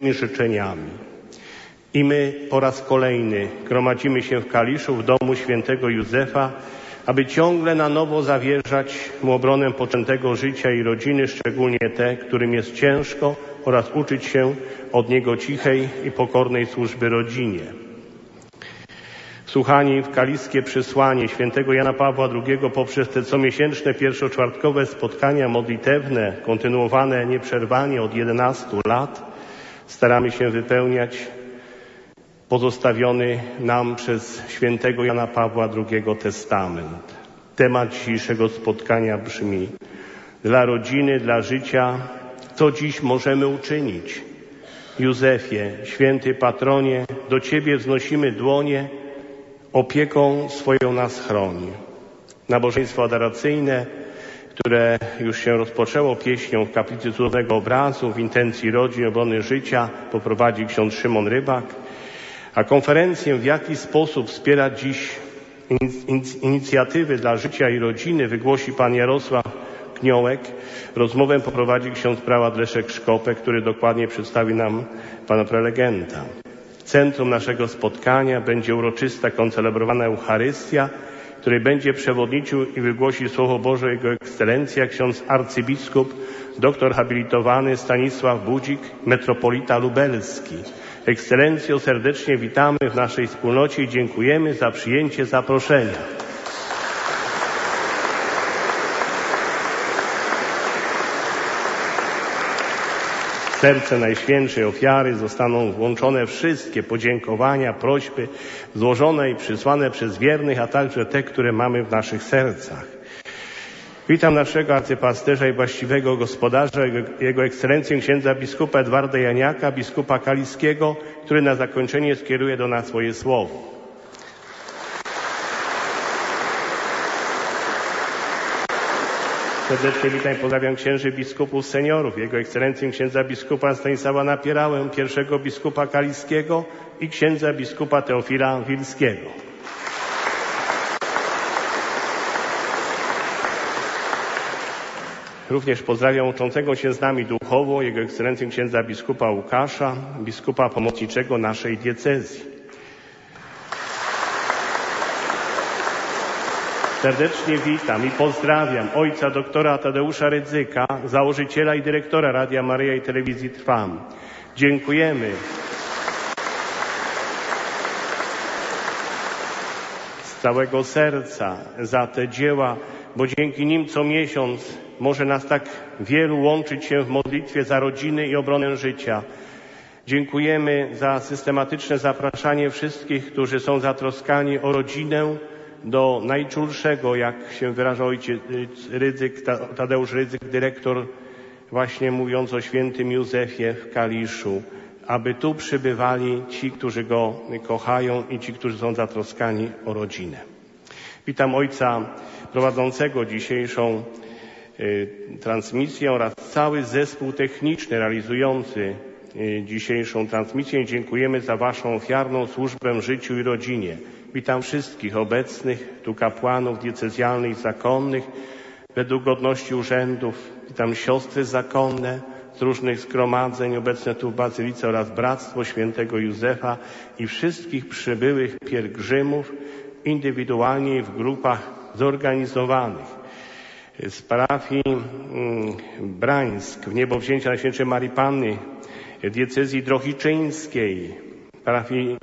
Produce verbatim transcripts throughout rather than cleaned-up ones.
życzeniami. I my po raz kolejny gromadzimy się w Kaliszu, w domu świętego Józefa, aby ciągle na nowo zawierzać mu obronę poczętego życia i rodziny, szczególnie te, którym jest ciężko, oraz uczyć się od niego cichej i pokornej służby rodzinie. Wsłuchani w kaliskie przesłanie świętego Jana Pawła drugiego poprzez te comiesięczne pierwszoczwartkowe spotkania modlitewne, kontynuowane nieprzerwanie od jedenastu lat, staramy się wypełniać pozostawiony nam przez świętego Jana Pawła drugiego testament. Temat dzisiejszego spotkania brzmi: dla rodziny, dla życia, co dziś możemy uczynić? Józefie, święty patronie, do Ciebie wznosimy dłonie, opieką swoją nas chroni. Nabożeństwo adoracyjne, które już się rozpoczęło pieśnią w kaplicy Cudownego Obrazu w intencji rodzin obrony życia, poprowadzi ksiądz Szymon Rybak, a konferencję, w jaki sposób wspierać dziś inicjatywy dla życia i rodziny, wygłosi pan Jarosław Kniołek. Rozmowę poprowadzi ksiądz prałat Leszek Szkopek, który dokładnie przedstawi nam pana prelegenta. Centrum naszego spotkania będzie uroczysta, koncelebrowana Eucharystia, której będzie przewodniczył i wygłosi Słowo Boże Jego Ekscelencja, ksiądz arcybiskup, doktor habilitowany Stanisław Budzik, metropolita lubelski. Ekscelencjo, serdecznie witamy w naszej wspólnocie i dziękujemy za przyjęcie zaproszenia. W serce Najświętszej Ofiary zostaną włączone wszystkie podziękowania, prośby złożone i przysłane przez wiernych, a także te, które mamy w naszych sercach. Witam naszego arcypasterza i właściwego gospodarza, jego, jego ekscelencję księdza biskupa Edwarda Janiaka, biskupa kaliskiego, który na zakończenie skieruje do nas swoje słowo. Serdecznie witam i pozdrawiam księży biskupów seniorów, jego ekscelencję księdza biskupa Stanisława Napierałę, pierwszego biskupa kaliskiego i księdza biskupa Teofila Wilskiego. Również pozdrawiam uczącego się z nami duchowo jego ekscelencję księdza biskupa Łukasza, biskupa pomocniczego naszej diecezji. Serdecznie witam i pozdrawiam ojca doktora Tadeusza Rydzyka, założyciela i dyrektora Radia Maryja i Telewizji Trwam. Dziękujemy z całego serca za te dzieła, bo dzięki nim co miesiąc może nas tak wielu łączyć się w modlitwie za rodziny i obronę życia. Dziękujemy za systematyczne zapraszanie wszystkich, którzy są zatroskani o rodzinę, do najczulszego, jak się wyraża ojciec Rydzyk, Tadeusz Rydzyk, dyrektor, właśnie mówiąc o świętym Józefie w Kaliszu, aby tu przybywali ci, którzy go kochają i ci, którzy są zatroskani o rodzinę. Witam ojca prowadzącego dzisiejszą y, transmisję oraz cały zespół techniczny realizujący y, dzisiejszą transmisję. Dziękujemy za waszą ofiarną służbę życiu i rodzinie. Witam wszystkich obecnych, tu kapłanów diecezjalnych, zakonnych, według godności urzędów. Witam siostry zakonne z różnych zgromadzeń obecne tu w Bazylice oraz Bractwo Świętego Józefa i wszystkich przybyłych pielgrzymów indywidualnie i w grupach zorganizowanych. Z parafii Brańsk w niebowzięcia Najświętszej Marii Panny, diecezji drohiczyńskiej, parafii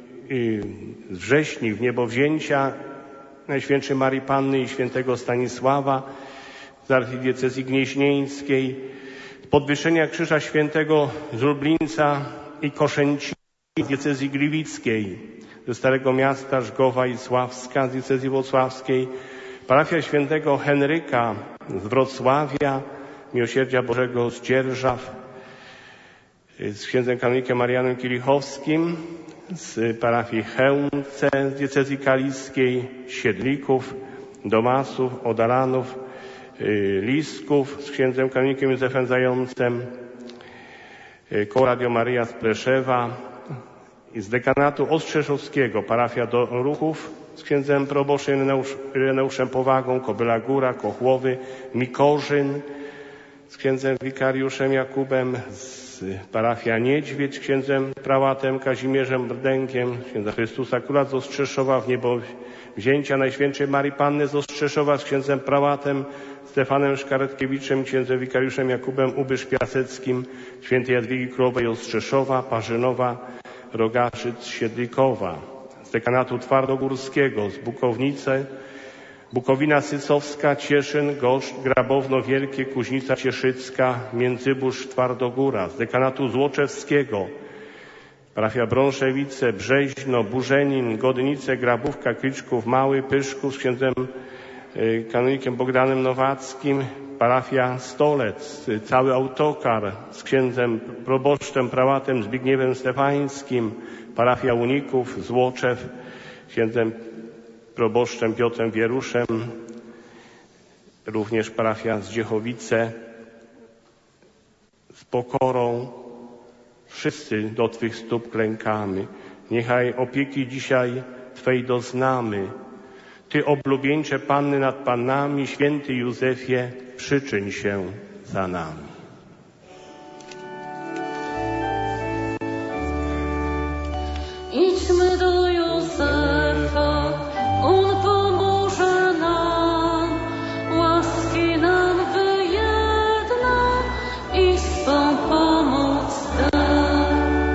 z Wrześni w niebowzięcia Najświętszej Marii Panny i świętego Stanisława, z archidiecezji gnieźnieńskiej, z podwyższenia Krzyża Świętego z Lublińca i Koszęcina z diecezji gliwickiej, ze Starego Miasta, Żgowa i Sławska z diecezji włocławskiej, parafia świętego Henryka z Wrocławia, Miłosierdzia Bożego z Dzierżaw, z księdzem kanonikiem Marianem Kielichowskim, z parafii Chełmce z diecezji kaliskiej, Siedlików, Domasów, Odalanów, Lisków z księdzem kanonikiem Józefem Zającem, koło Radio Maryja z Pleszewa i z dekanatu Ostrzeszowskiego, parafia Doruchów z księdzem proboszczem Ireneuszem Powagą, Kobyla Góra, Kochłowy, Mikorzyn z księdzem wikariuszem Jakubem, z parafia Niedźwiedź z księdzem prałatem Kazimierzem Brdenkiem, księdza Chrystusa Króla z Ostrzeszowa, w niebo wzięcia Najświętszej Marii Panny z Ostrzeszowa z księdzem prałatem Stefanem Szkaretkiewiczem, księdzem wikariuszem Jakubem Ubysz-Piaseckim, świętej Jadwigi Królowej Ostrzeszowa, Parzynowa, Rogaszyc, Siedlikowa, z dekanatu twardogórskiego, z Bukownicy, Bukowina Sycowska, Cieszyn, Goszcz, Grabowno Wielkie, Kuźnica Cieszycka, Międzybórz, Twardogóra, z dekanatu złoczewskiego, parafia Brąszewice, Brzeźno, Burzenin, Godnice, Grabówka, Kliczków, Mały, Pyszków z księdzem kanonikiem Bogdanem Nowackim, parafia Stolec, cały autokar z księdzem proboszczem, prałatem Zbigniewem Stefańskim, parafia Uników, Złoczew, księdzem proboszczem Piotrem Wieruszem, również parafia Zdziechowice, z pokorą wszyscy do Twych stóp klękamy. Niechaj opieki dzisiaj Twej doznamy. Ty, oblubieńcze Panny nad Pannami, święty Józefie, przyczyń się za nami. Idźmy do Józefa, on pomoże nam, łaski nam wyjedna i swą pomoc da.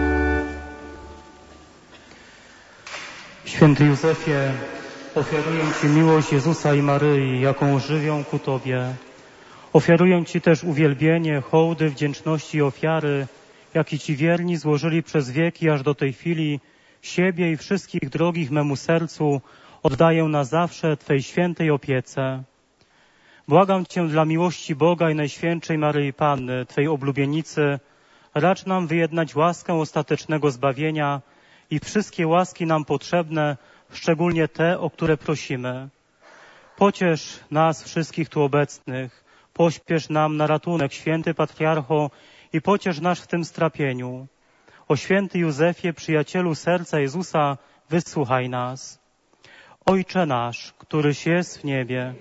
Święty Józefie, ofiaruję Ci miłość Jezusa i Maryi, jaką żywią ku Tobie. Ofiaruję Ci też uwielbienie, hołdy, wdzięczności i ofiary, jakie Ci wierni złożyli przez wieki aż do tej chwili. Siebie i wszystkich drogich memu sercu oddaję na zawsze Twej świętej opiece. Błagam Cię dla miłości Boga i Najświętszej Maryi Panny, Twej oblubienicy, racz nam wyjednać łaskę ostatecznego zbawienia i wszystkie łaski nam potrzebne, szczególnie te, o które prosimy. Pociesz nas wszystkich tu obecnych, pośpiesz nam na ratunek, święty Patriarcho, i pociesz nas w tym strapieniu. O święty Józefie, przyjacielu serca Jezusa, wysłuchaj nas. Ojcze nasz, któryś jest w niebie,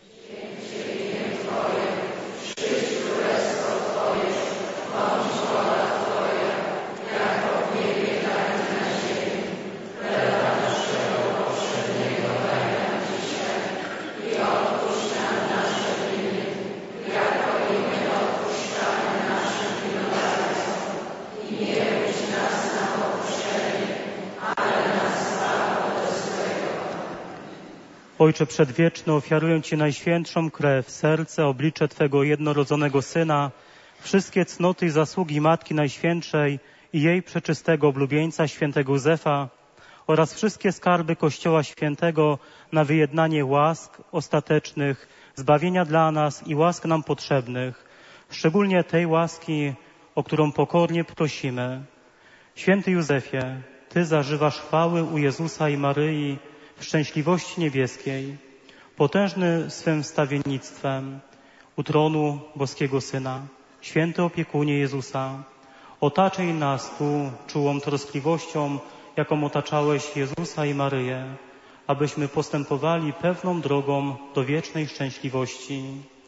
Ojcze Przedwieczny, ofiaruję Ci najświętszą krew, serce, oblicze Twego jednorodzonego Syna, wszystkie cnoty i zasługi Matki Najświętszej i jej przeczystego oblubieńca, świętego Józefa, oraz wszystkie skarby Kościoła Świętego na wyjednanie łask ostatecznych, zbawienia dla nas i łask nam potrzebnych, szczególnie tej łaski, o którą pokornie prosimy. Święty Józefie, Ty zażywasz chwały u Jezusa i Maryi w szczęśliwości niebieskiej, potężny swym wstawiennictwem u tronu boskiego Syna, święty opiekunie Jezusa, otaczaj nas tu czułą troskliwością, jaką otaczałeś Jezusa i Maryję, abyśmy postępowali pewną drogą do wiecznej szczęśliwości.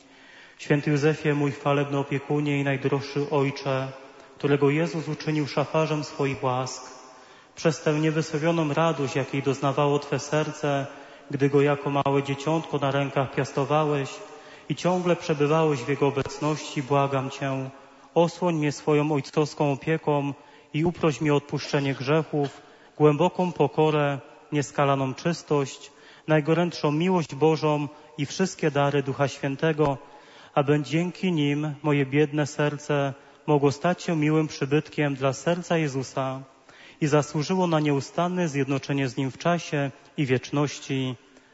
Święty Józefie, mój chwalebny opiekunie i najdroższy Ojcze, którego Jezus uczynił szafarzem swoich łask, przez tę niewysłowioną radość, jakiej doznawało Twe serce, gdy Go jako małe dzieciątko na rękach piastowałeś i ciągle przebywałeś w Jego obecności, błagam Cię, osłoń mnie swoją ojcowską opieką i uproś mi o odpuszczenie grzechów, głęboką pokorę, nieskalaną czystość, najgorętszą miłość Bożą i wszystkie dary Ducha Świętego, aby dzięki nim moje biedne serce mogło stać się miłym przybytkiem dla serca Jezusa i zasłużyło na nieustanne zjednoczenie z Nim w czasie i wieczności.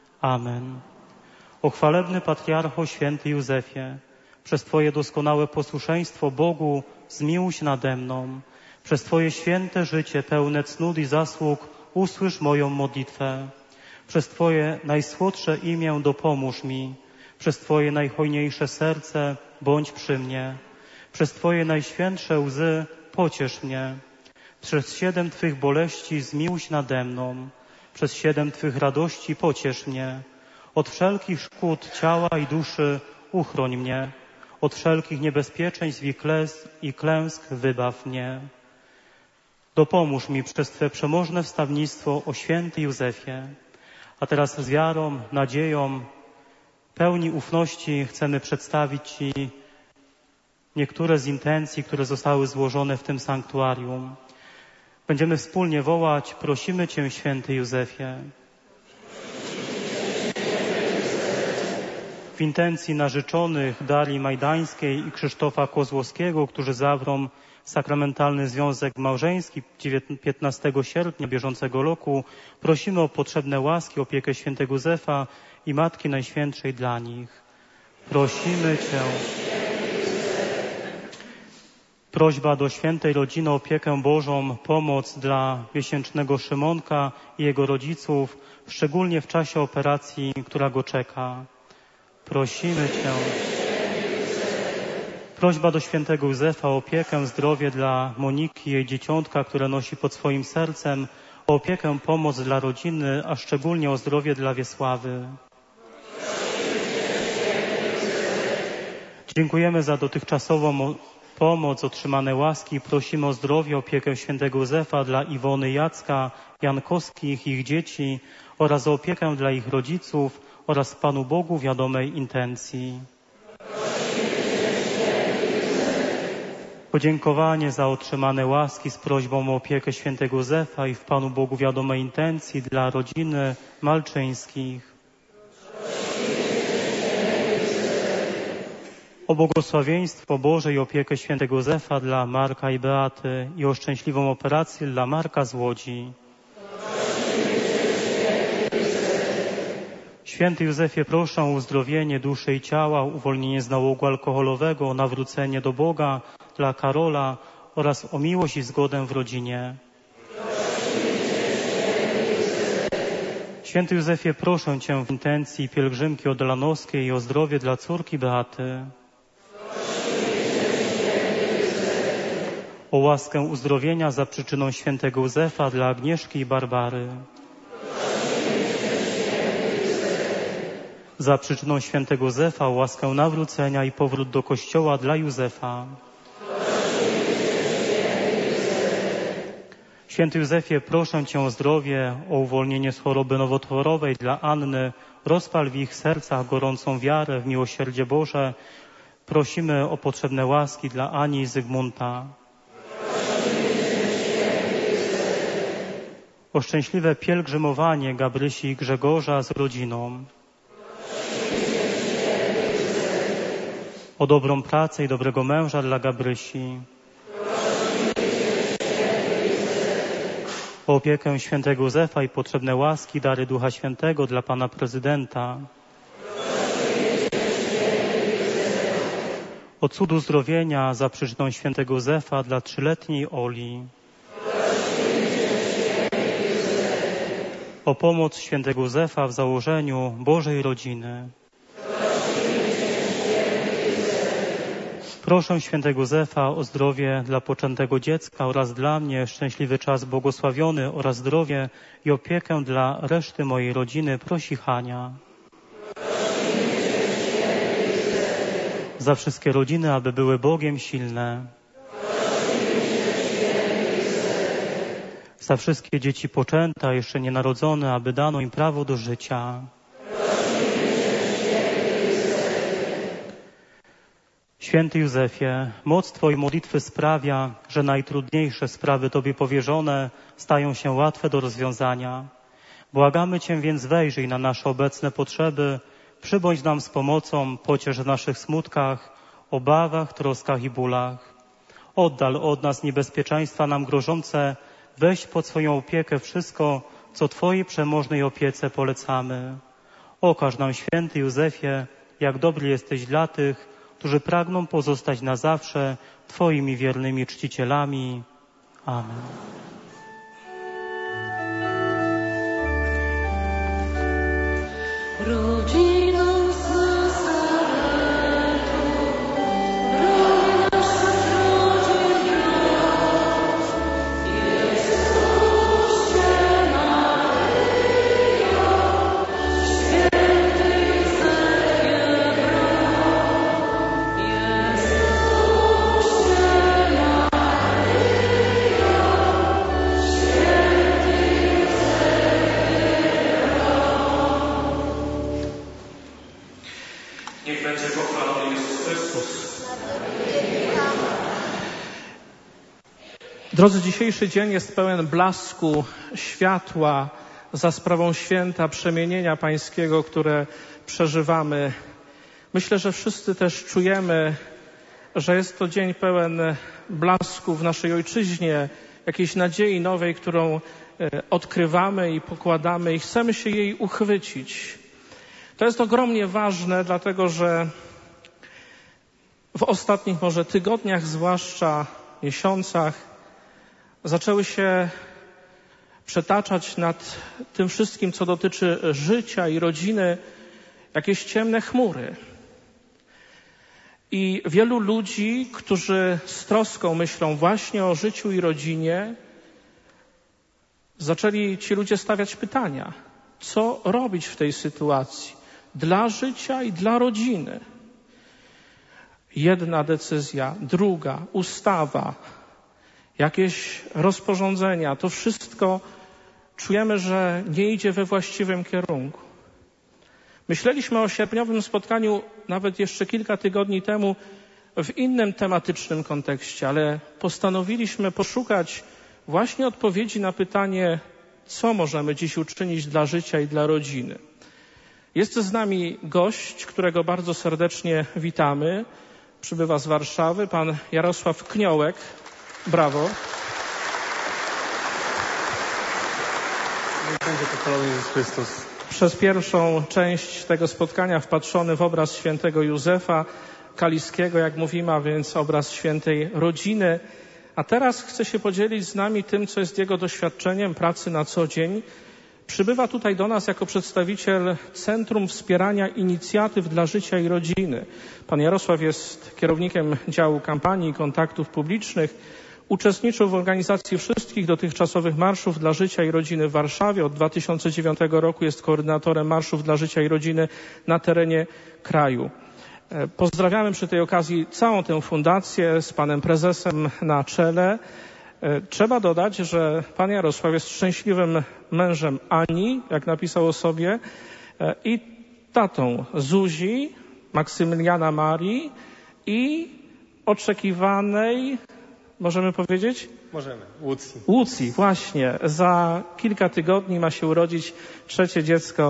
Amen. O chwalebny Patriarcho, święty Józefie, przez Twoje doskonałe posłuszeństwo Bogu zmiłuj się nade mną. Przez Twoje święte życie pełne cnót i zasług usłysz moją modlitwę. Przez Twoje najsłodsze imię dopomóż mi. Przez Twoje najhojniejsze serce bądź przy mnie. Przez Twoje najświętsze łzy pociesz mnie. Przez siedem Twych boleści zmiłuj się nade mną. Przez siedem Twych radości pociesz mnie. Od wszelkich szkód ciała i duszy uchroń mnie. Od wszelkich niebezpieczeństw i klęsk, i klęsk wybaw mnie. Dopomóż mi przez Twe przemożne wstawnictwo, o święty Józefie. A teraz z wiarą, nadzieją, pełni ufności chcemy przedstawić Ci niektóre z intencji, które zostały złożone w tym sanktuarium. Będziemy wspólnie wołać: prosimy Cię, święty Józefie. W intencji narzeczonych Darii Majdańskiej i Krzysztofa Kozłowskiego, którzy zawrą sakramentalny związek małżeński piętnastego sierpnia bieżącego roku, prosimy o potrzebne łaski, opiekę świętego Józefa i Matki Najświętszej dla nich. Prosimy Cię. Prośba do świętej rodziny o opiekę Bożą, pomoc dla miesięcznego Szymonka i jego rodziców, szczególnie w czasie operacji, która go czeka. Prosimy Cię. Prośba do świętego Józefa o opiekę, zdrowie dla Moniki i jej dzieciątka, które nosi pod swoim sercem, o opiekę, pomoc dla rodziny, a szczególnie o zdrowie dla Wiesławy. Dziękujemy za dotychczasową pomoc, otrzymane łaski. Prosimy o zdrowie, opiekę świętego Józefa dla Iwony, Jacka, Jankowskich, ich dzieci oraz o opiekę dla ich rodziców oraz Panu Bogu wiadomej intencji. Podziękowanie za otrzymane łaski z prośbą o opiekę świętego Józefa i w Panu Bogu wiadomej intencji dla rodziny Malczyńskich. O błogosławieństwo Boże i opiekę świętego Józefa dla Marka i Beaty i o szczęśliwą operację dla Marka z Łodzi. Święty Józefie, proszę o uzdrowienie duszy i ciała, uwolnienie z nałogu alkoholowego, nawrócenie do Boga dla Karola oraz o miłość i zgodę w rodzinie. Święty Józefie, proszę Cię w intencji pielgrzymki odelanowskiej o zdrowie dla córki Beaty. O łaskę uzdrowienia za przyczyną świętego Józefa dla Agnieszki i Barbary. Za przyczyną świętego Józefa o łaskę nawrócenia i powrót do Kościoła dla Józefa. Święty Józefie, proszę Cię o zdrowie, o uwolnienie z choroby nowotworowej dla Anny, rozpal w ich sercach gorącą wiarę w miłosierdzie Boże. Prosimy o potrzebne łaski dla Ani i Zygmunta. O szczęśliwe pielgrzymowanie Gabrysi i Grzegorza z rodziną. O dobrą pracę i dobrego męża dla Gabrysi. O opiekę świętego Józefa i potrzebne łaski, dary Ducha Świętego dla Pana Prezydenta. O cud uzdrowienia za przyczyną świętego Józefa dla trzyletniej Oli. O pomoc świętego Józefa w założeniu Bożej rodziny. Proszę świętego Józefa o zdrowie dla poczętego dziecka oraz dla mnie, szczęśliwy czas błogosławiony oraz zdrowie i opiekę dla reszty mojej rodziny, prosi Hania. Za wszystkie rodziny, aby były Bogiem silne. Za wszystkie dzieci poczęte, a jeszcze nienarodzone, aby dano im prawo do życia. Święty Józefie, moc Twojej modlitwy sprawia, że najtrudniejsze sprawy Tobie powierzone stają się łatwe do rozwiązania. Błagamy Cię więc, wejrzyj na nasze obecne potrzeby, przybądź nam z pomocą, pociesz w naszych smutkach, obawach, troskach i bólach. Oddal od nas niebezpieczeństwa nam grożące, weź pod swoją opiekę wszystko, co Twojej przemożnej opiece polecamy. Okaż nam, święty Józefie, jak dobry jesteś dla tych, którzy pragną pozostać na zawsze Twoimi wiernymi czcicielami. Amen. Rodzino z Nazaretu, broń naszych rodzin gwiazd, Jezusie Maryjo, święty Józefie broń, Drodzy, dzisiejszy dzień jest pełen blasku, światła za sprawą święta przemienienia pańskiego, które przeżywamy. Myślę, że wszyscy też czujemy, że jest to dzień pełen blasku w naszej ojczyźnie, jakiejś nadziei nowej, którą odkrywamy i pokładamy i chcemy się jej uchwycić. To jest ogromnie ważne, dlatego że w ostatnich może tygodniach, zwłaszcza miesiącach, zaczęły się przetaczać nad tym wszystkim, co dotyczy życia i rodziny, jakieś ciemne chmury. I wielu ludzi, którzy z troską myślą właśnie o życiu i rodzinie, zaczęli ci ludzie stawiać pytania, co robić w tej sytuacji dla życia i dla rodziny. Jedna decyzja, druga, ustawa, jakieś rozporządzenia, to wszystko czujemy, że nie idzie we właściwym kierunku. Myśleliśmy o sierpniowym spotkaniu nawet jeszcze kilka tygodni temu w innym tematycznym kontekście, ale postanowiliśmy poszukać właśnie odpowiedzi na pytanie, co możemy dziś uczynić dla życia i dla rodziny. Jest z nami gość, którego bardzo serdecznie witamy. Przybywa z Warszawy, pan Jarosław Kniołek. Brawo. Będzie pochwalony Jezus Chrystus. Przez pierwszą część tego spotkania wpatrzony w obraz świętego Józefa Kaliskiego, jak mówimy, a więc obraz świętej rodziny. A teraz chce się podzielić z nami tym, co jest jego doświadczeniem pracy na co dzień. Przybywa tutaj do nas jako przedstawiciel Centrum Wspierania Inicjatyw dla Życia i Rodziny. Pan Jarosław jest kierownikiem działu kampanii i kontaktów publicznych. Uczestniczył w organizacji wszystkich dotychczasowych marszów dla życia i rodziny w Warszawie. Od dwa tysiące dziewiątego roku jest koordynatorem marszów dla życia i rodziny na terenie kraju. Pozdrawiamy przy tej okazji całą tę fundację z panem prezesem na czele. Trzeba dodać, że pan Jarosław jest szczęśliwym mężem Ani, jak napisał o sobie, i tatą Zuzi, Maksymiliana Marii i oczekiwanej, możemy powiedzieć? Możemy. Łucji. Łucji, właśnie. Za kilka tygodni ma się urodzić trzecie dziecko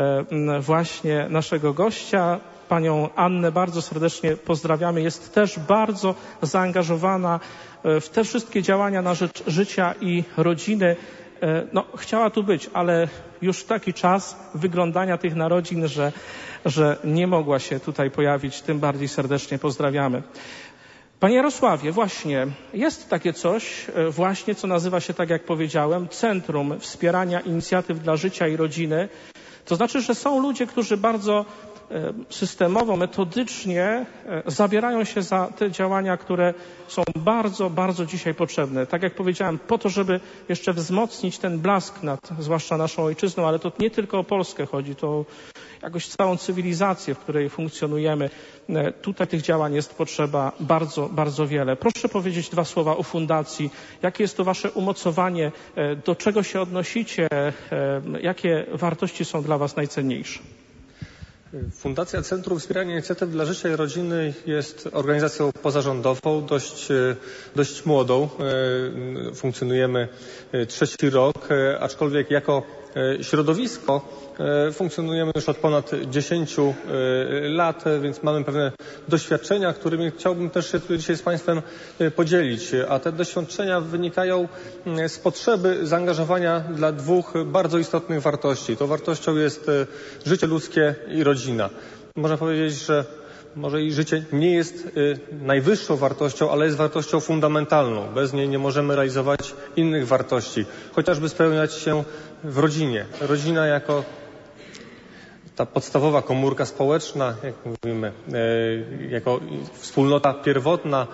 właśnie naszego gościa. Panią Annę bardzo serdecznie pozdrawiamy. Jest też bardzo zaangażowana w te wszystkie działania na rzecz życia i rodziny. No, chciała tu być, ale już taki czas wyglądania tych narodzin, że, że nie mogła się tutaj pojawić. Tym bardziej serdecznie pozdrawiamy. Panie Jarosławie, właśnie jest takie coś, właśnie co nazywa się, tak jak powiedziałem, Centrum Wspierania Inicjatyw dla Życia i Rodziny. To znaczy, że są ludzie, którzy bardzo systemowo, metodycznie zabierają się za te działania, które są bardzo, bardzo dzisiaj potrzebne. Tak jak powiedziałem, po to, żeby jeszcze wzmocnić ten blask nad zwłaszcza naszą ojczyzną, ale to nie tylko o Polskę chodzi, to jakoś całą cywilizację, w której funkcjonujemy. Tutaj tych działań jest potrzeba bardzo, bardzo wiele. Proszę powiedzieć dwa słowa o fundacji. Jakie jest to wasze umocowanie? Do czego się odnosicie? Jakie wartości są dla was najcenniejsze? Fundacja Centrum Wspierania Inicjatyw dla Życia i Rodziny jest organizacją pozarządową, dość, dość młodą. Funkcjonujemy trzeci rok, aczkolwiek jako środowisko funkcjonujemy już od ponad dziesięciu lat, więc mamy pewne doświadczenia, którymi chciałbym też się tu dzisiaj z Państwem podzielić. A te doświadczenia wynikają z potrzeby zaangażowania dla dwóch bardzo istotnych wartości. Tą wartością jest życie ludzkie i rodzina. Można powiedzieć, że może i życie nie jest najwyższą wartością, ale jest wartością fundamentalną. Bez niej nie możemy realizować innych wartości, chociażby spełniać się w rodzinie. Rodzina jako ta podstawowa komórka społeczna, jak mówimy, jako wspólnota pierwotna.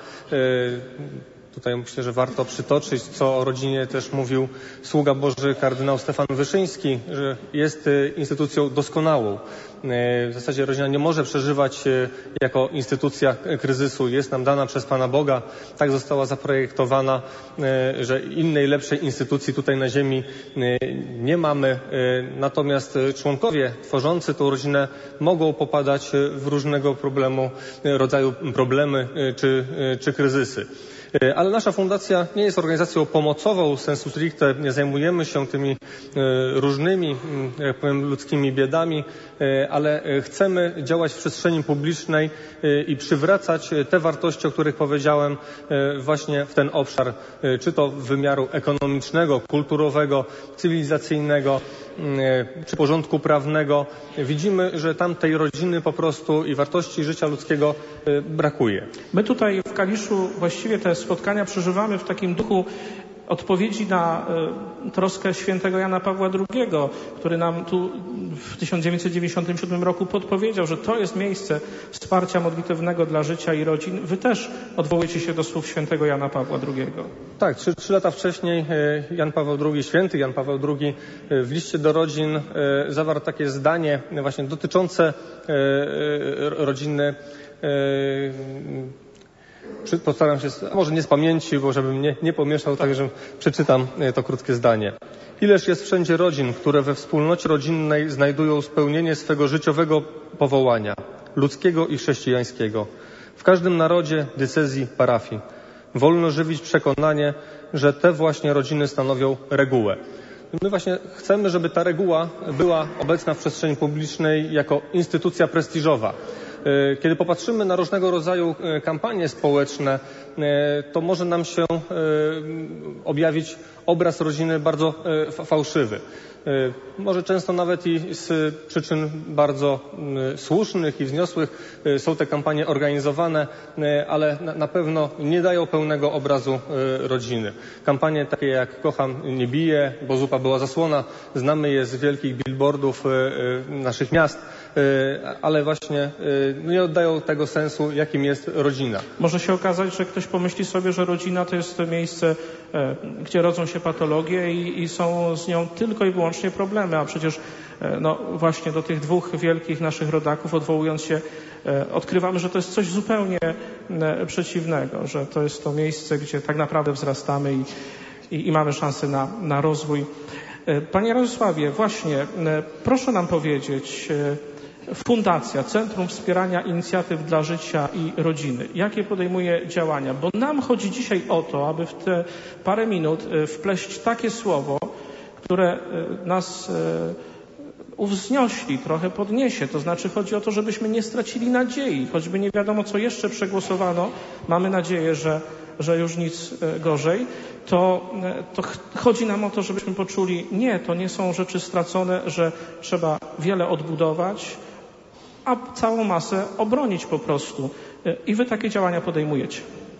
Tutaj myślę, że warto przytoczyć, co o rodzinie też mówił sługa Boży kardynał Stefan Wyszyński, że jest instytucją doskonałą. W zasadzie rodzina nie może przeżywać jako instytucja kryzysu. Jest nam dana przez Pana Boga. Tak została zaprojektowana, że innej lepszej instytucji tutaj na ziemi nie mamy. Natomiast członkowie tworzący tą rodzinę mogą popadać w różnego problemu, rodzaju problemy czy, czy kryzysy. Ale nasza fundacja nie jest organizacją pomocową sensu stricte, nie zajmujemy się tymi różnymi, jak powiem, ludzkimi biedami, ale chcemy działać w przestrzeni publicznej i przywracać te wartości, o których powiedziałem, właśnie w ten obszar, czy to wymiaru ekonomicznego, kulturowego, cywilizacyjnego, czy porządku prawnego. Widzimy, że tam tej rodziny po prostu i wartości życia ludzkiego brakuje. My tutaj w Kaliszu właściwie te spotkania przeżywamy w takim duchu odpowiedzi na y, troskę świętego Jana Pawła drugiego, który nam tu w tysiąc dziewięćset dziewięćdziesiątym siódmym roku podpowiedział, że to jest miejsce wsparcia modlitewnego dla życia i rodzin. Wy też odwołujecie się do słów świętego Jana Pawła drugiego. Tak, trzy, trzy lata wcześniej Jan Paweł drugi, święty Jan Paweł drugi w liście do rodzin zawarł takie zdanie właśnie dotyczące rodziny. Postaram się, może nie z pamięci, bo żebym nie, nie pomieszał, także przeczytam to krótkie zdanie. Ileż jest wszędzie rodzin, które we wspólnocie rodzinnej znajdują spełnienie swego życiowego powołania, ludzkiego i chrześcijańskiego. W każdym narodzie, diecezji, parafii. Wolno żywić przekonanie, że te właśnie rodziny stanowią regułę. My właśnie chcemy, żeby ta reguła była obecna w przestrzeni publicznej jako instytucja prestiżowa. Kiedy popatrzymy na różnego rodzaju kampanie społeczne, to może nam się objawić obraz rodziny bardzo fałszywy. Może często nawet i z przyczyn bardzo słusznych i wzniosłych są te kampanie organizowane, ale na pewno nie dają pełnego obrazu rodziny. Kampanie takie jak Kocham, nie biję, bo zupa była zasłona, znamy je z wielkich billboardów naszych miast, ale właśnie nie oddają tego sensu, jakim jest rodzina. Może się okazać, że ktoś pomyśli sobie, że rodzina to jest miejsce, gdzie rodzą się patologie i, i są z nią tylko i wyłącznie problemy, a przecież no właśnie do tych dwóch wielkich naszych rodaków odwołując się, odkrywamy, że to jest coś zupełnie przeciwnego, że to jest to miejsce, gdzie tak naprawdę wzrastamy i, i, i mamy szansę na, na rozwój. Panie Jarosławie, właśnie proszę nam powiedzieć, Fundacja Centrum Wspierania Inicjatyw dla Życia i Rodziny, jakie podejmuje działania? Bo nam chodzi dzisiaj o to, aby w te parę minut wpleść takie słowo, które nas uwzniośli, trochę podniesie. To znaczy chodzi o to, żebyśmy nie stracili nadziei, choćby nie wiadomo, co jeszcze przegłosowano. Mamy nadzieję, że, że już nic gorzej. To, to chodzi nam o to, żebyśmy poczuli, nie, to nie są rzeczy stracone, że trzeba wiele odbudować, a całą masę obronić po prostu. I wy takie działania podejmujecie.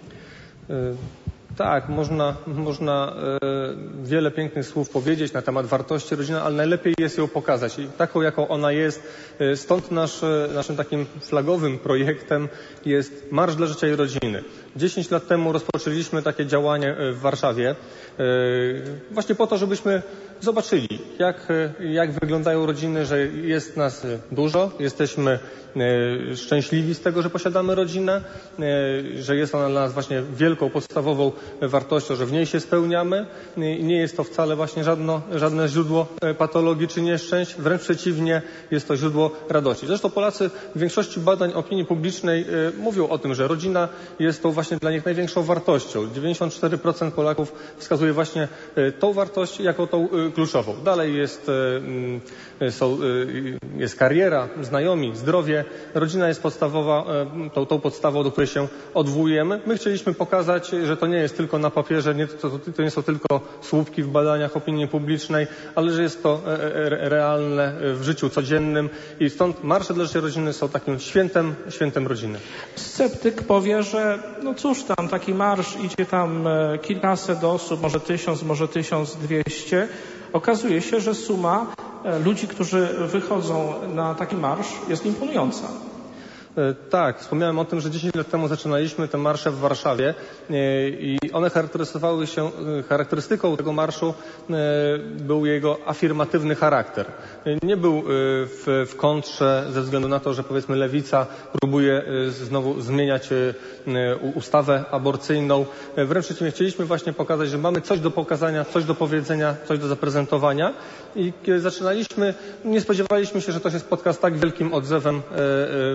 Tak, można, można e, wiele pięknych słów powiedzieć na temat wartości rodziny, ale najlepiej jest ją pokazać i taką, jaką ona jest. E, stąd nasz, naszym takim flagowym projektem jest Marsz dla Życia i Rodziny. Dziesięć lat temu rozpoczęliśmy takie działanie w Warszawie, e, właśnie po to, żebyśmy zobaczyli, jak, jak wyglądają rodziny, że jest nas dużo, jesteśmy e, szczęśliwi z tego, że posiadamy rodzinę, e, że jest ona dla nas właśnie wielką, podstawową wartością, że w niej się spełniamy i nie jest to wcale właśnie żadno, żadne źródło patologii czy nieszczęść, wręcz przeciwnie, jest to źródło radości. Zresztą Polacy w większości badań opinii publicznej mówią o tym, że rodzina jest tą właśnie dla nich największą wartością. dziewięćdziesiąt cztery procent Polaków wskazuje właśnie tą wartość jako tą kluczową. Dalej jest, są, jest kariera, znajomi, zdrowie. Rodzina jest podstawowa, tą, tą podstawą, do której się odwołujemy. My chcieliśmy pokazać, że to nie jest tylko na papierze, nie, to, to nie są tylko słupki w badaniach opinii publicznej, ale że jest to realne w życiu codziennym i stąd marsze dla życia rodziny są takim świętem, świętem rodziny. Sceptyk powie, że no cóż tam, taki marsz, idzie tam kilkaset osób, może tysiąc, może tysiąc dwieście. Okazuje się, że suma ludzi, którzy wychodzą na taki marsz, jest imponująca. Tak, wspomniałem o tym, że dziesięć lat temu zaczynaliśmy te marsze w Warszawie i one charakteryzowały się, charakterystyką tego marszu był jego afirmatywny charakter. Nie był w, w kontrze ze względu na to, że powiedzmy lewica próbuje znowu zmieniać ustawę aborcyjną. Wręcz przeciwnie, chcieliśmy właśnie pokazać, że mamy coś do pokazania, coś do powiedzenia, coś do zaprezentowania i kiedy zaczynaliśmy, nie spodziewaliśmy się, że to się spotka z tak wielkim odzewem po Polaków.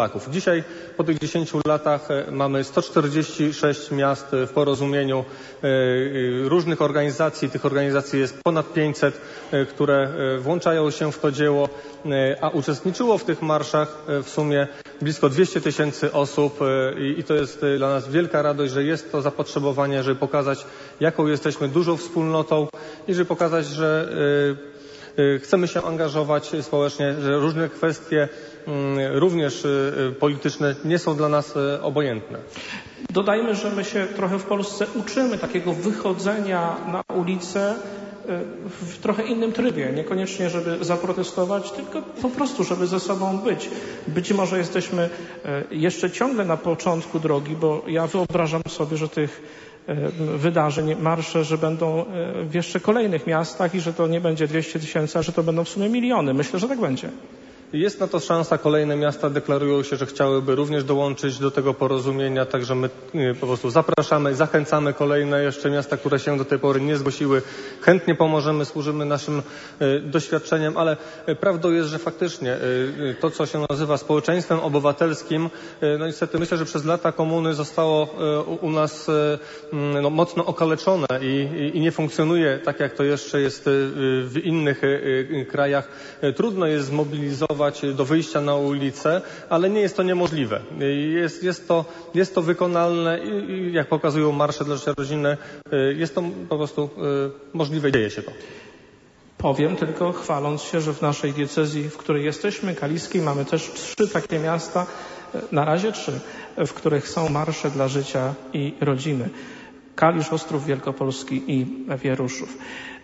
Polaków. Dzisiaj po tych dziesięciu latach mamy sto czterdzieści sześć miast w porozumieniu różnych organizacji. Tych organizacji jest ponad pięćset, które włączają się w to dzieło, a uczestniczyło w tych marszach w sumie blisko dwieście tysięcy osób i to jest dla nas wielka radość, że jest to zapotrzebowanie, żeby pokazać, jaką jesteśmy dużą wspólnotą i żeby pokazać, że chcemy się angażować społecznie, że różne kwestie, również polityczne, nie są dla nas obojętne. Dodajmy, że my się trochę w Polsce uczymy takiego wychodzenia na ulicę w trochę innym trybie. Niekoniecznie, żeby zaprotestować, tylko po prostu, żeby ze sobą być. Być może jesteśmy jeszcze ciągle na początku drogi, bo ja wyobrażam sobie, że tych wydarzeń, marsze, że będą w jeszcze kolejnych miastach i że to nie będzie dwieście tysięcy, a że to będą w sumie miliony. Myślę, że tak będzie. Jest na to szansa. Kolejne miasta deklarują się, że chciałyby również dołączyć do tego porozumienia, także my po prostu zapraszamy, zachęcamy kolejne jeszcze miasta, które się do tej pory nie zgłosiły. Chętnie pomożemy, służymy naszym doświadczeniem, ale prawdą jest, że faktycznie to, co się nazywa społeczeństwem obywatelskim, no niestety myślę, że przez lata komuny zostało u nas no, mocno okaleczone i, i nie funkcjonuje tak, jak to jeszcze jest w innych krajach. Trudno jest zmobilizować do wyjścia na ulicę, ale nie jest to niemożliwe. Jest, jest, to, jest to wykonalne i, i jak pokazują marsze dla życia rodziny, jest to po prostu możliwe i dzieje się to. Powiem tylko, chwaląc się, że w naszej diecezji, w której jesteśmy, kaliskiej, mamy też trzy takie miasta, na razie trzy, w których są marsze dla życia i rodziny. Kalisz, Ostrów Wielkopolski i Wieruszów.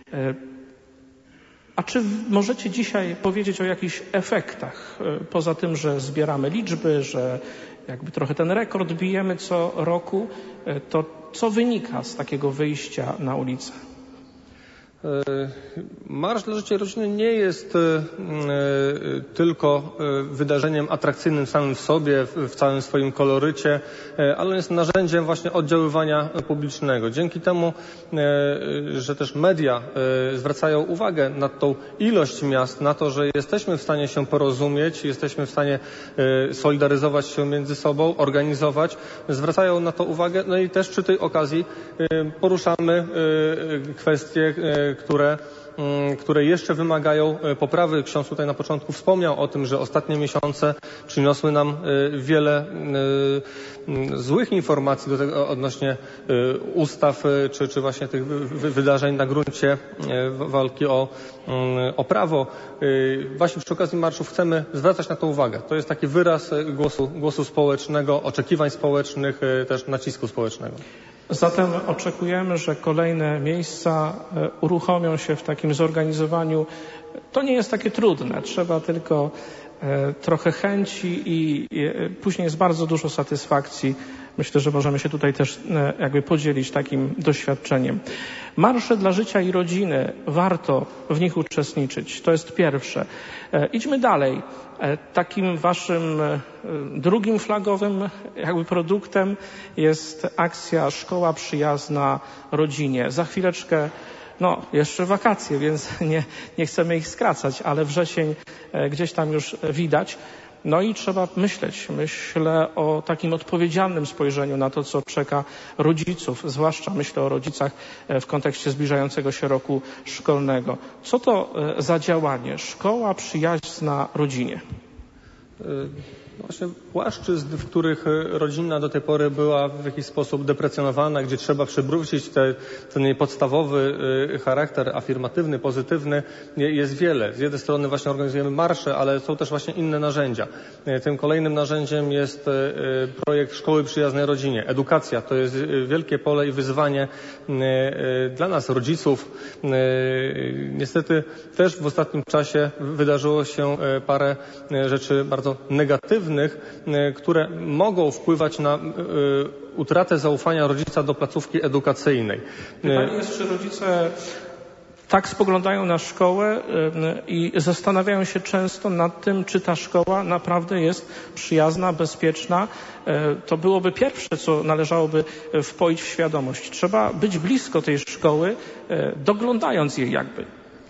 A czy możecie dzisiaj powiedzieć o jakichś efektach? Poza tym, że zbieramy liczby, że jakby trochę ten rekord bijemy co roku, to co wynika z takiego wyjścia na ulicę? Marsz dla życia i rodziny nie jest tylko wydarzeniem atrakcyjnym samym w sobie, w całym swoim kolorycie, ale jest narzędziem właśnie oddziaływania publicznego. Dzięki temu, że też media zwracają uwagę na tą ilość miast, na to, że jesteśmy w stanie się porozumieć, jesteśmy w stanie solidaryzować się między sobą, organizować, zwracają na to uwagę, no i też przy tej okazji poruszamy kwestie, które, które jeszcze wymagają poprawy. Ksiądz tutaj na początku wspomniał o tym, że ostatnie miesiące przyniosły nam wiele złych informacji do tego odnośnie ustaw, czy, czy właśnie tych wydarzeń na gruncie walki o, o prawo. Właśnie przy okazji marszów chcemy zwracać na to uwagę. To jest taki wyraz głosu, głosu społecznego, oczekiwań społecznych, też nacisku społecznego. Zatem oczekujemy, że kolejne miejsca uruchomią się w takim zorganizowaniu. To nie jest takie trudne, trzeba tylko trochę chęci i później jest bardzo dużo satysfakcji. Myślę, że możemy się tutaj też jakby podzielić takim doświadczeniem. Marsze dla życia i rodziny, warto w nich uczestniczyć. To jest pierwsze. Idźmy dalej. Takim waszym drugim flagowym jakby produktem jest akcja Szkoła Przyjazna Rodzinie. Za chwileczkę, no jeszcze wakacje, więc nie, nie chcemy ich skracać, ale wrzesień gdzieś tam już widać. No i trzeba myśleć, myślę o takim odpowiedzialnym spojrzeniu na to, co czeka rodziców, zwłaszcza myślę o rodzicach w kontekście zbliżającego się roku szkolnego. Co to za działanie? Szkoła Przyjazna Rodzinie. Właśnie płaszczyzn, w których rodzina do tej pory była w jakiś sposób deprecjonowana, gdzie trzeba przywrócić te, ten jej podstawowy charakter afirmatywny, pozytywny, jest wiele. Z jednej strony właśnie organizujemy marsze, ale są też właśnie inne narzędzia. Tym kolejnym narzędziem jest projekt Szkoły Przyjaznej Rodzinie. Edukacja to jest wielkie pole i wyzwanie dla nas, rodziców. Niestety też w ostatnim czasie wydarzyło się parę rzeczy bardzo negatywnych, które mogą wpływać na utratę zaufania rodzica do placówki edukacyjnej. Pytanie jest, czy rodzice tak spoglądają na szkołę i zastanawiają się często nad tym, czy ta szkoła naprawdę jest przyjazna, bezpieczna. To byłoby pierwsze, co należałoby wpoić w świadomość. Trzeba być blisko tej szkoły, doglądając jej jakby.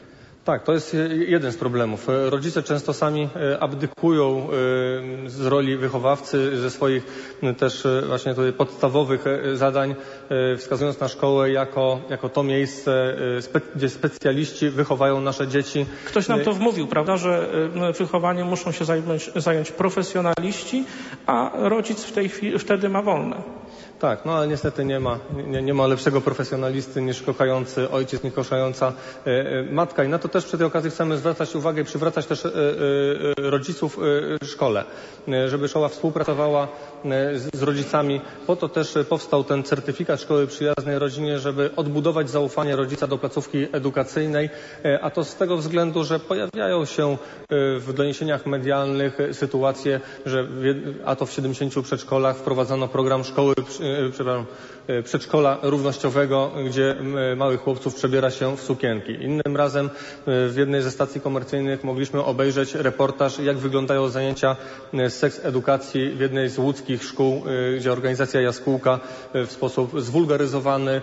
Tak, to jest jeden z problemów. Rodzice często sami abdykują z roli wychowawcy, ze swoich też właśnie tutaj podstawowych zadań, wskazując na szkołę jako, jako to miejsce, gdzie specjaliści wychowają nasze dzieci. Ktoś nam to wmówił, prawda, że wychowaniem muszą się zająć, zająć profesjonaliści, a rodzic w tej chwili, wtedy ma wolne. Tak, no ale niestety nie ma, nie, nie ma lepszego profesjonalisty niż kochający ojciec, niż kochająca e, e, matka. I na to też przy tej okazji chcemy zwracać uwagę i przywracać też e, e, rodziców e, szkole, e, żeby szkoła współpracowała e, z, z rodzicami. Po to też powstał ten certyfikat Szkoły Przyjaznej Rodzinie, żeby odbudować zaufanie rodzica do placówki edukacyjnej, e, a to z tego względu, że pojawiają się e, w doniesieniach medialnych sytuacje, że w, a to w siedemdziesięciu przedszkolach wprowadzono program szkoły przepraszam, przedszkola równościowego, gdzie małych chłopców przebiera się w sukienki. Innym razem w jednej ze stacji komercyjnych mogliśmy obejrzeć reportaż, jak wyglądają zajęcia z seks edukacji w jednej z łódzkich szkół, gdzie organizacja Jaskółka w sposób zwulgaryzowany,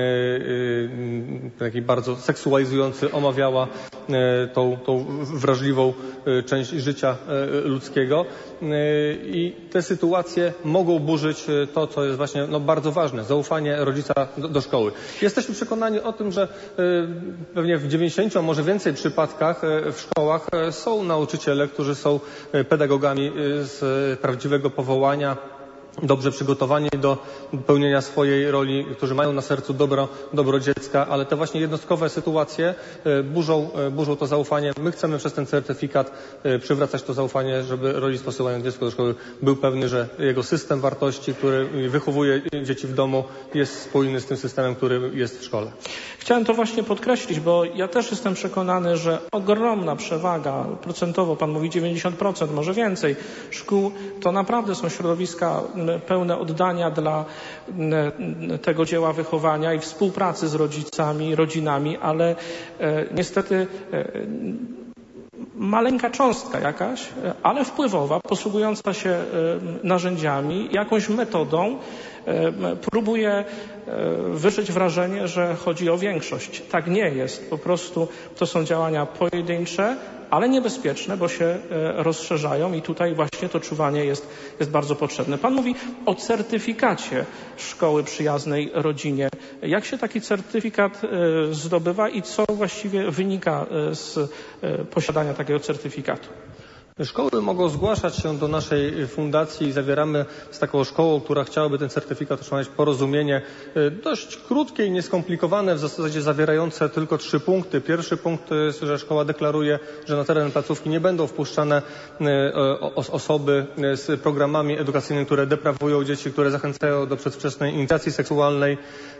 taki bardzo seksualizujący omawiała tą, tą wrażliwą część życia ludzkiego. I te sytuacje mogą burzyć to, co jest właśnie no, bardzo ważne, zaufanie rodzica do, do szkoły. Jesteśmy przekonani o tym, że y, pewnie w dziewięćdziesięciu, a może więcej przypadkach y, w szkołach y, są nauczyciele, którzy są y, pedagogami y, z y, prawdziwego powołania, dobrze przygotowani do pełnienia swojej roli, którzy mają na sercu dobro, dobro dziecka, ale te właśnie jednostkowe sytuacje burzą, burzą to zaufanie. My chcemy przez ten certyfikat przywracać to zaufanie, żeby rodzic posyłając dziecko do szkoły był pewny, że jego system wartości, który wychowuje dzieci w domu, jest spójny z tym systemem, który jest w szkole. Chciałem to właśnie podkreślić, bo ja też jestem przekonany, że ogromna przewaga, procentowo pan mówi dziewięćdziesiąt procent, może więcej, szkół to naprawdę są środowiska pełne oddania dla tego dzieła wychowania i współpracy z rodzicami, rodzinami, ale niestety maleńka cząstka jakaś, ale wpływowa, posługująca się narzędziami, jakąś metodą, próbuje wyżyć wrażenie, że chodzi o większość. Tak nie jest. Po prostu to są działania pojedyncze, ale niebezpieczne, bo się rozszerzają i tutaj właśnie to czuwanie jest, jest bardzo potrzebne. Pan mówi o certyfikacie Szkoły Przyjaznej Rodzinie. Jak się taki certyfikat zdobywa i co właściwie wynika z posiadania takiego certyfikatu? Szkoły mogą zgłaszać się do naszej fundacji i zawieramy z taką szkołą, która chciałaby ten certyfikat otrzymać, porozumienie dość krótkie i nieskomplikowane, w zasadzie zawierające tylko trzy punkty. Pierwszy punkt to jest, że szkoła deklaruje, że na teren placówki nie będą wpuszczane osoby z programami edukacyjnymi, które deprawują dzieci, które zachęcają do przedwczesnej inicjacji seksualnej.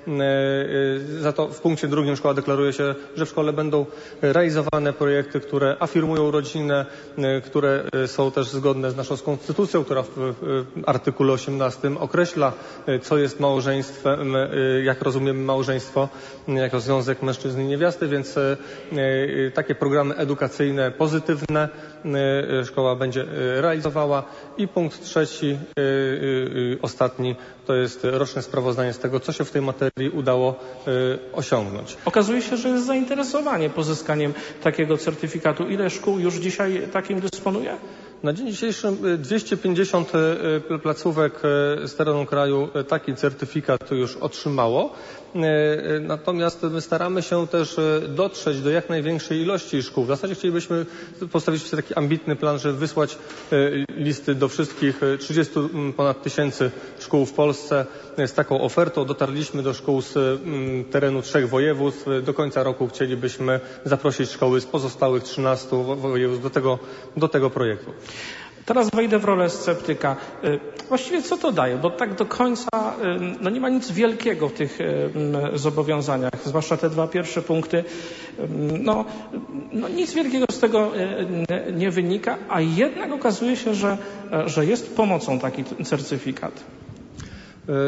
Za to w punkcie drugim szkoła deklaruje się, że w szkole będą realizowane projekty, które afirmują rodzinę, które są też zgodne z naszą konstytucją, która w artykule osiemnastym określa, co jest małżeństwem, jak rozumiemy małżeństwo, jako związek mężczyzny i niewiasty, więc takie programy edukacyjne pozytywne szkoła będzie realizowała. I punkt trzeci, ostatni, to jest roczne sprawozdanie z tego, co się w tej materii udało osiągnąć. Okazuje się, że jest zainteresowanie pozyskaniem takiego certyfikatu. Ile szkół już dzisiaj takim dysponuje? Na dzień dzisiejszy dwieście pięćdziesiąt placówek z terenu kraju taki certyfikat już otrzymało. Natomiast my staramy się też dotrzeć do jak największej ilości szkół. W zasadzie chcielibyśmy postawić sobie taki ambitny plan, żeby wysłać listy do wszystkich trzydziestu ponad tysięcy szkół w Polsce z taką ofertą. Dotarliśmy do szkół z terenu trzech województw. Do końca roku chcielibyśmy zaprosić szkoły z pozostałych trzynastu województw do tego, do tego projektu. Teraz wejdę w rolę sceptyka. Właściwie co to daje? Bo tak do końca no nie ma nic wielkiego w tych zobowiązaniach, zwłaszcza te dwa pierwsze punkty. No, no nic wielkiego z tego nie wynika, a jednak okazuje się, że, że jest pomocą taki certyfikat.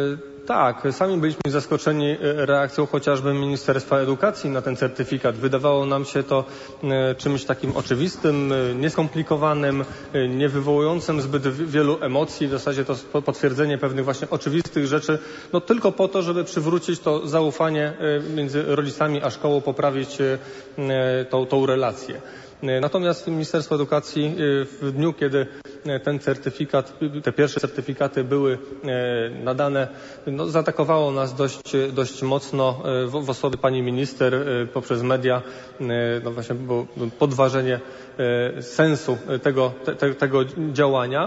Tak, sami byliśmy zaskoczeni reakcją chociażby Ministerstwa Edukacji na ten certyfikat. Wydawało nam się to czymś takim oczywistym, nieskomplikowanym, nie wywołującym zbyt wielu emocji. W zasadzie to potwierdzenie pewnych właśnie oczywistych rzeczy, no tylko po to, żeby przywrócić to zaufanie między rodzicami a szkołą, poprawić tą, tą relację. Natomiast Ministerstwo Edukacji w dniu, kiedy ten certyfikat, te pierwsze certyfikaty były nadane, no, zaatakowało nas dość, dość mocno w, w osobie pani minister poprzez media, no właśnie było podważenie sensu tego, te, tego działania.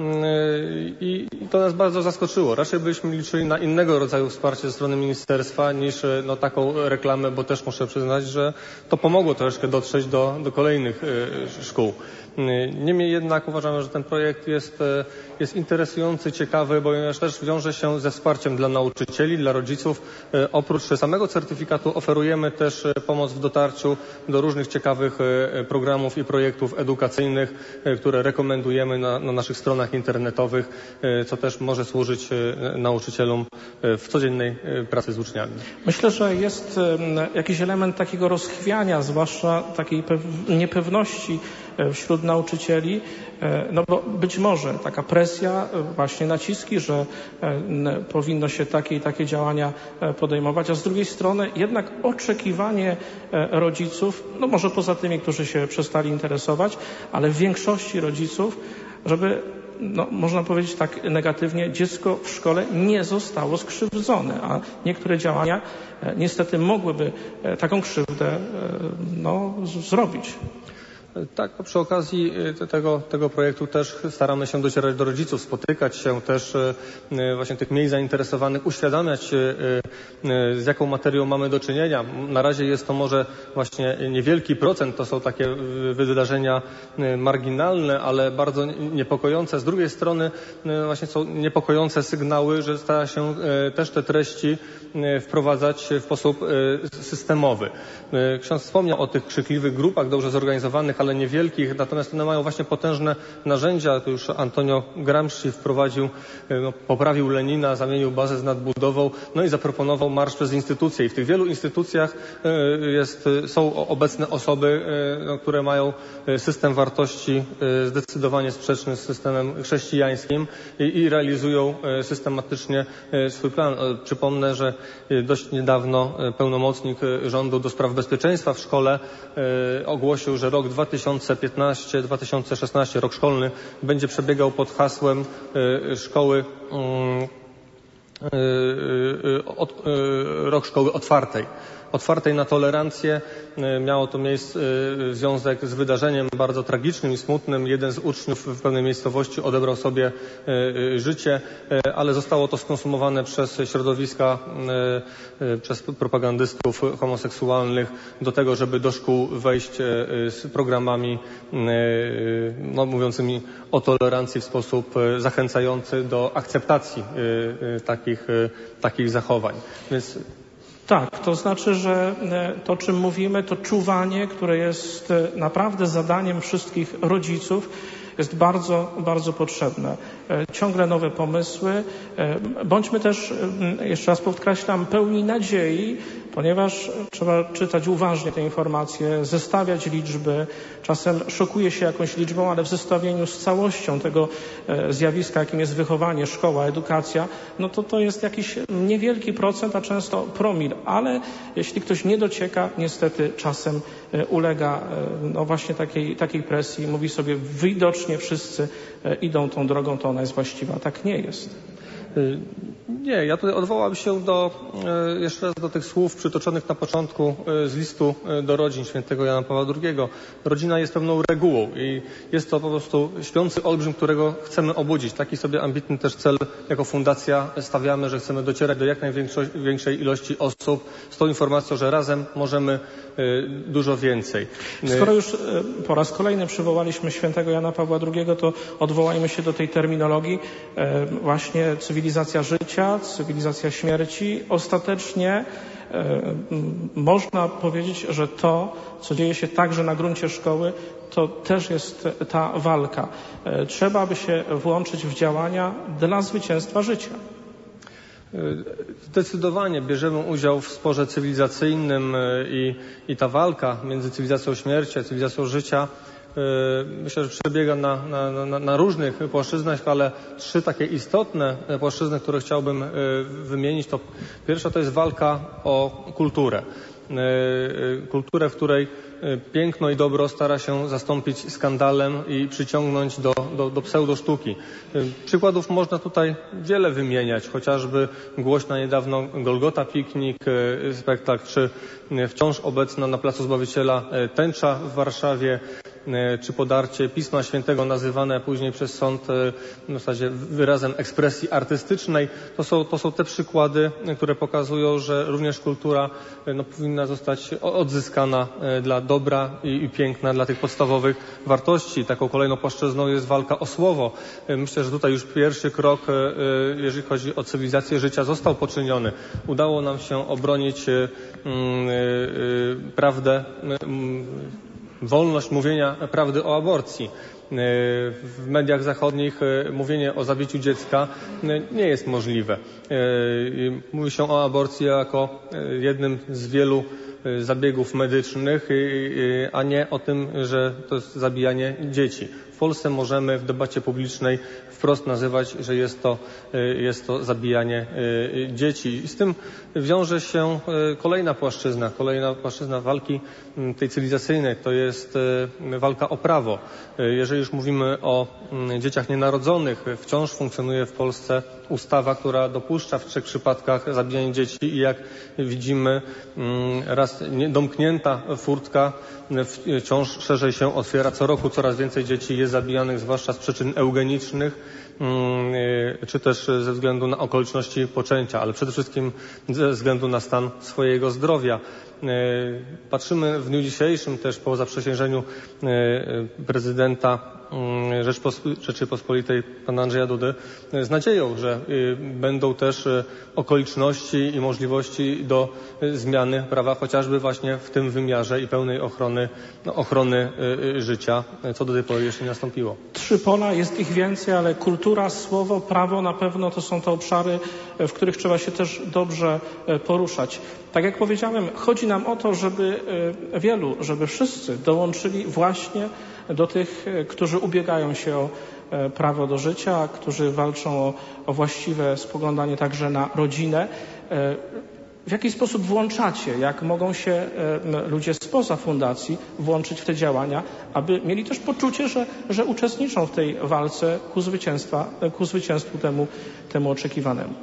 I to nas bardzo zaskoczyło. Raczej byśmy liczyli na innego rodzaju wsparcie ze strony ministerstwa niż no, taką reklamę, bo też muszę przyznać, że to pomogło troszeczkę dotrzeć do, do kolejnych szkół. Niemniej jednak uważamy, że ten projekt jest, jest interesujący, ciekawy, ponieważ też wiąże się ze wsparciem dla nauczycieli, dla rodziców. Oprócz samego certyfikatu oferujemy też pomoc w dotarciu do różnych ciekawych programów i projektów edukacyjnych, które rekomendujemy na, na naszych stronach internetowych, co też może służyć nauczycielom w codziennej pracy z uczniami. Myślę, że jest jakiś element takiego rozchwiania, zwłaszcza takiej niepewności wśród nauczycieli, no bo być może taka presja, właśnie naciski, że powinno się takie i takie działania podejmować, a z drugiej strony jednak oczekiwanie rodziców, no może poza tymi, którzy się przestali interesować, ale w większości rodziców, żeby, no, można powiedzieć tak negatywnie, dziecko w szkole nie zostało skrzywdzone, a niektóre działania niestety mogłyby taką krzywdę no, zrobić. Tak, przy okazji tego, tego projektu też staramy się docierać do rodziców, spotykać się też właśnie tych mniej zainteresowanych, uświadamiać, z jaką materią mamy do czynienia. Na razie jest to może właśnie niewielki procent, to są takie wydarzenia marginalne, ale bardzo niepokojące. Z drugiej strony właśnie są niepokojące sygnały, że stara się też te treści wprowadzać w sposób systemowy. Ksiądz wspomniał o tych krzykliwych grupach dobrze zorganizowanych, ale niewielkich, natomiast one mają właśnie potężne narzędzia. To już Antonio Gramsci wprowadził, no, poprawił Lenina, zamienił bazę z nadbudową, no i zaproponował marsz przez instytucje. I w tych wielu instytucjach jest, są obecne osoby, no, które mają system wartości zdecydowanie sprzeczny z systemem chrześcijańskim i, i realizują systematycznie swój plan. Przypomnę, że dość niedawno pełnomocnik rządu do spraw bezpieczeństwa w szkole ogłosił, że rok dwa tysiące piętnasty dwa tysiące szesnasty, rok szkolny, będzie przebiegał pod hasłem szkoły, rok szkoły otwartej. Otwartej na tolerancję. Miało to miejsce, związek z wydarzeniem bardzo tragicznym i smutnym. Jeden z uczniów w pewnej miejscowości odebrał sobie życie, ale zostało to skonsumowane przez środowiska, przez propagandystów homoseksualnych do tego, żeby do szkół wejść z programami no, mówiącymi o tolerancji w sposób zachęcający do akceptacji takich, takich zachowań. Więc tak, to znaczy, że to, o czym mówimy, to czuwanie, które jest naprawdę zadaniem wszystkich rodziców, jest bardzo, bardzo potrzebne. Ciągle nowe pomysły. Bądźmy też, jeszcze raz podkreślam, pełni nadziei, ponieważ trzeba czytać uważnie te informacje, zestawiać liczby. Czasem szokuje się jakąś liczbą, ale w zestawieniu z całością tego zjawiska, jakim jest wychowanie, szkoła, edukacja, no to to jest jakiś niewielki procent, a często promil. Ale jeśli ktoś nie docieka, niestety czasem ulega no właśnie takiej, takiej presji, mówi sobie widocznie wszyscy idą tą drogą, to ona jest właściwa. Tak nie jest. Nie, ja tutaj odwołam się do, jeszcze raz do tych słów przytoczonych na początku z listu do rodzin świętego Jana Pawła drugiego. Rodzina jest pewną regułą i jest to po prostu śpiący olbrzym, którego chcemy obudzić. Taki sobie ambitny też cel jako fundacja stawiamy, że chcemy docierać do jak największej ilości osób z tą informacją, że razem możemy dużo więcej. Skoro już po raz kolejny przywołaliśmy świętego Jana Pawła drugiego, to odwołajmy się do tej terminologii właśnie cywilizacja życia, cywilizacja śmierci. Ostatecznie można powiedzieć, że to, co dzieje się także na gruncie szkoły, to też jest ta walka. Trzeba by się włączyć w działania dla zwycięstwa życia. Zdecydowanie bierzemy udział w sporze cywilizacyjnym i, i ta walka między cywilizacją śmierci a cywilizacją życia myślę, że przebiega na, na, na, na różnych płaszczyznach, ale trzy takie istotne płaszczyzny, które chciałbym wymienić, to pierwsza to jest walka o kulturę. Kulturę, w której piękno i dobro stara się zastąpić skandalem i przyciągnąć do, do, do pseudosztuki. Przykładów można tutaj wiele wymieniać, chociażby głośna niedawno Golgota Piknik, spektakl, czy wciąż obecna na Placu Zbawiciela tęcza w Warszawie, czy podarcie Pisma Świętego nazywane później przez sąd w zasadzie wyrazem ekspresji artystycznej. To są, to są te przykłady, które pokazują, że również kultura no, powinna zostać odzyskana dla dobra i, i piękna, dla tych podstawowych wartości. Taką kolejną płaszczyzną jest walka o słowo. Myślę, że tutaj już pierwszy krok, jeżeli chodzi o cywilizację życia, został poczyniony. Udało nam się obronić prawdę, wolność mówienia prawdy o aborcji. W mediach zachodnich mówienie o zabiciu dziecka nie jest możliwe. Mówi się o aborcji jako jednym z wielu zabiegów medycznych, a nie o tym, że to jest zabijanie dzieci. W Polsce możemy w debacie publicznej wprost nazywać, że jest to, jest to zabijanie dzieci. I z tym wiąże się kolejna płaszczyzna, kolejna płaszczyzna walki tej cywilizacyjnej, to jest walka o prawo. Jeżeli już mówimy o dzieciach nienarodzonych, wciąż funkcjonuje w Polsce ustawa, która dopuszcza w trzech przypadkach zabijanie dzieci i jak widzimy, raz domknięta furtka wciąż szerzej się otwiera. Co roku coraz więcej dzieci jest zabijanych, zwłaszcza z przyczyn eugenicznych, czy też ze względu na okoliczności poczęcia, ale przede wszystkim ze względu na stan swojego zdrowia. Patrzymy w dniu dzisiejszym też po zaprzysiężeniu prezydenta Rzeczypospolitej pana Andrzeja Dudy z nadzieją, że będą też okoliczności i możliwości do zmiany prawa, chociażby właśnie w tym wymiarze i pełnej ochrony, no, ochrony życia, co do tej pory jeszcze nie nastąpiło. Trzy pola, jest ich więcej, ale kultura, słowo, prawo na pewno to są te obszary, w których trzeba się też dobrze poruszać. Tak jak powiedziałem, chodzi nam o to, żeby wielu, żeby wszyscy dołączyli właśnie do tych, którzy ubiegają się o prawo do życia, którzy walczą o, o właściwe spoglądanie także na rodzinę. W jaki sposób włączacie, jak mogą się ludzie spoza fundacji włączyć w te działania, aby mieli też poczucie, że, że uczestniczą w tej walce ku, zwycięstwa, ku zwycięstwu temu, temu oczekiwanemu?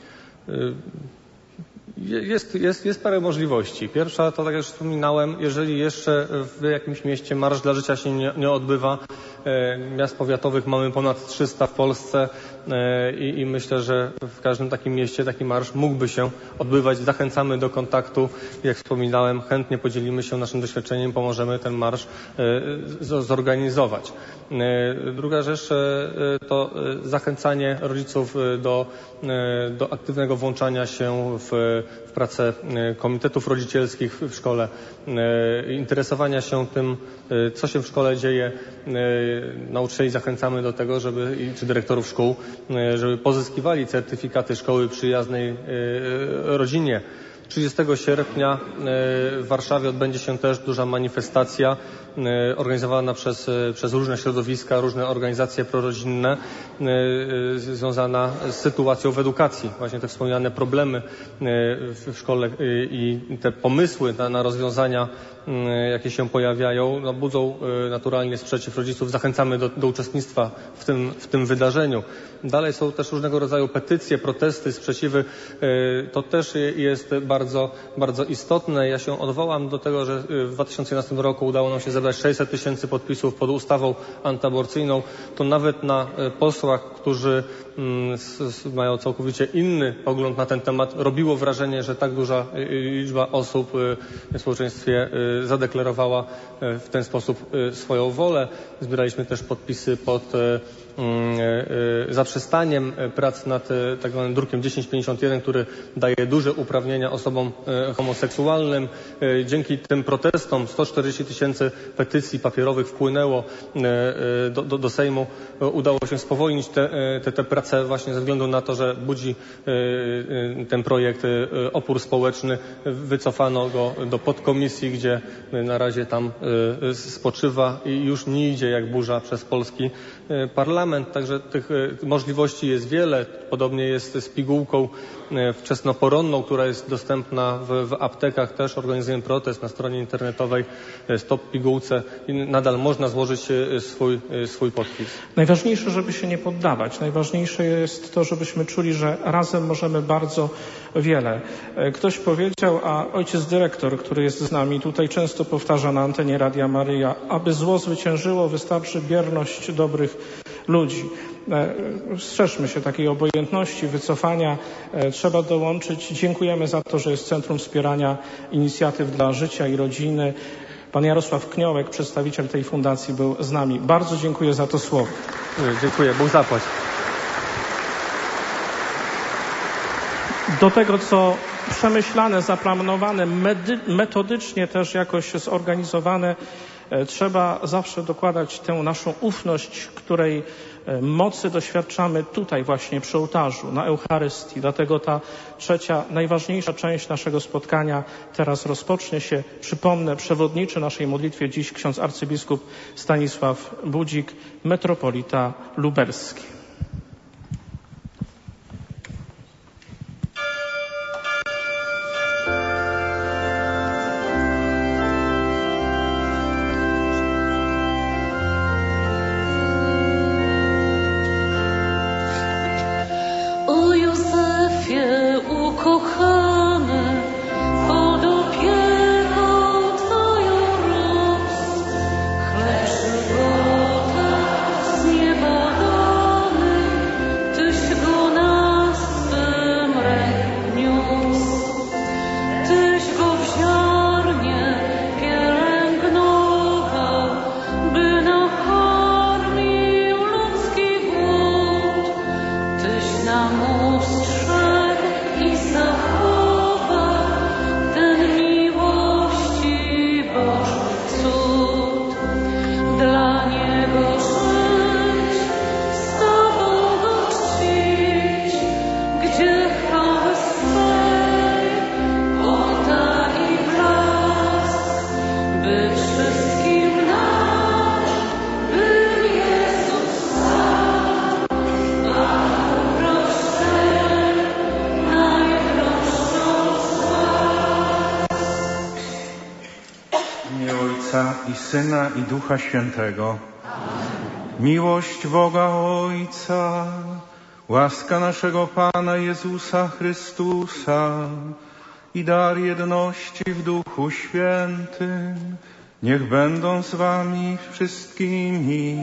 Jest, jest, jest parę możliwości. Pierwsza to, tak jak już wspominałem, jeżeli jeszcze w jakimś mieście Marsz dla Życia się nie, nie odbywa, e, miast powiatowych mamy ponad trzysta w Polsce e, i, i myślę, że w każdym takim mieście taki marsz mógłby się odbywać. Zachęcamy do kontaktu. Jak wspominałem, chętnie podzielimy się naszym doświadczeniem, pomożemy ten marsz e, z, zorganizować. E, druga rzecz e, to zachęcanie rodziców do, e, do aktywnego włączania się w w pracę komitetów rodzicielskich w szkole, interesowania się tym, co się w szkole dzieje. Nauczycieli zachęcamy do tego, żeby, czy dyrektorów szkół, żeby pozyskiwali certyfikaty szkoły przyjaznej rodzinie. trzydziestego sierpnia w Warszawie odbędzie się też duża manifestacja organizowana przez, przez różne środowiska, różne organizacje prorodzinne, związana z sytuacją w edukacji. Właśnie te wspomniane problemy w szkole i te pomysły na, na rozwiązania, jakie się pojawiają, no, budzą naturalnie sprzeciw rodziców. Zachęcamy do, do uczestnictwa w tym, w tym wydarzeniu. Dalej są też różnego rodzaju petycje, protesty, sprzeciwy. To też jest bardzo, bardzo istotne. Ja się odwołam do tego, że w dwa tysiące jedenastym roku udało nam się zebrać sześćset tysięcy podpisów pod ustawą antyaborcyjną. To nawet na posłach, którzy mają całkowicie inny pogląd na ten temat, robiło wrażenie, że tak duża liczba osób w społeczeństwie zadeklarowała w ten sposób swoją wolę. Zbieraliśmy też podpisy pod zaprzestaniem prac nad tak zwanym drukiem tysiąc pięćdziesiąt jeden, który daje duże uprawnienia osobom homoseksualnym. Dzięki tym protestom sto czterdzieści tysięcy petycji papierowych wpłynęło do, do, do Sejmu. Udało się spowolnić te, te, te prace właśnie ze względu na to, że budzi ten projekt opór społeczny. Wycofano go do podkomisji, gdzie na razie tam spoczywa i już nie idzie jak burza przez polski parlament. Także tych możliwości jest wiele. Podobnie jest z pigułką wczesnoporonną, która jest dostępna w, w aptekach. Też organizujemy protest na stronie internetowej Stop Pigułce i nadal można złożyć swój, swój podpis. Najważniejsze, żeby się nie poddawać. Najważniejsze jest to, żebyśmy czuli, że razem możemy bardzo wiele. Ktoś powiedział, a ojciec dyrektor, który jest z nami, tutaj często powtarza na antenie Radia Maryja, aby zło zwyciężyło, wystarczy bierność dobrych ludzi. Strzeżmy się takiej obojętności, wycofania. Trzeba dołączyć. Dziękujemy za to, że jest Centrum Wspierania Inicjatyw dla Życia i Rodziny. Pan Jarosław Kniołek, przedstawiciel tej fundacji, był z nami. Bardzo dziękuję za to słowo. Dziękuję. Bóg zapłać. Do tego, co przemyślane, zaplanowane, metodycznie też jakoś zorganizowane, trzeba zawsze dokładać tę naszą ufność, której mocy doświadczamy tutaj właśnie przy ołtarzu, na Eucharystii. Dlatego ta trzecia, najważniejsza część naszego spotkania teraz rozpocznie się. Przypomnę, przewodniczy naszej modlitwie dziś ksiądz arcybiskup Stanisław Budzik, metropolita lubelski. i Syna, i Ducha Świętego. Miłość Boga Ojca, łaska naszego Pana Jezusa Chrystusa i dar jedności w Duchu Świętym niech będą z wami wszystkimi.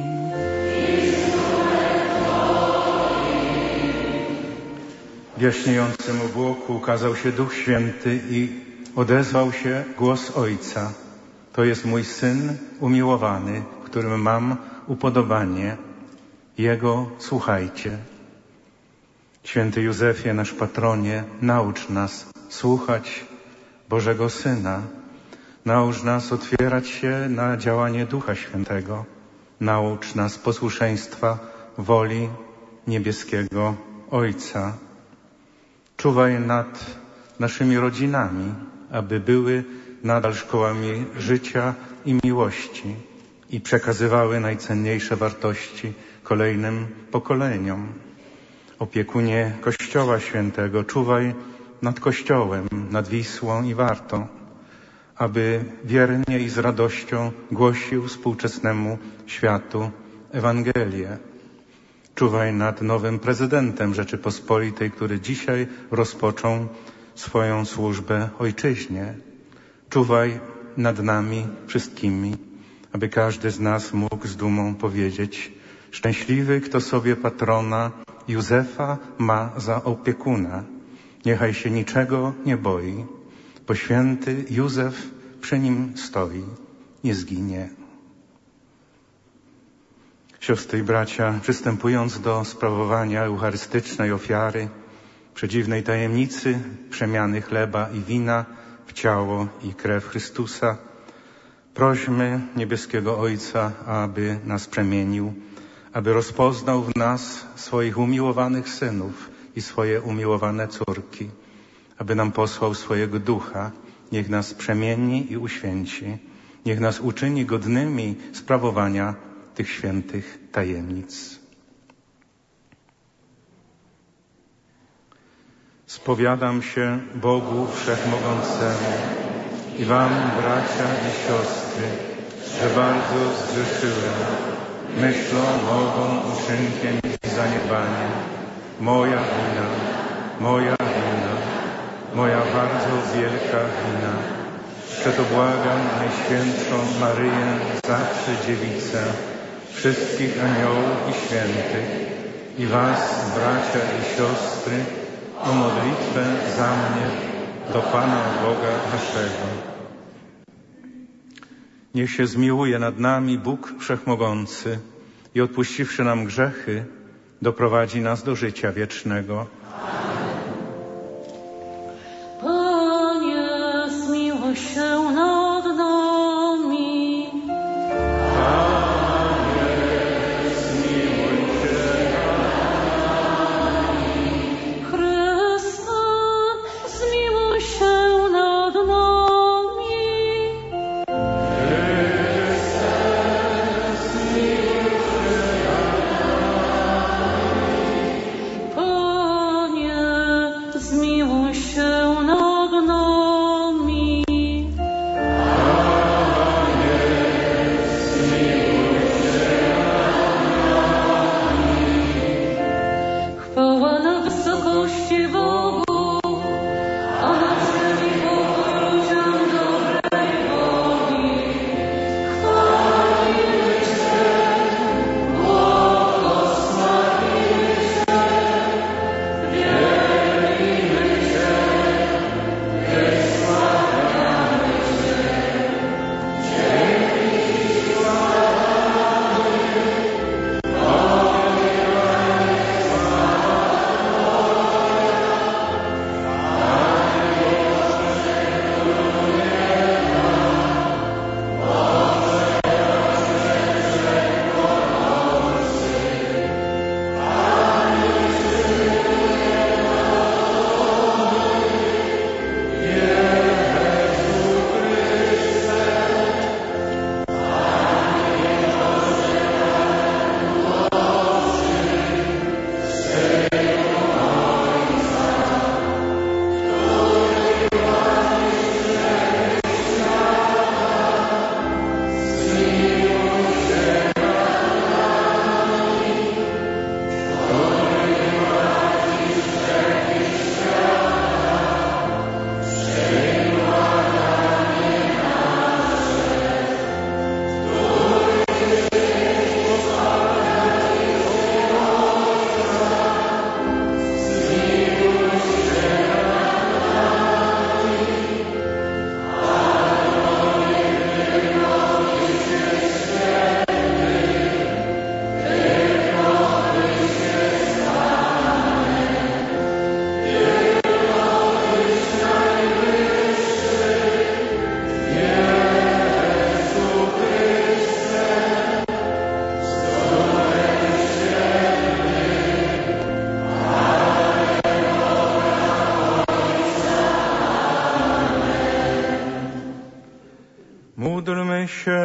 W jaśniejącym obłoku ukazał się Duch Święty i odezwał się głos Ojca. To jest mój Syn umiłowany, w którym mam upodobanie. Jego słuchajcie. Święty Józefie, nasz patronie, naucz nas słuchać Bożego Syna. Naucz nas otwierać się na działanie Ducha Świętego. Naucz nas posłuszeństwa woli niebieskiego Ojca. Czuwaj nad naszymi rodzinami, aby były nadal szkołami życia i miłości i przekazywały najcenniejsze wartości kolejnym pokoleniom. Opiekunie Kościoła Świętego, czuwaj nad Kościołem, nad Wisłą i Wartą, aby wiernie i z radością głosił współczesnemu światu Ewangelię. Czuwaj nad nowym prezydentem Rzeczypospolitej, który dzisiaj rozpoczął swoją służbę ojczyźnie. Czuwaj nad nami wszystkimi, aby każdy z nas mógł z dumą powiedzieć: szczęśliwy, kto sobie patrona Józefa ma za opiekuna. Niechaj się niczego nie boi, bo święty Józef przy nim stoi, nie zginie. Siostry i bracia, przystępując do sprawowania eucharystycznej ofiary, przedziwnej tajemnicy przemiany chleba i wina w ciało i krew Chrystusa, prośmy niebieskiego Ojca, aby nas przemienił, aby rozpoznał w nas swoich umiłowanych synów i swoje umiłowane córki, aby nam posłał swojego Ducha, niech nas przemieni i uświęci, niech nas uczyni godnymi sprawowania tych świętych tajemnic. Spowiadam się Bogu Wszechmogącemu i wam, bracia i siostry, że bardzo zgrzeszyłem myślą, mową, uczynkiem i zaniedbaniem. Moja wina, moja wina, moja bardzo wielka wina. Przeto błagam Najświętszą Maryję, zawsze Dziewicę, wszystkich aniołów i świętych i was, bracia i siostry, o modlitwę za mnie do Pana Boga naszego. Niech się zmiłuje nad nami Bóg Wszechmogący i odpuściwszy nam grzechy, doprowadzi nas do życia wiecznego. Panie, zmiłuj się nad nami. Panie, zmiłuj się nad nami. Chryste, zmiłuj się nad nami. Chryste, zmiłuj się nad nami. Panie, zmiłuj się nad nami. Chwała na wysokości Bogu, a na ziemi pokój ludziom dobrej woli. Chwalimy Cię, błogosławimy Cię, wielbimy Cię, wysławiamy Cię. Dzięki Ci Módlmy się.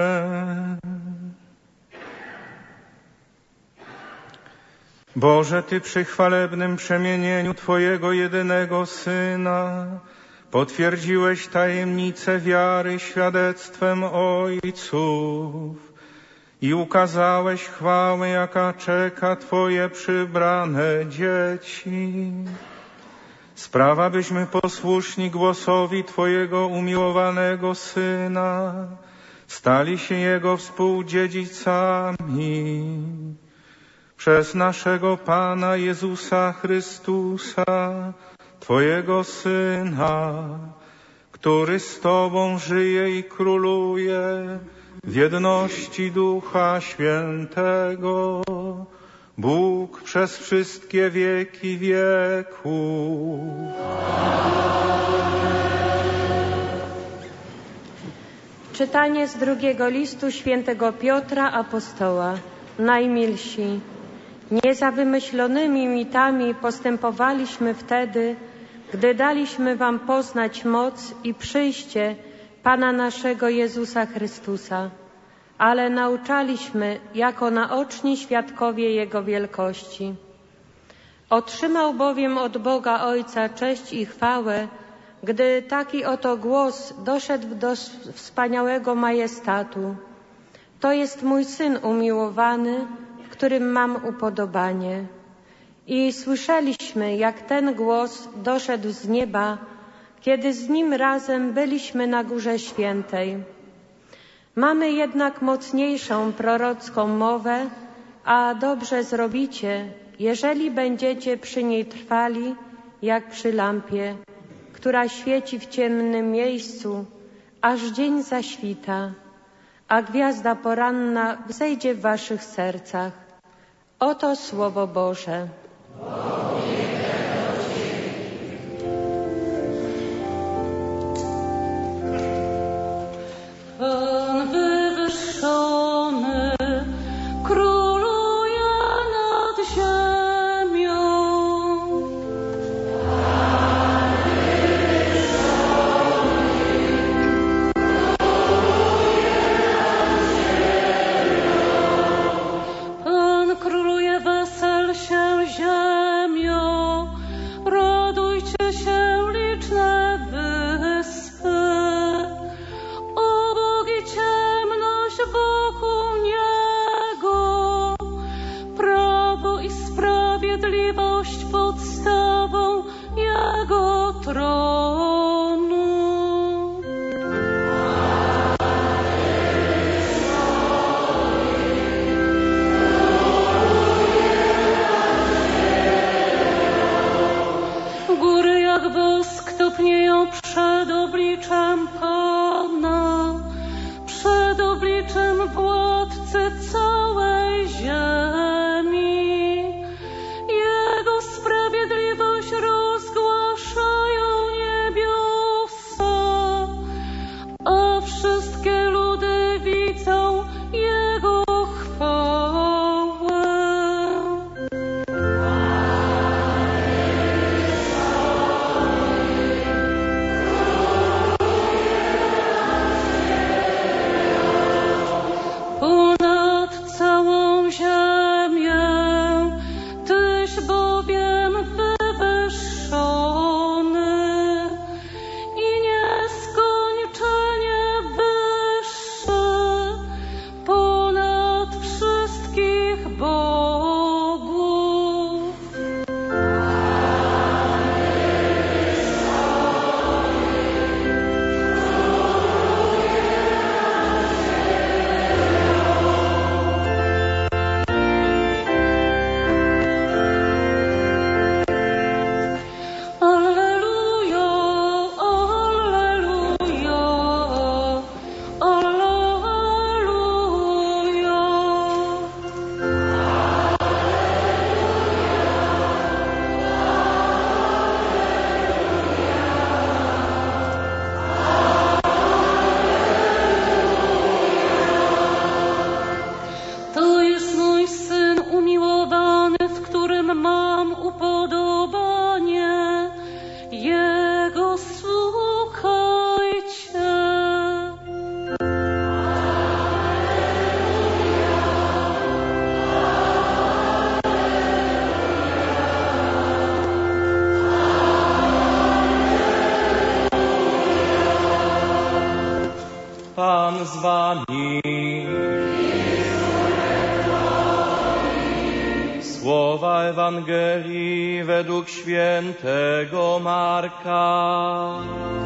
Boże, Ty przy chwalebnym przemienieniu Twojego jedynego Syna potwierdziłeś tajemnicę wiary świadectwem ojców i ukazałeś chwałę, jaka czeka Twoje przybrane dzieci. Sprawa, byśmy posłuszni głosowi Twojego umiłowanego Syna stali się Jego współdziedzicami. Przez naszego Pana Jezusa Chrystusa, Twojego Syna, który z Tobą żyje i króluje w jedności Ducha Świętego, Bóg przez wszystkie wieki wieków. Czytanie z drugiego listu świętego Piotra Apostoła. Najmilsi, nie za wymyślonymi mitami postępowaliśmy wtedy, gdy daliśmy wam poznać moc i przyjście Pana naszego Jezusa Chrystusa, ale nauczaliśmy jako naoczni świadkowie Jego wielkości. Otrzymał bowiem od Boga Ojca cześć i chwałę, gdy taki oto głos doszedł do wspaniałego majestatu. To jest mój Syn umiłowany, w którym mam upodobanie. I słyszeliśmy, jak ten głos doszedł z nieba, kiedy z Nim razem byliśmy na Górze Świętej. Mamy jednak mocniejszą prorocką mowę, a dobrze zrobicie, jeżeli będziecie przy niej trwali, jak przy lampie, która świeci w ciemnym miejscu, aż dzień zaświta, a gwiazda poranna wzejdzie w waszych sercach. Oto Słowo Boże. Pan wywyższony króluje nad ziemią. Pan króluje, wesel się ziemią, radujcie się liczne wyspy. Obok i ciemność wokół Niego, prawo i sprawiedliwość podstawą Jego tronu. Góry jak wosk topnieją przed obliczem Pana, przed obliczem Władcy całej ziemi. Jego sprawiedliwość rozgłaszają niebiosa, a wszystkie ludy widzą Jego chwałę. Ponad całą ziemię, Tyś bowiem wywyższony i nieskończenie wyższy ponad wszystkich bogów. Alleluja, alleluja, alleluja. To jest mój Syn umiłowany, w którym mam upodobanie. Jego słuchajcie. Pan z wami. Słowa Ewangelii według świętego Marka.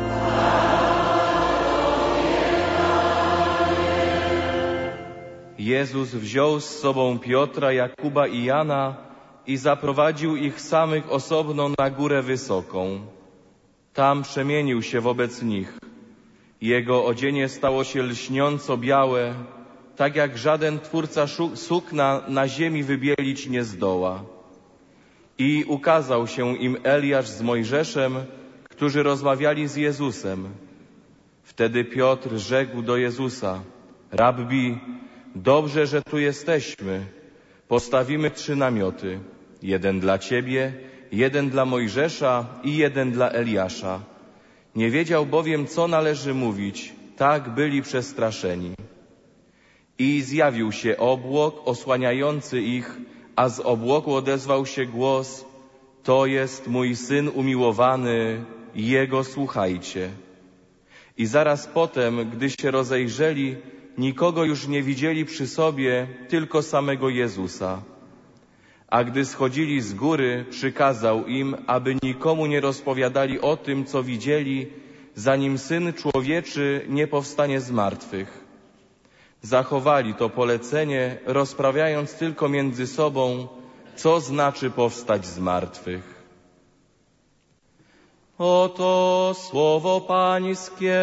Jezus wziął z sobą Piotra, Jakuba i Jana i zaprowadził ich samych osobno na górę wysoką. Tam przemienił się wobec nich Jego odzienie stało się lśniąco białe, tak jak żaden twórca sukna na ziemi wybielić nie zdoła. I ukazał się im Eliasz z Mojżeszem, którzy rozmawiali z Jezusem. Wtedy Piotr rzekł do Jezusa: Rabbi, dobrze, że tu jesteśmy. Postawimy trzy namioty. Jeden dla Ciebie, jeden dla Mojżesza i jeden dla Eliasza. Nie wiedział bowiem, co należy mówić. Tak byli przestraszeni. I zjawił się obłok osłaniający ich, a z obłoku odezwał się głos: To jest mój Syn umiłowany, Jego słuchajcie. I zaraz potem, gdy się rozejrzeli, nikogo już nie widzieli przy sobie, tylko samego Jezusa. A gdy schodzili z góry, przykazał im, aby nikomu nie rozpowiadali o tym, co widzieli, zanim Syn Człowieczy nie powstanie z martwych. Zachowali to polecenie, rozprawiając tylko między sobą, co znaczy powstać z martwych. Oto słowo Pańskie.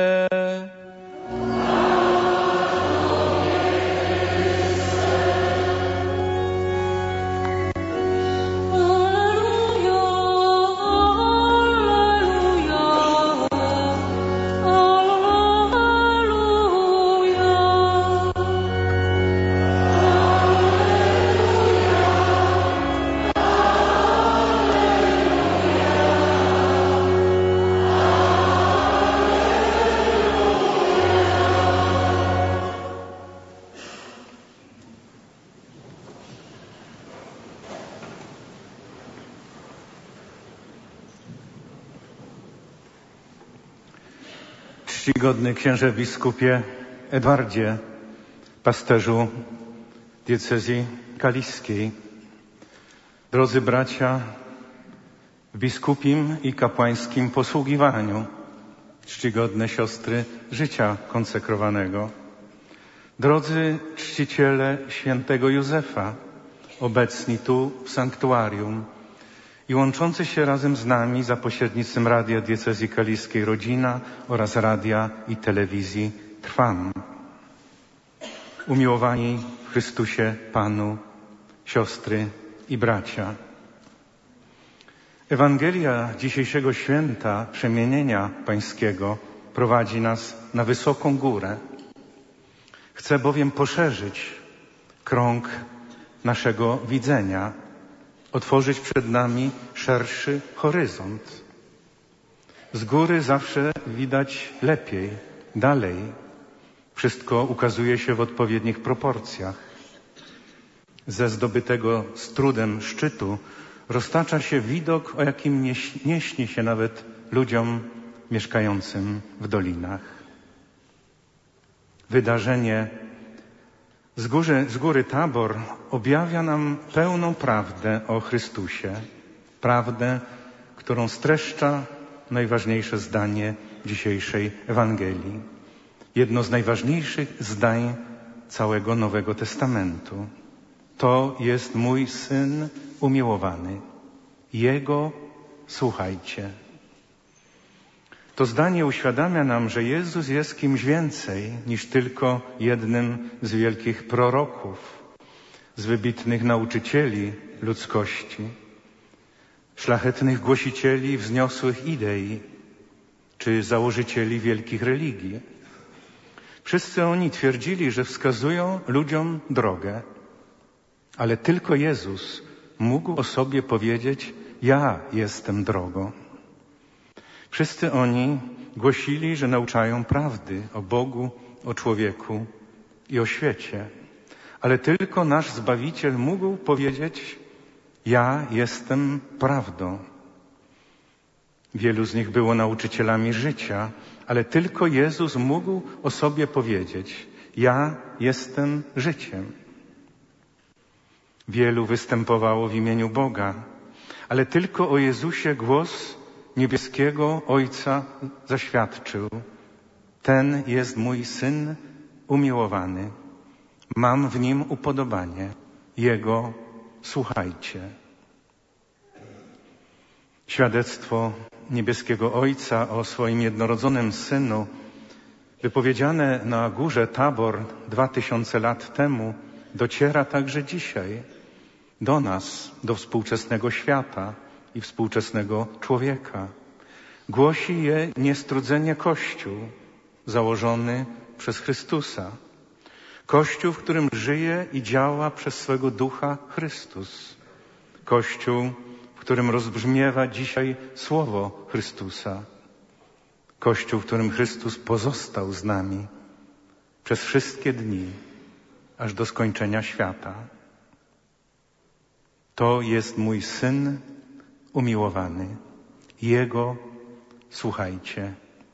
Czcigodny księże biskupie Edwardzie, pasterzu diecezji kaliskiej, drodzy bracia w biskupim i kapłańskim posługiwaniu, czcigodne siostry życia konsekrowanego, drodzy czciciele świętego Józefa, obecni tu w sanktuarium i łączący się razem z nami za pośrednictwem Radia Diecezji Kaliskiej Rodzina oraz radia i telewizji Trwam. Umiłowani w Chrystusie Panu, siostry i bracia. Ewangelia dzisiejszego święta Przemienienia Pańskiego prowadzi nas na wysoką górę. Chce bowiem poszerzyć krąg naszego widzenia, otworzyć przed nami szerszy horyzont. Z góry zawsze widać lepiej, dalej. Wszystko ukazuje się w odpowiednich proporcjach. Ze zdobytego z trudem szczytu roztacza się widok, o jakim nie, nie śni się nawet ludziom mieszkającym w dolinach. Wydarzenie z góry, z góry Tabor objawia nam pełną prawdę o Chrystusie. Prawdę, którą streszcza najważniejsze zdanie dzisiejszej Ewangelii. Jedno z najważniejszych zdań całego Nowego Testamentu. To jest mój Syn umiłowany. Jego słuchajcie. To zdanie uświadamia nam, że Jezus jest kimś więcej niż tylko jednym z wielkich proroków, z wybitnych nauczycieli ludzkości, szlachetnych głosicieli wzniosłych idei, czy założycieli wielkich religii. Wszyscy oni twierdzili, że wskazują ludziom drogę, ale tylko Jezus mógł o sobie powiedzieć: ja jestem drogą. Wszyscy oni głosili, że nauczają prawdy o Bogu, o człowieku i o świecie. Ale tylko nasz Zbawiciel mógł powiedzieć: ja jestem prawdą. Wielu z nich było nauczycielami życia, ale tylko Jezus mógł o sobie powiedzieć: ja jestem życiem. Wielu występowało w imieniu Boga, ale tylko o Jezusie głos niebieskiego Ojca zaświadczył: ten jest mój Syn umiłowany. Mam w Nim upodobanie. Jego słuchajcie. Świadectwo niebieskiego Ojca o swoim jednorodzonym Synu wypowiedziane na górze Tabor dwa tysiące lat temu, dociera także dzisiaj do nas, do współczesnego świata i współczesnego człowieka. Głosi je niestrudzenie Kościół założony przez Chrystusa. Kościół, w którym żyje i działa przez swego Ducha Chrystus. Kościół, w którym rozbrzmiewa dzisiaj słowo Chrystusa. Kościół, w którym Chrystus pozostał z nami przez wszystkie dni, aż do skończenia świata. To jest mój Syn umiłowany. Jego słuchajcie.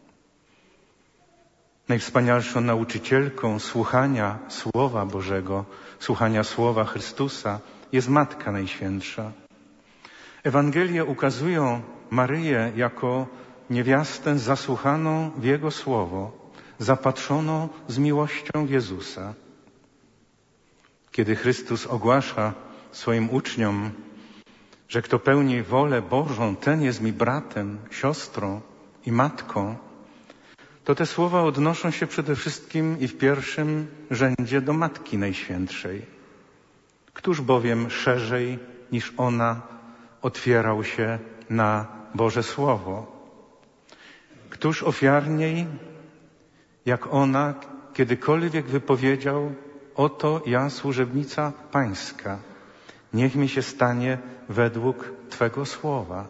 Najwspanialszą nauczycielką słuchania Słowa Bożego, słuchania Słowa Chrystusa jest Matka Najświętsza. Ewangelie ukazują Maryję jako niewiastę zasłuchaną w Jego Słowo, zapatrzoną z miłością w Jezusa. Kiedy Chrystus ogłasza swoim uczniom, że kto pełni wolę Bożą, ten jest mi bratem, siostrą i matką, to te słowa odnoszą się przede wszystkim i w pierwszym rzędzie do Matki Najświętszej. Któż bowiem szerzej niż ona otwierał się na Boże Słowo? Któż ofiarniej jak ona kiedykolwiek wypowiedział: oto ja, służebnica Pańska, niech mi się stanie według Twego słowa.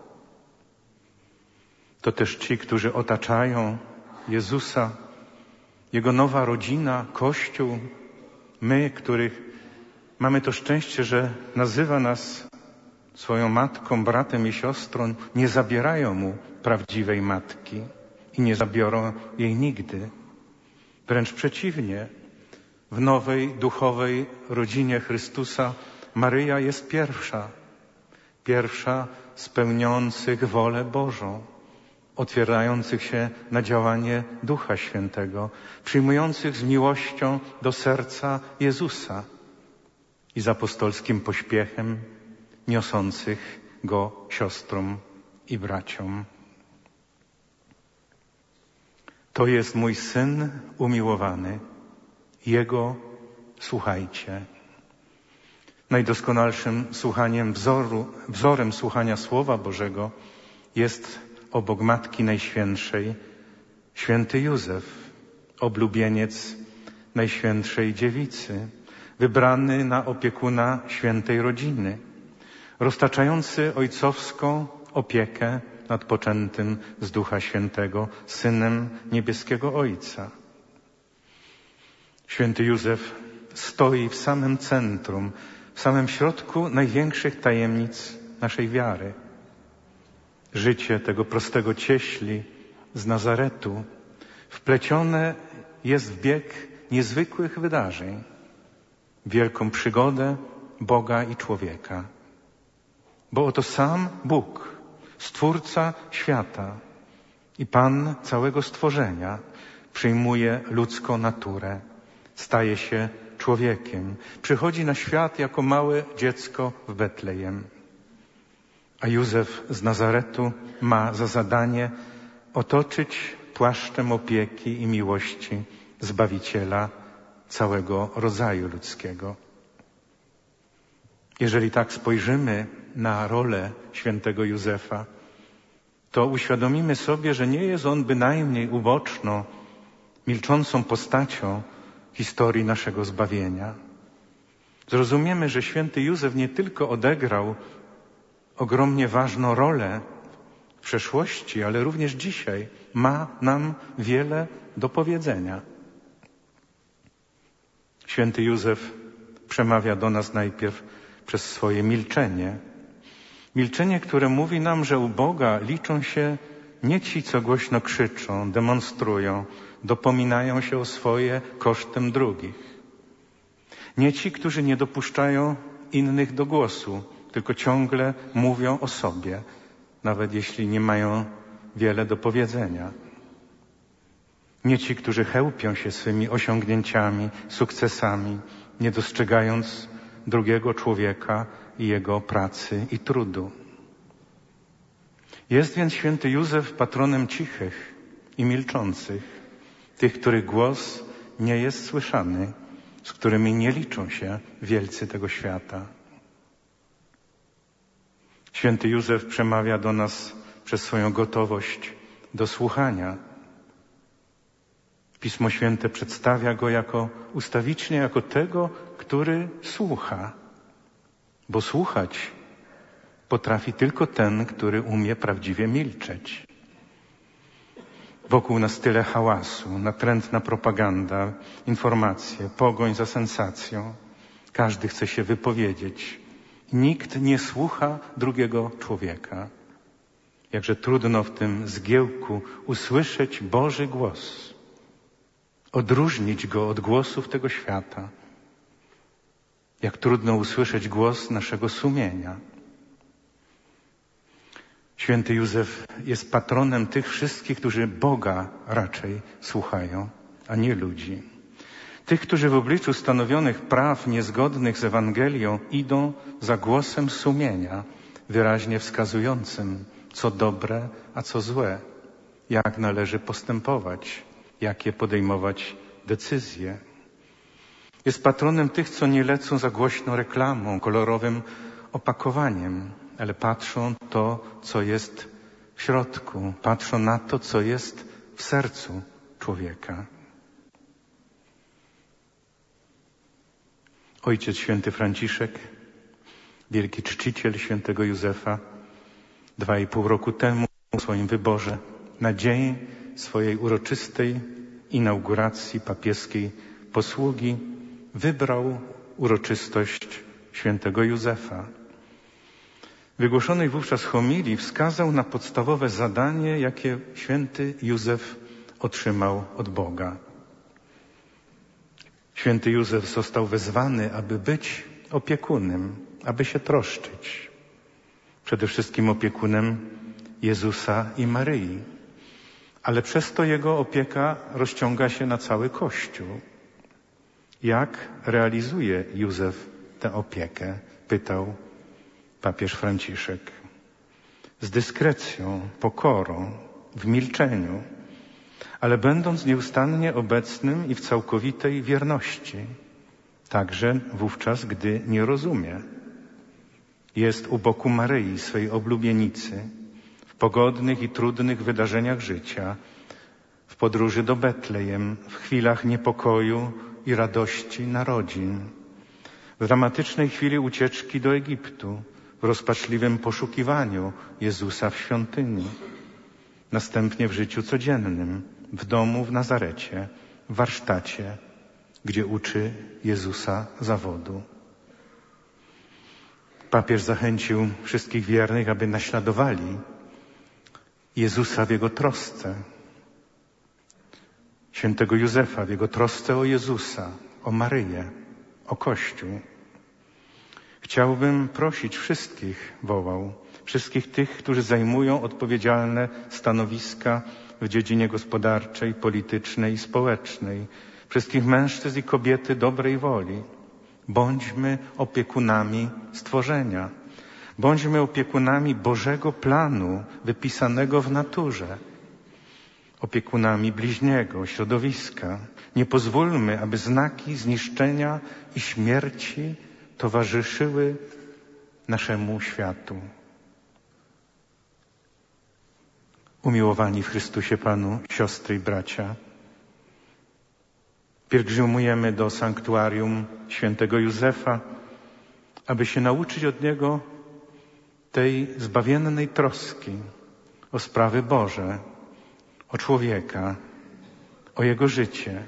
To też ci, którzy otaczają Jezusa, Jego nowa rodzina, Kościół, my, których mamy to szczęście, że nazywa nas swoją matką, bratem i siostrą, nie zabierają mu prawdziwej matki i nie zabiorą jej nigdy. Wręcz przeciwnie, w nowej duchowej rodzinie Chrystusa Maryja jest pierwsza, pierwsza z pełniących wolę Bożą, otwierających się na działanie Ducha Świętego, przyjmujących z miłością do serca Jezusa i z apostolskim pośpiechem niosących Go siostrom i braciom. To jest mój Syn umiłowany, Jego słuchajcie. Najdoskonalszym słuchaniem wzoru, wzorem słuchania Słowa Bożego jest obok Matki Najświętszej święty Józef, oblubieniec Najświętszej Dziewicy, wybrany na opiekuna świętej rodziny, roztaczający ojcowską opiekę nad poczętym z Ducha Świętego Synem Niebieskiego Ojca. Święty Józef stoi w samym centrum, w samym środku największych tajemnic naszej wiary. Życie tego prostego cieśli z Nazaretu wplecione jest w bieg niezwykłych wydarzeń, wielką przygodę Boga i człowieka. Bo oto sam Bóg, Stwórca świata i Pan całego stworzenia, przyjmuje ludzką naturę, staje się człowiekiem, przychodzi na świat jako małe dziecko w Betlejem. A Józef z Nazaretu ma za zadanie otoczyć płaszczem opieki i miłości Zbawiciela całego rodzaju ludzkiego. Jeżeli tak spojrzymy na rolę świętego Józefa, to uświadomimy sobie, że nie jest on bynajmniej uboczną, milczącą postacią historii naszego zbawienia. Zrozumiemy, że święty Józef nie tylko odegrał ogromnie ważną rolę w przeszłości, ale również dzisiaj ma nam wiele do powiedzenia. Święty Józef przemawia do nas najpierw przez swoje milczenie. Milczenie, które mówi nam, że u Boga liczą się nie ci, co głośno krzyczą, demonstrują, dopominają się o swoje kosztem drugich. Nie ci, którzy nie dopuszczają innych do głosu, tylko ciągle mówią o sobie, nawet jeśli nie mają wiele do powiedzenia. Nie ci, którzy chełpią się swymi osiągnięciami, sukcesami, nie dostrzegając drugiego człowieka i jego pracy i trudu. Jest więc święty Józef patronem cichych i milczących, tych, których głos nie jest słyszany, z którymi nie liczą się wielcy tego świata. Święty Józef przemawia do nas przez swoją gotowość do słuchania. Pismo Święte przedstawia go jako ustawicznie jako tego, który słucha, bo słuchać potrafi tylko ten, który umie prawdziwie milczeć. Wokół nas tyle hałasu, natrętna propaganda, informacje, pogoń za sensacją. Każdy chce się wypowiedzieć. Nikt nie słucha drugiego człowieka. Jakże trudno w tym zgiełku usłyszeć Boży głos. Odróżnić go od głosów tego świata. Jak trudno usłyszeć głos naszego sumienia. Święty Józef jest patronem tych wszystkich, którzy Boga raczej słuchają, a nie ludzi. Tych, którzy w obliczu stanowionych praw niezgodnych z Ewangelią idą za głosem sumienia, wyraźnie wskazującym, co dobre, a co złe, jak należy postępować, jakie podejmować decyzje. Jest patronem tych, co nie lecą za głośną reklamą, kolorowym opakowaniem, ale patrzą to, co jest w środku, patrzą na to, co jest w sercu człowieka. Ojciec Święty Franciszek, wielki czciciel Świętego Józefa, dwa i pół roku temu w swoim wyborze na dzień swojej uroczystej inauguracji papieskiej posługi wybrał uroczystość Świętego Józefa. W wygłoszonej wówczas homilii wskazał na podstawowe zadanie, jakie Święty Józef otrzymał od Boga. Święty Józef został wezwany, aby być opiekunem, aby się troszczyć. Przede wszystkim opiekunem Jezusa i Maryi. Ale przez to jego opieka rozciąga się na cały Kościół. Jak realizuje Józef tę opiekę? Pytał papież Franciszek. Z dyskrecją, pokorą, w milczeniu, ale będąc nieustannie obecnym i w całkowitej wierności, także wówczas, gdy nie rozumie. Jest u boku Maryi, swej oblubienicy, w pogodnych i trudnych wydarzeniach życia, w podróży do Betlejem, w chwilach niepokoju i radości narodzin, w dramatycznej chwili ucieczki do Egiptu, w rozpaczliwym poszukiwaniu Jezusa w świątyni, następnie w życiu codziennym, w domu w Nazarecie, w warsztacie, gdzie uczy Jezusa zawodu. Papież zachęcił wszystkich wiernych, aby naśladowali Jezusa w Jego trosce, Świętego Józefa w Jego trosce o Jezusa, o Maryję, o Kościół. Chciałbym prosić wszystkich, wołał, wszystkich tych, którzy zajmują odpowiedzialne stanowiska w dziedzinie gospodarczej, politycznej i społecznej, wszystkich mężczyzn i kobiety dobrej woli. Bądźmy opiekunami stworzenia. Bądźmy opiekunami Bożego planu wypisanego w naturze. Opiekunami bliźniego, środowiska. Nie pozwólmy, aby znaki zniszczenia i śmierci towarzyszyły naszemu światu. Umiłowani w Chrystusie Panu, siostry i bracia, pielgrzymujemy do sanktuarium Świętego Józefa, aby się nauczyć od Niego tej zbawiennej troski o sprawy Boże, o człowieka, o jego życie.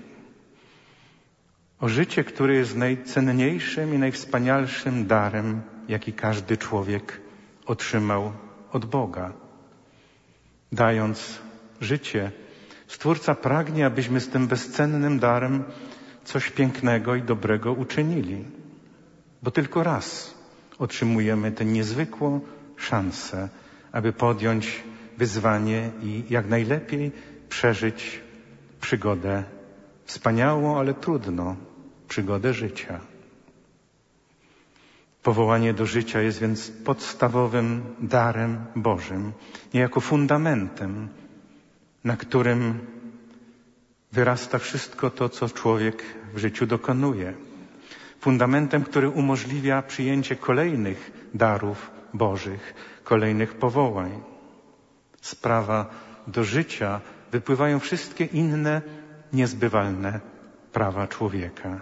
O życie, które jest najcenniejszym i najwspanialszym darem, jaki każdy człowiek otrzymał od Boga. Dając życie, Stwórca pragnie, abyśmy z tym bezcennym darem coś pięknego i dobrego uczynili. Bo tylko raz otrzymujemy tę niezwykłą szansę, aby podjąć wyzwanie i jak najlepiej przeżyć przygodę wspaniałą, ale trudną, przygodę życia. Powołanie do życia jest więc podstawowym darem Bożym, niejako fundamentem, na którym wyrasta wszystko to, co człowiek w życiu dokonuje. Fundamentem, który umożliwia przyjęcie kolejnych darów Bożych, kolejnych powołań. Z prawa do życia wypływają wszystkie inne niezbywalne prawa człowieka.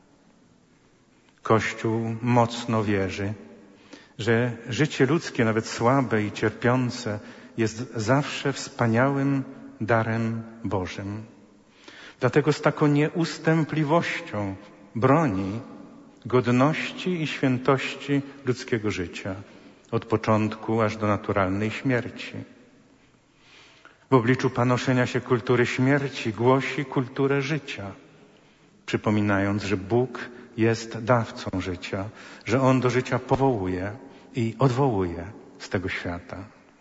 Kościół mocno wierzy, że życie ludzkie, nawet słabe i cierpiące, jest zawsze wspaniałym darem Bożym. Dlatego z taką nieustępliwością broni godności i świętości ludzkiego życia, od początku aż do naturalnej śmierci. W obliczu panoszenia się kultury śmierci głosi kulturę życia, przypominając, że Bóg jest dawcą życia, że On do życia powołuje i odwołuje z tego świata.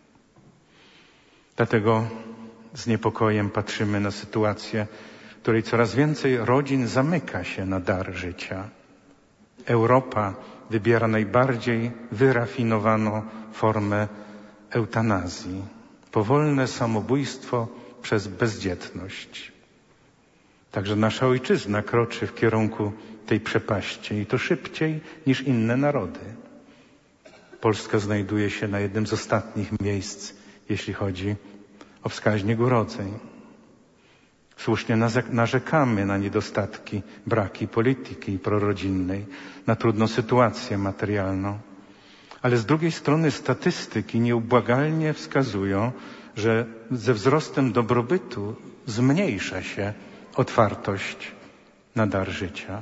Dlatego z niepokojem patrzymy na sytuację, w której coraz więcej rodzin zamyka się na dar życia. Europa wybiera najbardziej wyrafinowaną formę eutanazji. Powolne samobójstwo przez bezdzietność. Także nasza ojczyzna kroczy w kierunku tej przepaści i to szybciej niż inne narody. Polska znajduje się na jednym z ostatnich miejsc, jeśli chodzi o wskaźnik urodzeń. Słusznie narzekamy na niedostatki, braki polityki prorodzinnej, na trudną sytuację materialną. Ale z drugiej strony statystyki nieubłagalnie wskazują, że ze wzrostem dobrobytu zmniejsza się otwartość na dar życia.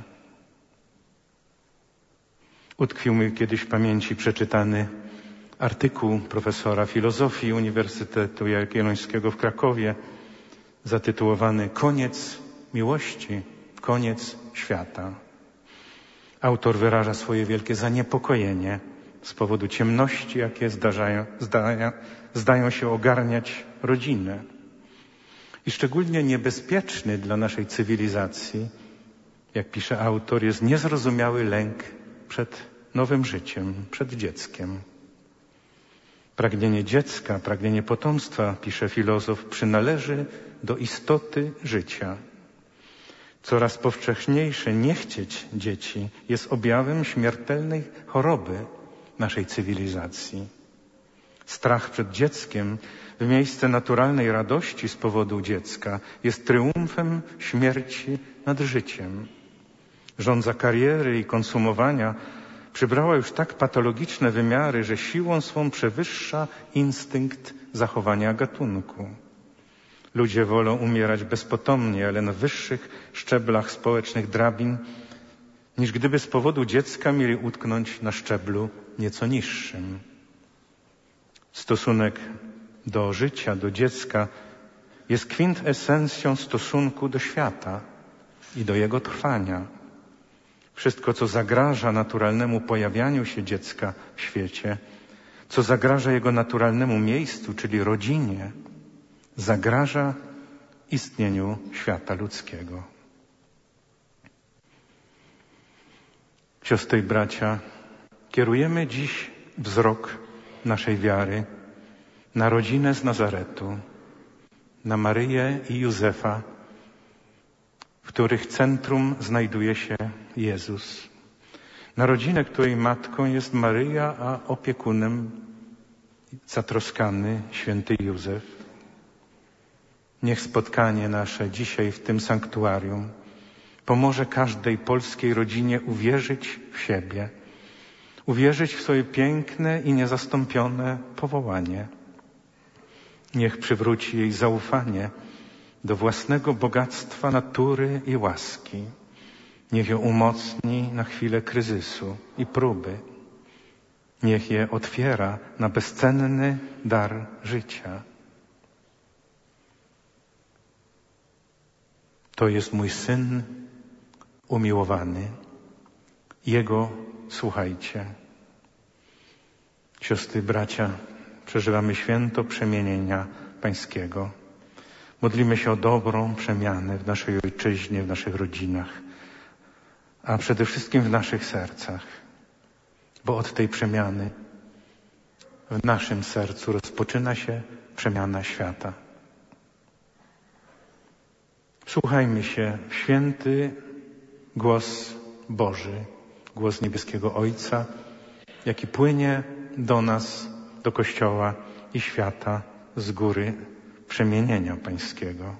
Utkwił mi kiedyś w pamięci przeczytany artykuł profesora filozofii Uniwersytetu Jagiellońskiego w Krakowie, zatytułowany Koniec miłości, koniec świata. Autor wyraża swoje wielkie zaniepokojenie z powodu ciemności, jakie zdarzają, zdają, zdają się ogarniać rodzinę. I szczególnie niebezpieczny dla naszej cywilizacji, jak pisze autor, jest niezrozumiały lęk przed nowym życiem, przed dzieckiem. Pragnienie dziecka, pragnienie potomstwa, pisze filozof, przynależy do istoty życia. Coraz powszechniejsze nie chcieć dzieci jest objawem śmiertelnej choroby naszej cywilizacji. Strach przed dzieckiem w miejsce naturalnej radości z powodu dziecka jest tryumfem śmierci nad życiem. Żądza kariery i konsumowania przybrała już tak patologiczne wymiary, że siłą swą przewyższa instynkt zachowania gatunku. Ludzie wolą umierać bezpotomnie, ale na wyższych szczeblach społecznych drabin, niż gdyby z powodu dziecka mieli utknąć na szczeblu nieco niższym. Stosunek do życia, do dziecka jest kwintesencją stosunku do świata i do jego trwania. Wszystko, co zagraża naturalnemu pojawianiu się dziecka w świecie, co zagraża jego naturalnemu miejscu, czyli rodzinie, zagraża istnieniu świata ludzkiego. Siostry i bracia, kierujemy dziś wzrok naszej wiary na rodzinę z Nazaretu, na Maryję i Józefa, w których centrum znajduje się Jezus. Na rodzinę, której matką jest Maryja, a opiekunem zatroskany święty Józef. Niech spotkanie nasze dzisiaj w tym sanktuarium pomoże każdej polskiej rodzinie uwierzyć w siebie, uwierzyć w swoje piękne i niezastąpione powołanie. Niech przywróci jej zaufanie do własnego bogactwa natury i łaski. Niech ją umocni na chwilę kryzysu i próby. Niech je otwiera na bezcenny dar życia. To jest mój Syn umiłowany. Jego słuchajcie. Siostry, bracia, przeżywamy święto przemienienia Pańskiego. Modlimy się o dobrą przemianę w naszej ojczyźnie, w naszych rodzinach, a przede wszystkim w naszych sercach. Bo od tej przemiany w naszym sercu rozpoczyna się przemiana świata. Wsłuchajmy się w święty głos Boży, głos niebieskiego Ojca, jaki płynie do nas, do Kościoła i świata z góry przemienienia pańskiego.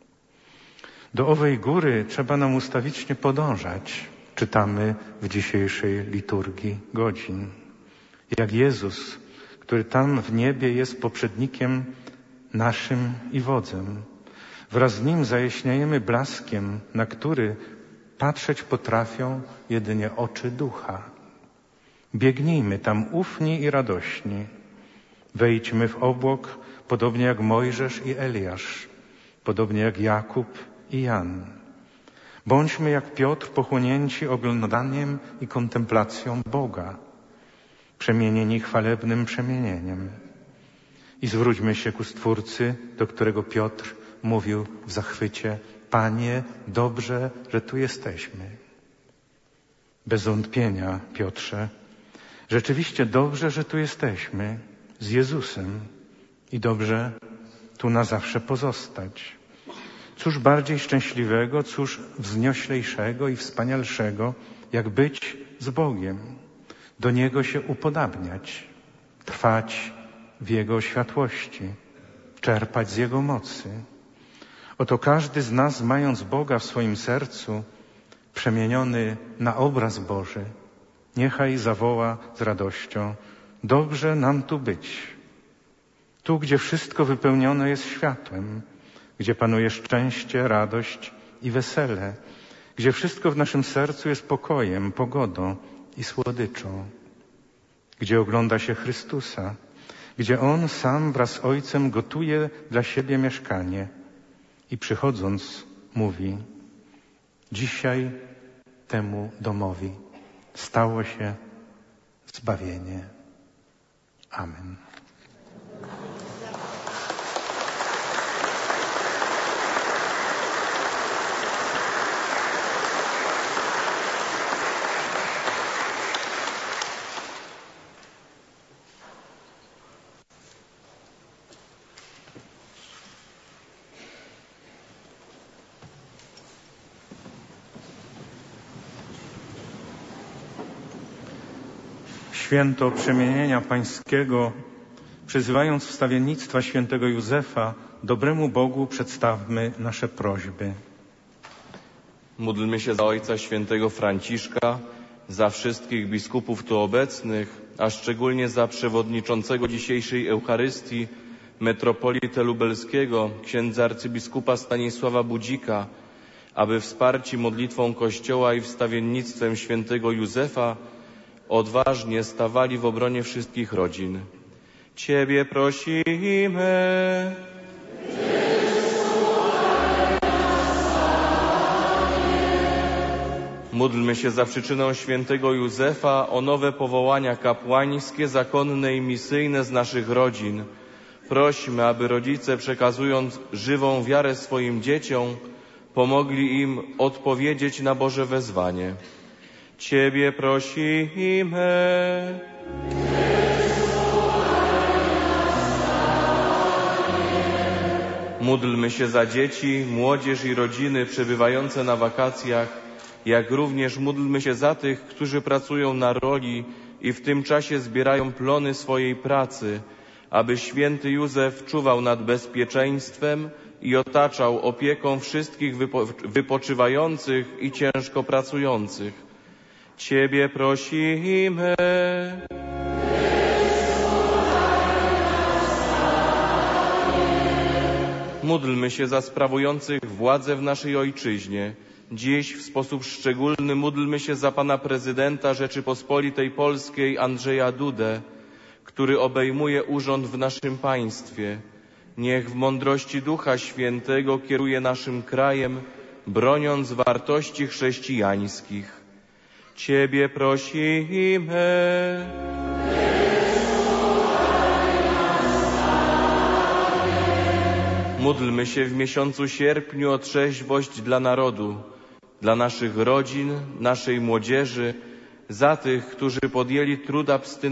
Do owej góry trzeba nam ustawicznie podążać, czytamy w dzisiejszej liturgii godzin. Jak Jezus, który tam w niebie jest poprzednikiem naszym i wodzem. Wraz z Nim zajaśniajemy blaskiem, na który patrzeć potrafią jedynie oczy ducha. Biegnijmy tam ufni i radośni. Wejdźmy w obłok, podobnie jak Mojżesz i Eliasz, podobnie jak Jakub i Jan. Bądźmy jak Piotr pochłonięci oglądaniem i kontemplacją Boga, przemienieni chwalebnym przemienieniem. I zwróćmy się ku Stwórcy, do którego Piotr mówił w zachwycie: Panie, dobrze, że tu jesteśmy. Bez wątpienia, Piotrze, rzeczywiście dobrze, że tu jesteśmy z Jezusem i dobrze tu na zawsze pozostać. Cóż bardziej szczęśliwego, cóż wznioślejszego i wspanialszego, jak być z Bogiem, do Niego się upodabniać, trwać w Jego światłości, czerpać z Jego mocy. Oto każdy z nas, mając Boga w swoim sercu, przemieniony na obraz Boży, niechaj zawoła z radością: dobrze nam tu być. Tu, gdzie wszystko wypełnione jest światłem, gdzie panuje szczęście, radość i wesele, gdzie wszystko w naszym sercu jest pokojem, pogodą i słodyczą, gdzie ogląda się Chrystusa, gdzie On sam wraz z Ojcem gotuje dla siebie mieszkanie i przychodząc mówi: dzisiaj temu domowi stało się zbawienie. Amen. Święto przemienienia pańskiego, przyzywając wstawiennictwa świętego Józefa, dobremu Bogu przedstawmy nasze prośby. Módlmy się za ojca świętego Franciszka, za wszystkich biskupów tu obecnych, a szczególnie za przewodniczącego dzisiejszej Eucharystii, metropolitę lubelskiego, księdza arcybiskupa Stanisława Budzika, aby wsparci modlitwą Kościoła i wstawiennictwem świętego Józefa odważnie stawali w obronie wszystkich rodzin. Ciebie prosimy. Módlmy się za przyczynę świętego Józefa o nowe powołania kapłańskie, zakonne i misyjne z naszych rodzin. Prośmy, aby rodzice, przekazując żywą wiarę swoim dzieciom, pomogli im odpowiedzieć na Boże wezwanie. Ciebie prosimy. Módlmy się za dzieci, młodzież i rodziny przebywające na wakacjach, jak również módlmy się za tych, którzy pracują na roli i w tym czasie zbierają plony swojej pracy, aby święty Józef czuwał nad bezpieczeństwem i otaczał opieką wszystkich wypo wypoczywających i ciężko pracujących. Ciebie prosimy. Módlmy się za sprawujących władzę w naszej ojczyźnie. Dziś w sposób szczególny módlmy się za pana prezydenta Rzeczypospolitej Polskiej Andrzeja Dudę, który obejmuje urząd w naszym państwie. Niech w mądrości Ducha Świętego kieruje naszym krajem, broniąc wartości chrześcijańskich. Ciebie prosimy. Módlmy się w miesiącu sierpniu o trzeźwość dla narodu, dla naszych rodzin, naszej młodzieży, za tych, którzy podjęli trud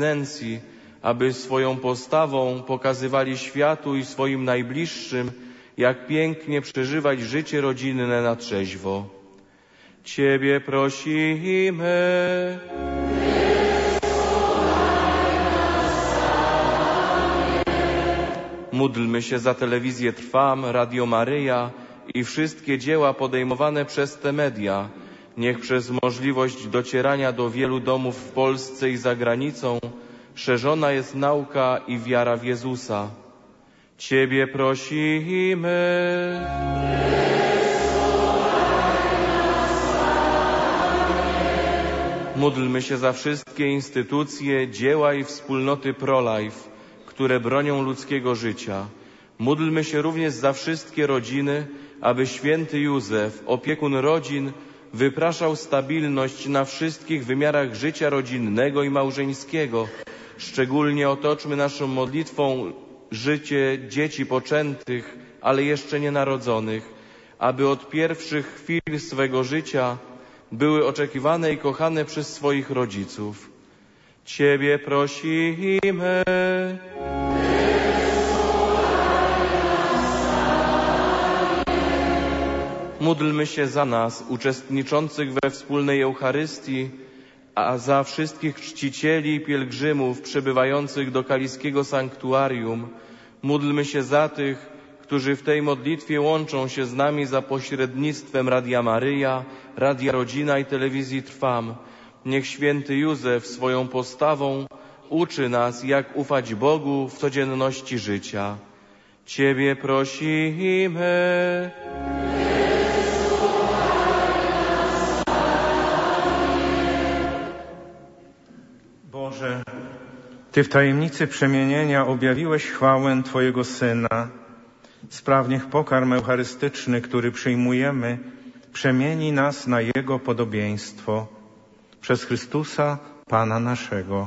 abstynencji, aby swoją postawą pokazywali światu i swoim najbliższym, jak pięknie przeżywać życie rodzinne na trzeźwo. Ciebie prosimy. Módlmy się za telewizję Trwam, Radio Maryja i wszystkie dzieła podejmowane przez te media. Niech przez możliwość docierania do wielu domów w Polsce i za granicą szerzona jest nauka i wiara w Jezusa. Ciebie prosimy. Módlmy się za wszystkie instytucje, dzieła i wspólnoty pro-life, które bronią ludzkiego życia. Módlmy się również za wszystkie rodziny, aby święty Józef, opiekun rodzin, wypraszał stabilność na wszystkich wymiarach życia rodzinnego i małżeńskiego. Szczególnie otoczmy naszą modlitwą życie dzieci poczętych, ale jeszcze nienarodzonych, aby od pierwszych chwil swego życia były oczekiwane i kochane przez swoich rodziców. Ciebie prosimy. Módlmy się za nas, uczestniczących we wspólnej Eucharystii, a za wszystkich czcicieli i pielgrzymów przybywających do kaliskiego sanktuarium. Módlmy się za tych, którzy w tej modlitwie łączą się z nami za pośrednictwem Radia Maryja, Radia Rodzina i Telewizji Trwam. Niech święty Józef swoją postawą uczy nas, jak ufać Bogu w codzienności życia. Ciebie prosimy. Boże, Ty w tajemnicy przemienienia objawiłeś chwałę Twojego Syna. Spraw niech pokarm eucharystyczny, który przyjmujemy, przemieni nas na Jego podobieństwo. Przez Chrystusa, Pana naszego.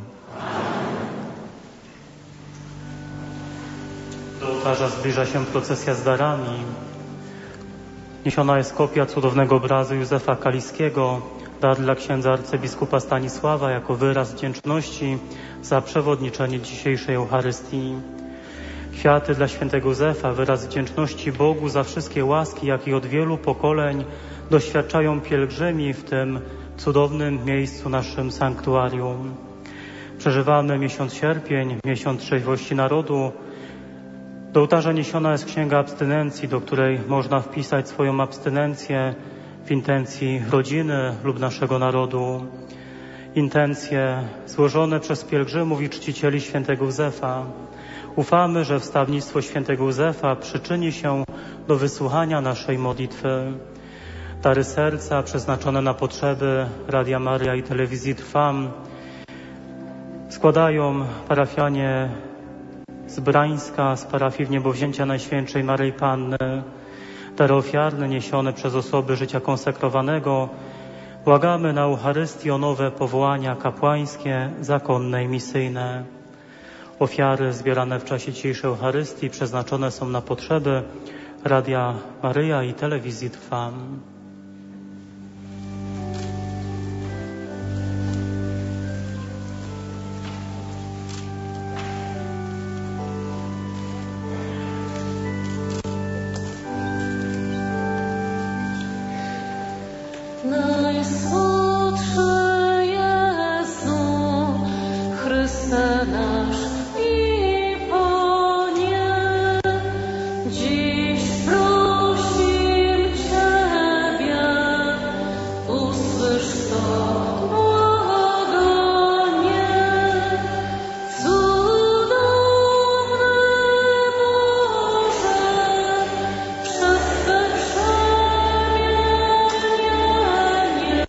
Do ołtarza zbliża się procesja z darami. Niesiona jest kopia cudownego obrazu Józefa Kaliskiego, dar dla księdza arcybiskupa Stanisława jako wyraz wdzięczności za przewodniczenie dzisiejszej Eucharystii. Kwiaty dla świętego Józefa, wyraz wdzięczności Bogu za wszystkie łaski, jakie od wielu pokoleń doświadczają pielgrzymi w tym cudownym miejscu, naszym sanktuarium. Przeżywamy miesiąc sierpień, miesiąc trzeźwości narodu. Do ołtarza niesiona jest księga abstynencji, do której można wpisać swoją abstynencję w intencji rodziny lub naszego narodu. Intencje złożone przez pielgrzymów i czcicieli świętego Józefa. Ufamy, że wstawnictwo świętego Józefa przyczyni się do wysłuchania naszej modlitwy. Dary serca przeznaczone na potrzeby Radia Maryja i Telewizji Trwam składają parafianie z Brańska, z parafii Wniebowzięcia Najświętszej Maryi Panny. Dary ofiarne niesione przez osoby życia konsekrowanego. Błagamy na Eucharystii o nowe powołania kapłańskie, zakonne i misyjne. Ofiary zbierane w czasie dzisiejszej Eucharystii przeznaczone są na potrzeby Radia Maryja i Telewizji Trwam. Najsłodszy Jezu, Chryste nasz i Panie, dziś prosimy Ciebie, usłysz to błagalnie. Cudowny Boże, przez Twe przemienienie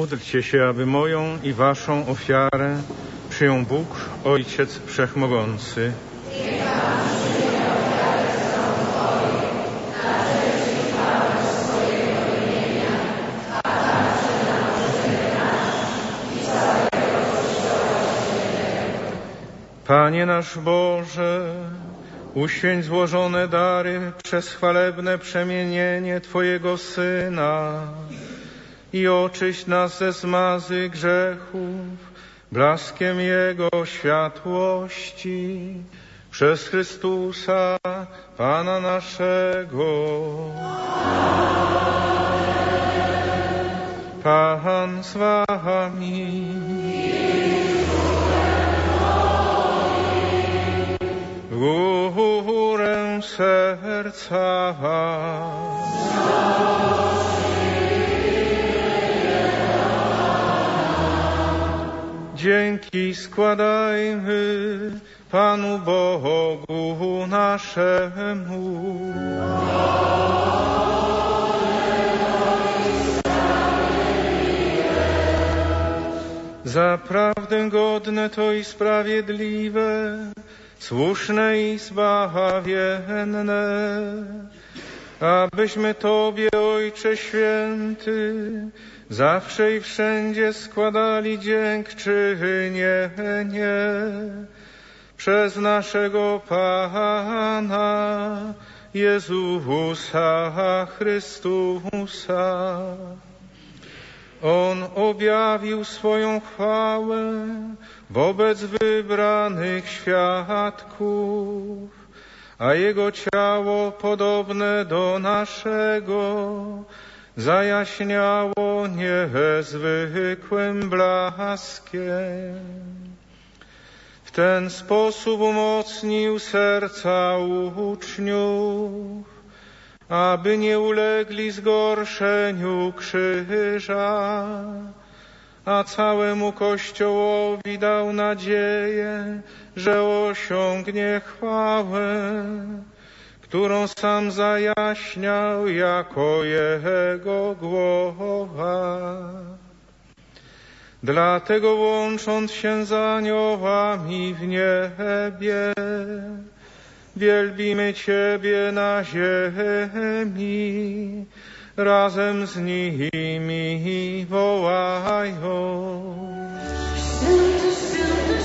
Módlcie się, aby moją i waszą ofiarę przyjął Bóg, Ojciec Wszechmogący. Panie nasz Boże, uświęć złożone dary przez chwalebne przemienienie Twojego Syna i oczyść nas ze zmazy grzechów blaskiem Jego światłości przez Chrystusa, Pana naszego. Pan z wami. W górę serca. Dzięki składajmy Panu Bogu naszemu. Zaprawdę godne to i sprawiedliwe, słuszne i zbawienne, abyśmy Tobie, Ojcze Święty, zawsze i wszędzie składali dziękczynienie przez naszego Pana Jezusa Chrystusa. On objawił swoją chwałę wobec wybranych świadków, a Jego ciało podobne do naszego zajaśniało niezwykłym blaskiem. W ten sposób umocnił serca uczniów, aby nie ulegli zgorszeniu krzyża, a całemu Kościołowi dał nadzieję, że osiągnie chwałę, którą sam zajaśniał jako Jego głowa. Dlatego łącząc się z aniołami w niebie, wielbimy Ciebie na ziemi, razem z nimi wołając. Święty, święty,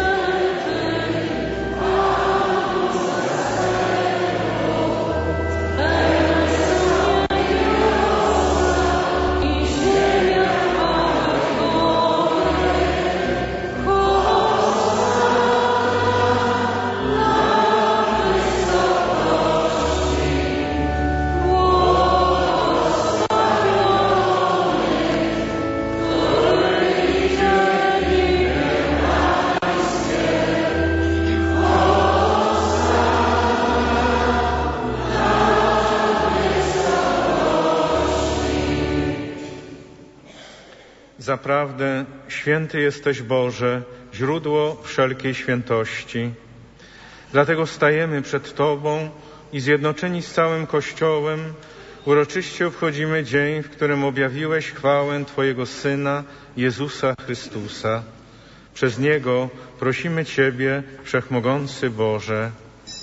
Zaprawdę święty jesteś, Boże, źródło wszelkiej świętości. Dlatego stajemy przed Tobą i zjednoczeni z całym Kościołem uroczyście obchodzimy dzień, w którym objawiłeś chwałę Twojego Syna, Jezusa Chrystusa. Przez Niego prosimy Ciebie, Wszechmogący Boże,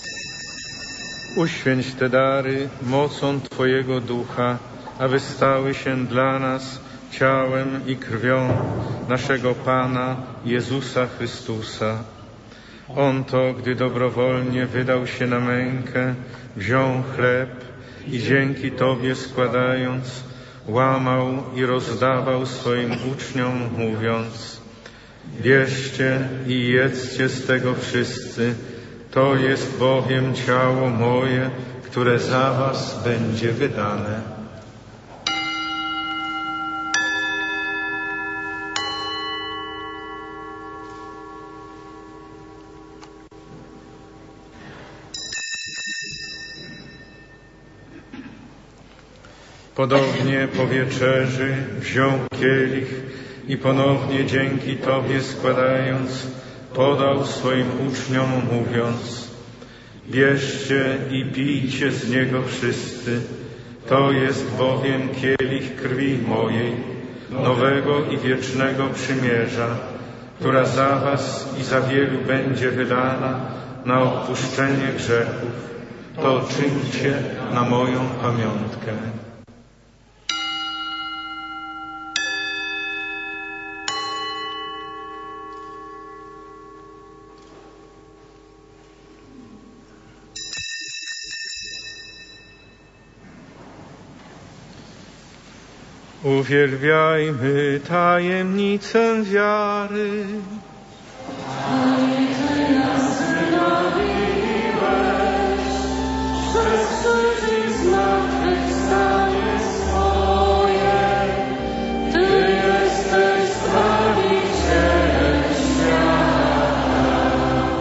uświęć te dary mocą Twojego Ducha, aby stały się dla nas ciałem i krwią naszego Pana Jezusa Chrystusa. On to, gdy dobrowolnie wydał się na mękę, wziął chleb i dzięki Tobie składając, łamał i rozdawał swoim uczniom, mówiąc: bierzcie i jedzcie z tego wszyscy, to jest bowiem ciało moje, które za was będzie wydane. Podobnie po wieczerzy wziął kielich i ponownie dzięki Tobie składając, podał swoim uczniom, mówiąc: bierzcie i pijcie z niego wszyscy, to jest bowiem kielich krwi mojej, nowego i wiecznego przymierza, która za was i za wielu będzie wydana na odpuszczenie grzechów. To czyńcie na moją pamiątkę. Uwielbiajmy tajemnicę wiary. Pamiętaj nas wybawiłeś, przez których zmartwychwstanie swoje. Ty jesteś Zbawicielem świata.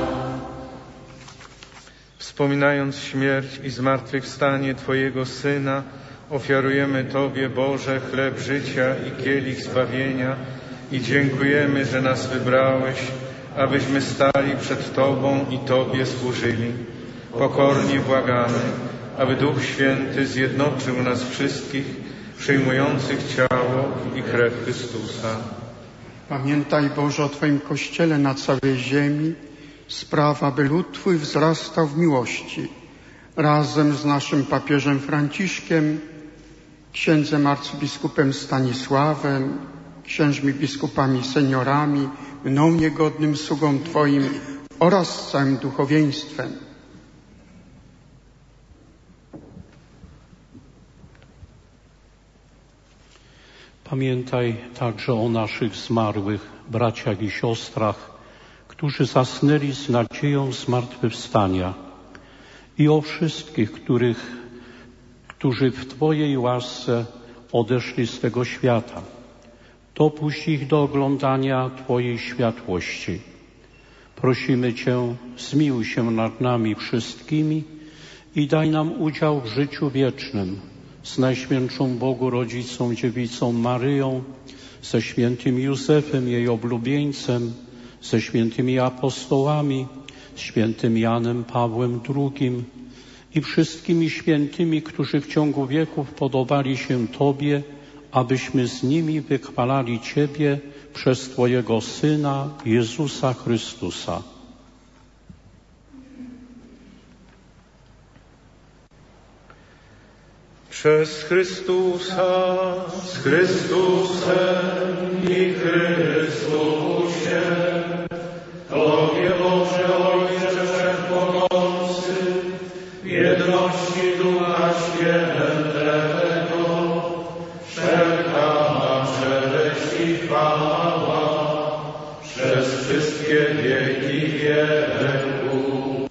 Wspominając śmierć i zmartwychwstanie Twojego Syna, ofiarujemy Tobie, Boże, chleb życia i kielich zbawienia i dziękujemy, że nas wybrałeś, abyśmy stali przed Tobą i Tobie służyli. Pokornie błagamy, aby Duch Święty zjednoczył nas wszystkich, przyjmujących ciało i krew Chrystusa. Pamiętaj, Boże, o Twoim Kościele na całej ziemi, spraw, aby lud Twój wzrastał w miłości. Razem z naszym papieżem Franciszkiem, księdzem arcybiskupem Stanisławem, księżmi biskupami seniorami, mną niegodnym sługą Twoim oraz całym duchowieństwem. Pamiętaj także o naszych zmarłych braciach i siostrach, którzy zasnęli z nadzieją zmartwychwstania, i o wszystkich, których, którzy w Twojej łasce odeszli z tego świata. Dopuść ich do oglądania Twojej światłości. Prosimy Cię, zmiłuj się nad nami wszystkimi i daj nam udział w życiu wiecznym z Najświętszą Bogu Rodzicą, Dziewicą Maryją, ze świętym Józefem, jej oblubieńcem, ze świętymi apostołami, z świętym Janem Pawłem drugim i wszystkimi świętymi, którzy w ciągu wieków podobali się Tobie, abyśmy z nimi wychwalali Ciebie przez Twojego Syna, Jezusa Chrystusa. Przez Chrystusa, z Chrystusem i Chrystusie, Tobie, Boże Ojcze Wszechmogący, w jedności Ducha Świętego, wszelka cześć i chwała przez wszystkie wieki wieków.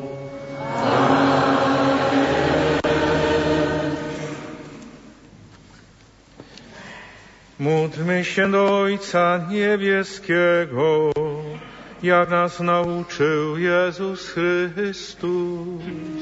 Módlmy się do Ojca Niebieskiego, jak nas nauczył Jezus Chrystus.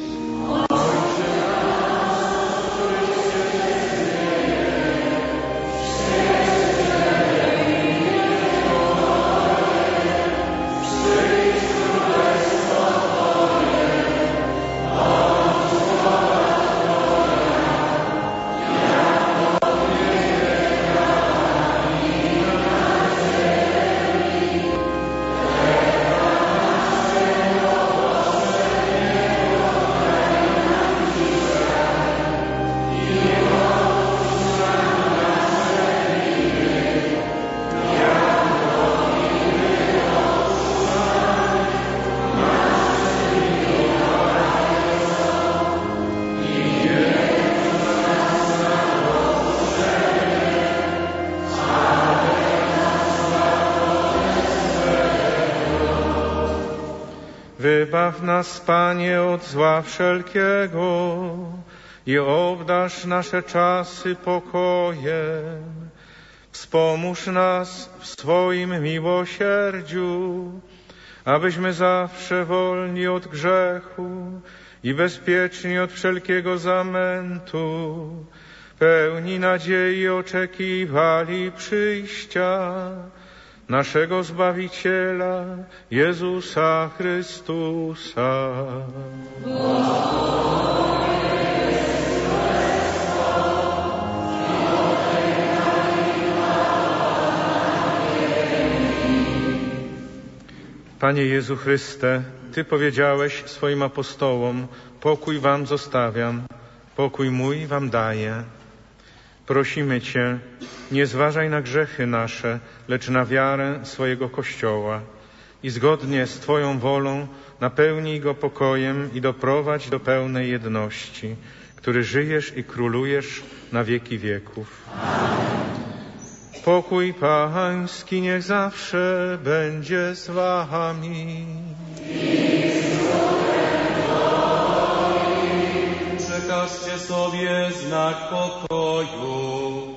Wybaw nas, Panie, od zła wszelkiego i obdarz nasze czasy pokojem. Wspomóż nas w swoim miłosierdziu, abyśmy zawsze wolni od grzechu i bezpieczni od wszelkiego zamętu, pełni nadziei oczekiwali przyjścia naszego Zbawiciela, Jezusa Chrystusa. Panie Jezu Chryste, Ty powiedziałeś swoim apostołom, pokój wam zostawiam, pokój mój wam daję. Prosimy Cię, nie zważaj na grzechy nasze, lecz na wiarę swojego Kościoła i zgodnie z Twoją wolą napełnij go pokojem i doprowadź do pełnej jedności, który żyjesz i królujesz na wieki wieków. Pokój Pański niech zawsze będzie z wami. Przekażcie sobie znak pokoju.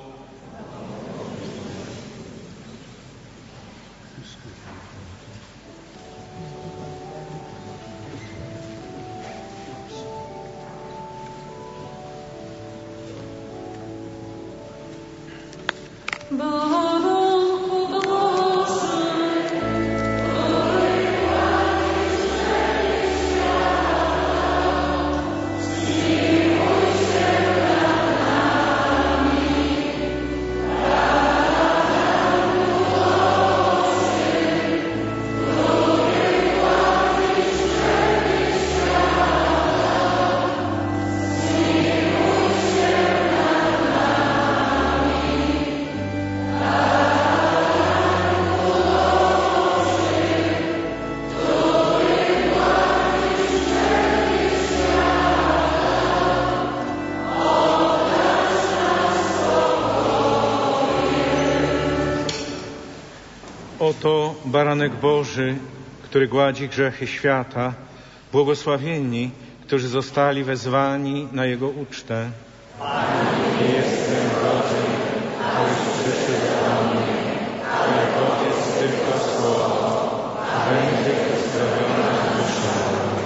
Oto baranek Boży, który gładzi grzechy świata. Błogosławieni, którzy zostali wezwani na Jego ucztę. Nie jestem godzien, abyś przyszedł do mnie, ale powiedz tylko słowo, a będzie uzdrowiona dusza.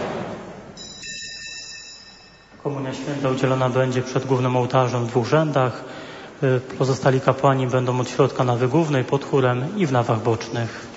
Komunia święta udzielona będzie przed głównym ołtarzem w dwóch rzędach. Pozostali kapłani będą od środka nawy głównej, pod chórem i w nawach bocznych.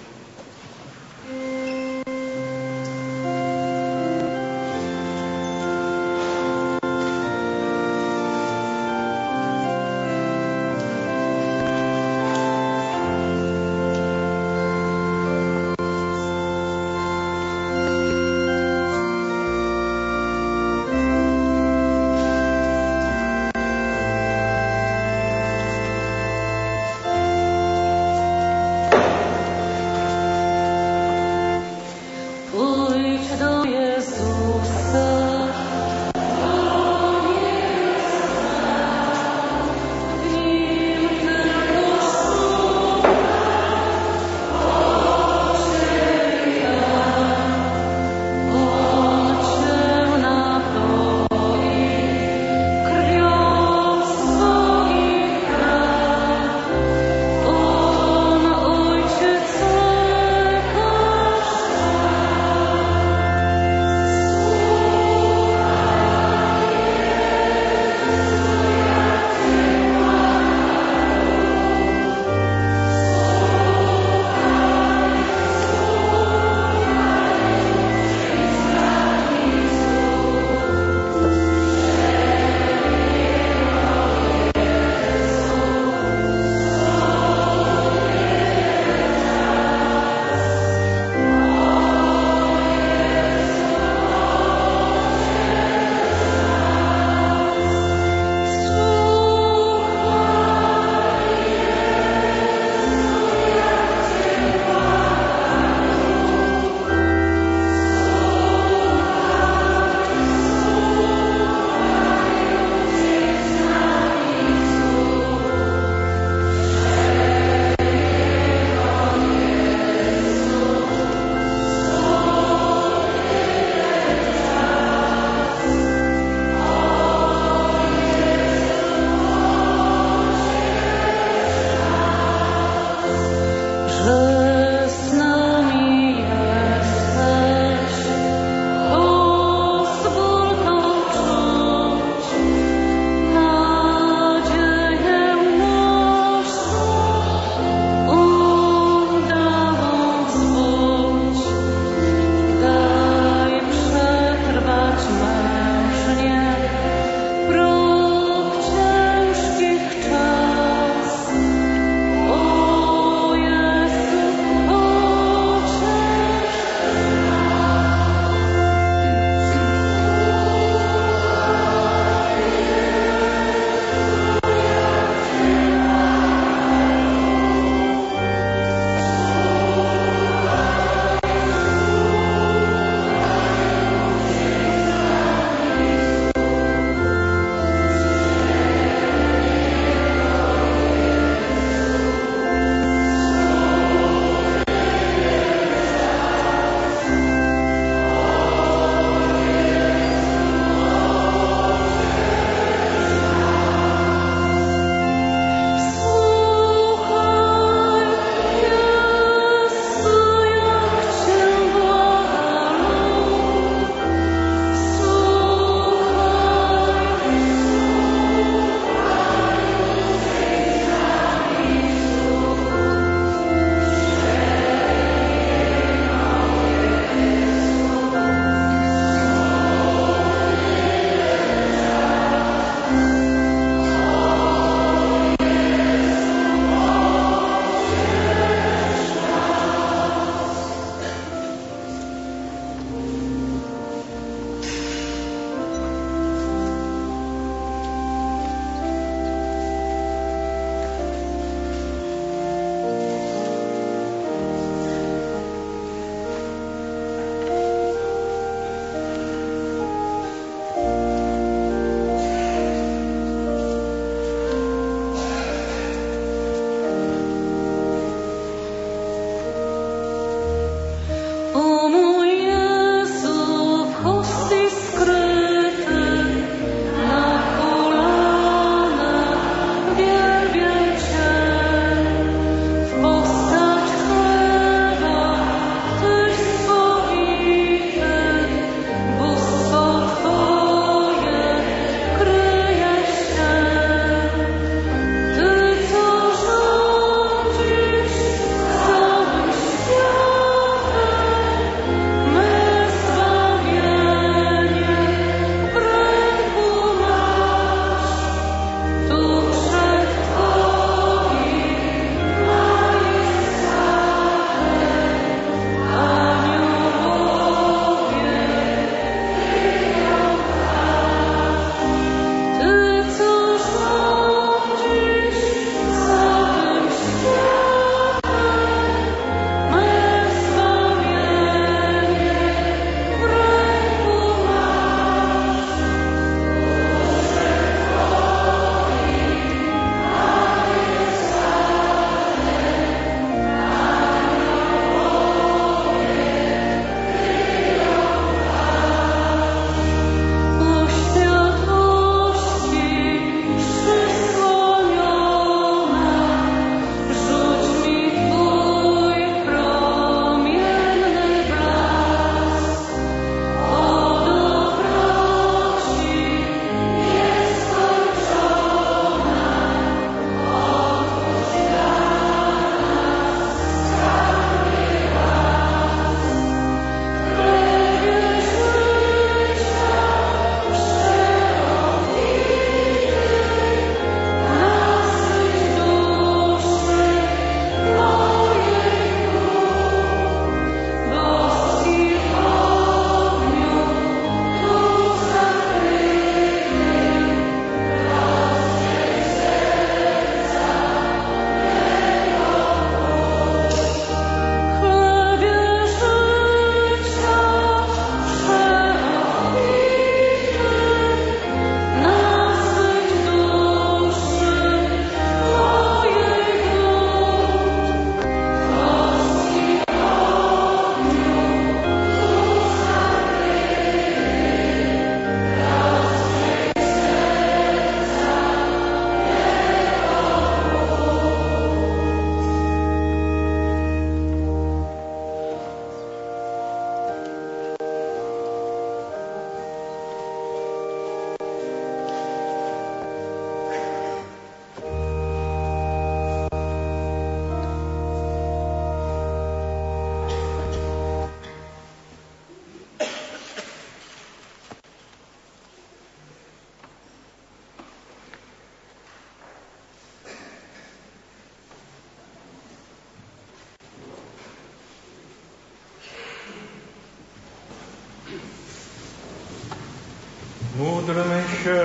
Módlmy się.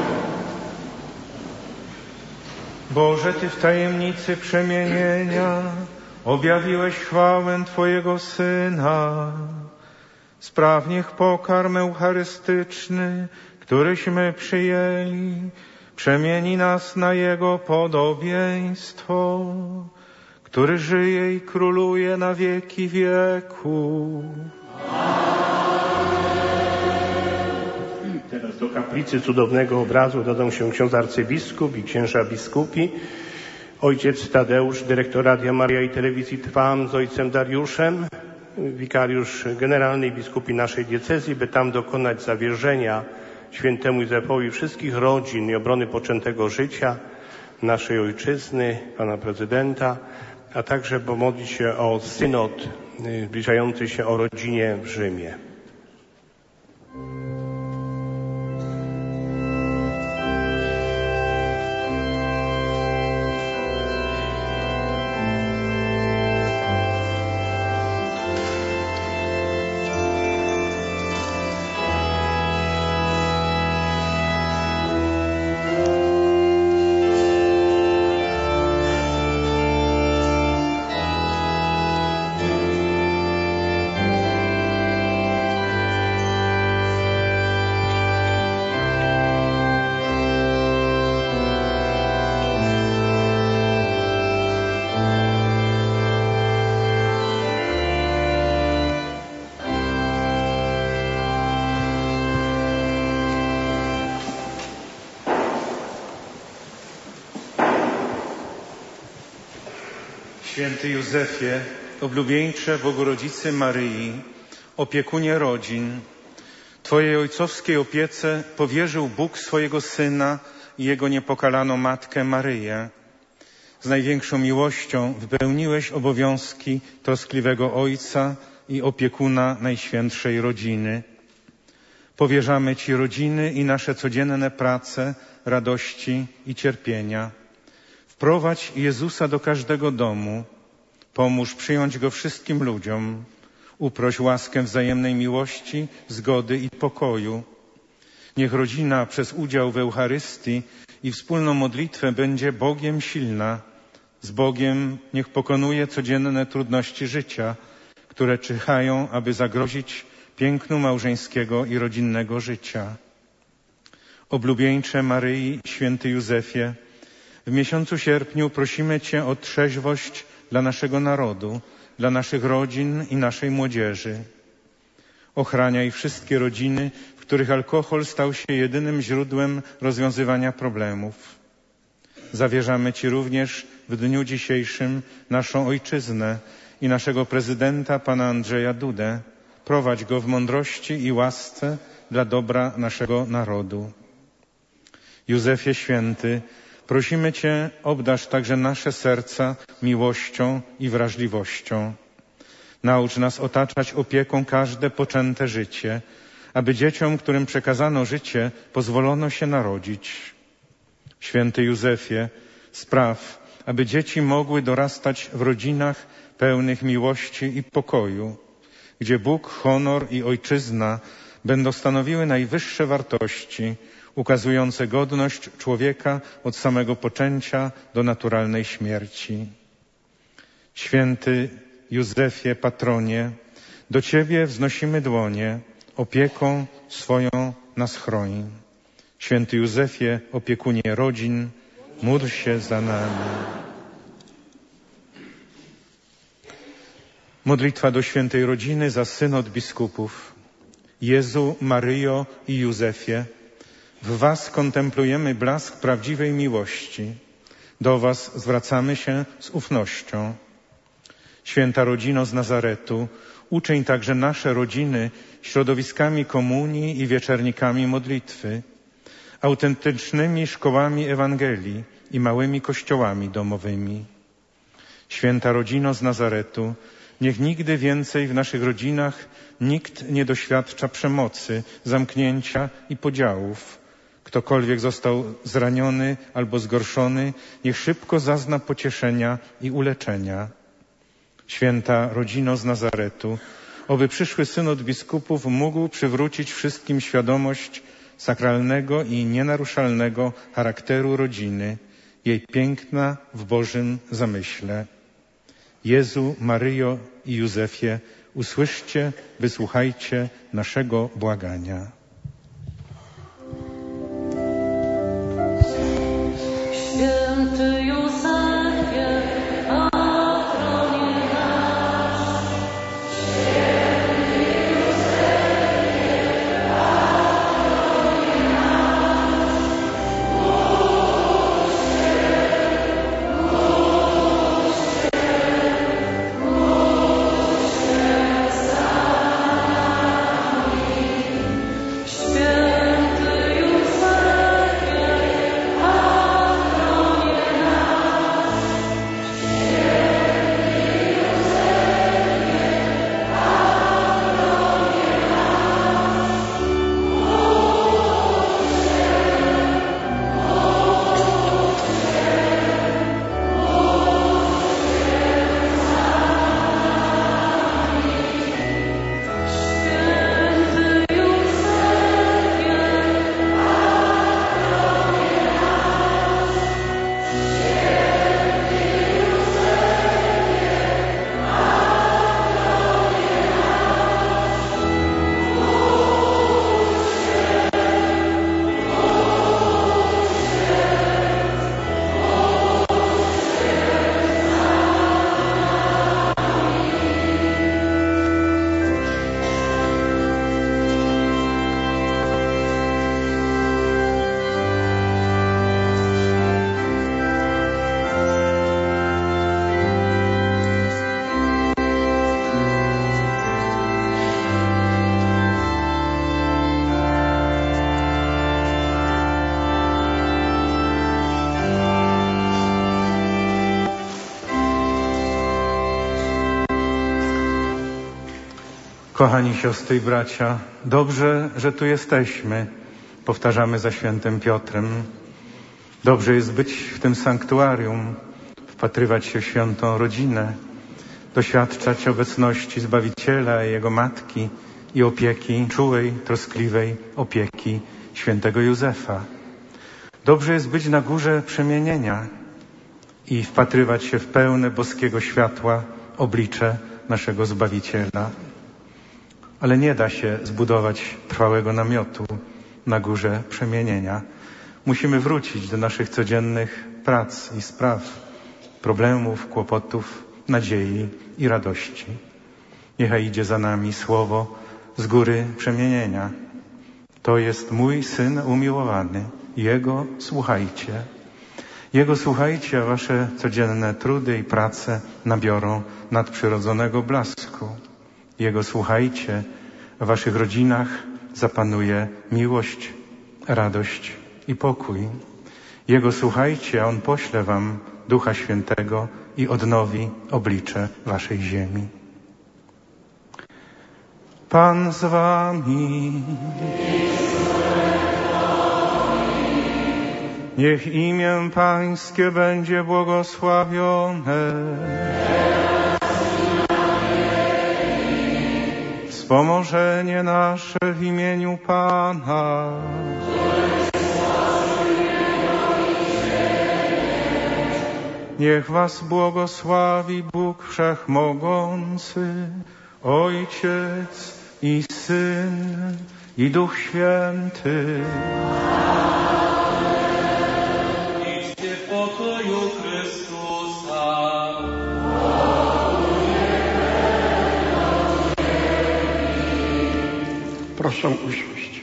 Boże, Ty w tajemnicy przemienienia objawiłeś chwałę Twojego Syna. Spraw niech pokarm eucharystyczny, któryśmy przyjęli, przemieni nas na Jego podobieństwo, który żyje i króluje na wieki wieków. Teraz do kaplicy cudownego obrazu dadzą się ksiądz arcybiskup i księża biskupi. Ojciec Tadeusz, dyrektor Radia Maria i Telewizji Trwam z ojcem Dariuszem, wikariusz generalny i biskupi naszej diecezji, by tam dokonać zawierzenia świętemu Józefowi wszystkich rodzin i obrony poczętego życia naszej ojczyzny, pana prezydenta, a także pomodlić się o synod zbliżający się o rodzinie w Rzymie. Święty Józefie, oblubieńcze Bogorodzicy Maryi, opiekunie rodzin, Twojej ojcowskiej opiece powierzył Bóg swojego Syna i Jego niepokalaną Matkę Maryję. Z największą miłością wypełniłeś obowiązki troskliwego Ojca i opiekuna Najświętszej Rodziny. Powierzamy Ci rodziny i nasze codzienne prace, radości i cierpienia. Wprowadź Jezusa do każdego domu, pomóż przyjąć Go wszystkim ludziom, uproś łaskę wzajemnej miłości, zgody i pokoju. Niech rodzina przez udział w Eucharystii i wspólną modlitwę będzie Bogiem silna. Z Bogiem niech pokonuje codzienne trudności życia, które czyhają, aby zagrozić pięknu małżeńskiego i rodzinnego życia. Oblubieńcze Maryi, święty Józefie, w miesiącu sierpniu prosimy Cię o trzeźwość dla naszego narodu, dla naszych rodzin i naszej młodzieży. Ochraniaj wszystkie rodziny, w których alkohol stał się jedynym źródłem rozwiązywania problemów. Zawierzamy Ci również w dniu dzisiejszym naszą ojczyznę i naszego prezydenta, pana Andrzeja Dudę. Prowadź go w mądrości i łasce dla dobra naszego narodu. Józefie Święty, prosimy Cię, obdarz także nasze serca miłością i wrażliwością. Naucz nas otaczać opieką każde poczęte życie, aby dzieciom, którym przekazano życie, pozwolono się narodzić. Święty Józefie, spraw, aby dzieci mogły dorastać w rodzinach pełnych miłości i pokoju, gdzie Bóg, honor i ojczyzna będą stanowiły najwyższe wartości, ukazujące godność człowieka od samego poczęcia do naturalnej śmierci. Święty Józefie, patronie, do Ciebie wznosimy dłonie, opieką swoją nas chroni. Święty Józefie, opiekunie rodzin, módl się za nami. Modlitwa do świętej rodziny za synod biskupów. Jezu, Maryjo i Józefie, w Was kontemplujemy blask prawdziwej miłości. Do Was zwracamy się z ufnością. Święta Rodzino z Nazaretu, uczyń także nasze rodziny środowiskami komunii i wieczernikami modlitwy, autentycznymi szkołami Ewangelii i małymi kościołami domowymi. Święta Rodzino z Nazaretu, niech nigdy więcej w naszych rodzinach nikt nie doświadcza przemocy, zamknięcia i podziałów. Ktokolwiek został zraniony albo zgorszony, niech szybko zazna pocieszenia i uleczenia. Święta Rodzino z Nazaretu, oby przyszły synod biskupów mógł przywrócić wszystkim świadomość sakralnego i nienaruszalnego charakteru rodziny, jej piękna w Bożym zamyśle. Jezu, Maryjo i Józefie, usłyszcie, wysłuchajcie naszego błagania. Święty Józefie, patronie nasz. Święty Józefie, patronie nasz. Módl się, módl się, módl się za nami. Święty Józefie, patronie nasz. Święty Józefie, patronie nasz. Módl się, Święty Józefie, Kochani siostry i bracia, dobrze, że tu jesteśmy, powtarzamy za świętym Piotrem. Dobrze jest być w tym sanktuarium, wpatrywać się w świętą rodzinę, doświadczać obecności Zbawiciela i Jego Matki i opieki, czułej, troskliwej opieki świętego Józefa. Dobrze jest być na górze przemienienia i wpatrywać się w pełne boskiego światła oblicze naszego Zbawiciela. Ale nie da się zbudować trwałego namiotu na górze przemienienia. Musimy wrócić do naszych codziennych prac i spraw, problemów, kłopotów, nadziei i radości. Niechaj idzie za nami słowo z góry przemienienia. To jest mój Syn umiłowany. Jego słuchajcie. Jego słuchajcie, a wasze codzienne trudy i prace nabiorą nadprzyrodzonego blasku. Jego słuchajcie, a w waszych rodzinach zapanuje miłość, radość i pokój. Jego słuchajcie, a On pośle wam Ducha Świętego i odnowi oblicze waszej ziemi. Pan z wami. Niech imię Pańskie będzie błogosławione. Wspomożenie nasze w imieniu Pana. Niech was błogosławi Bóg Wszechmogący, Ojciec i Syn i Duch Święty. Idźcie w pokoju Chrystusa. Proszę usiąść.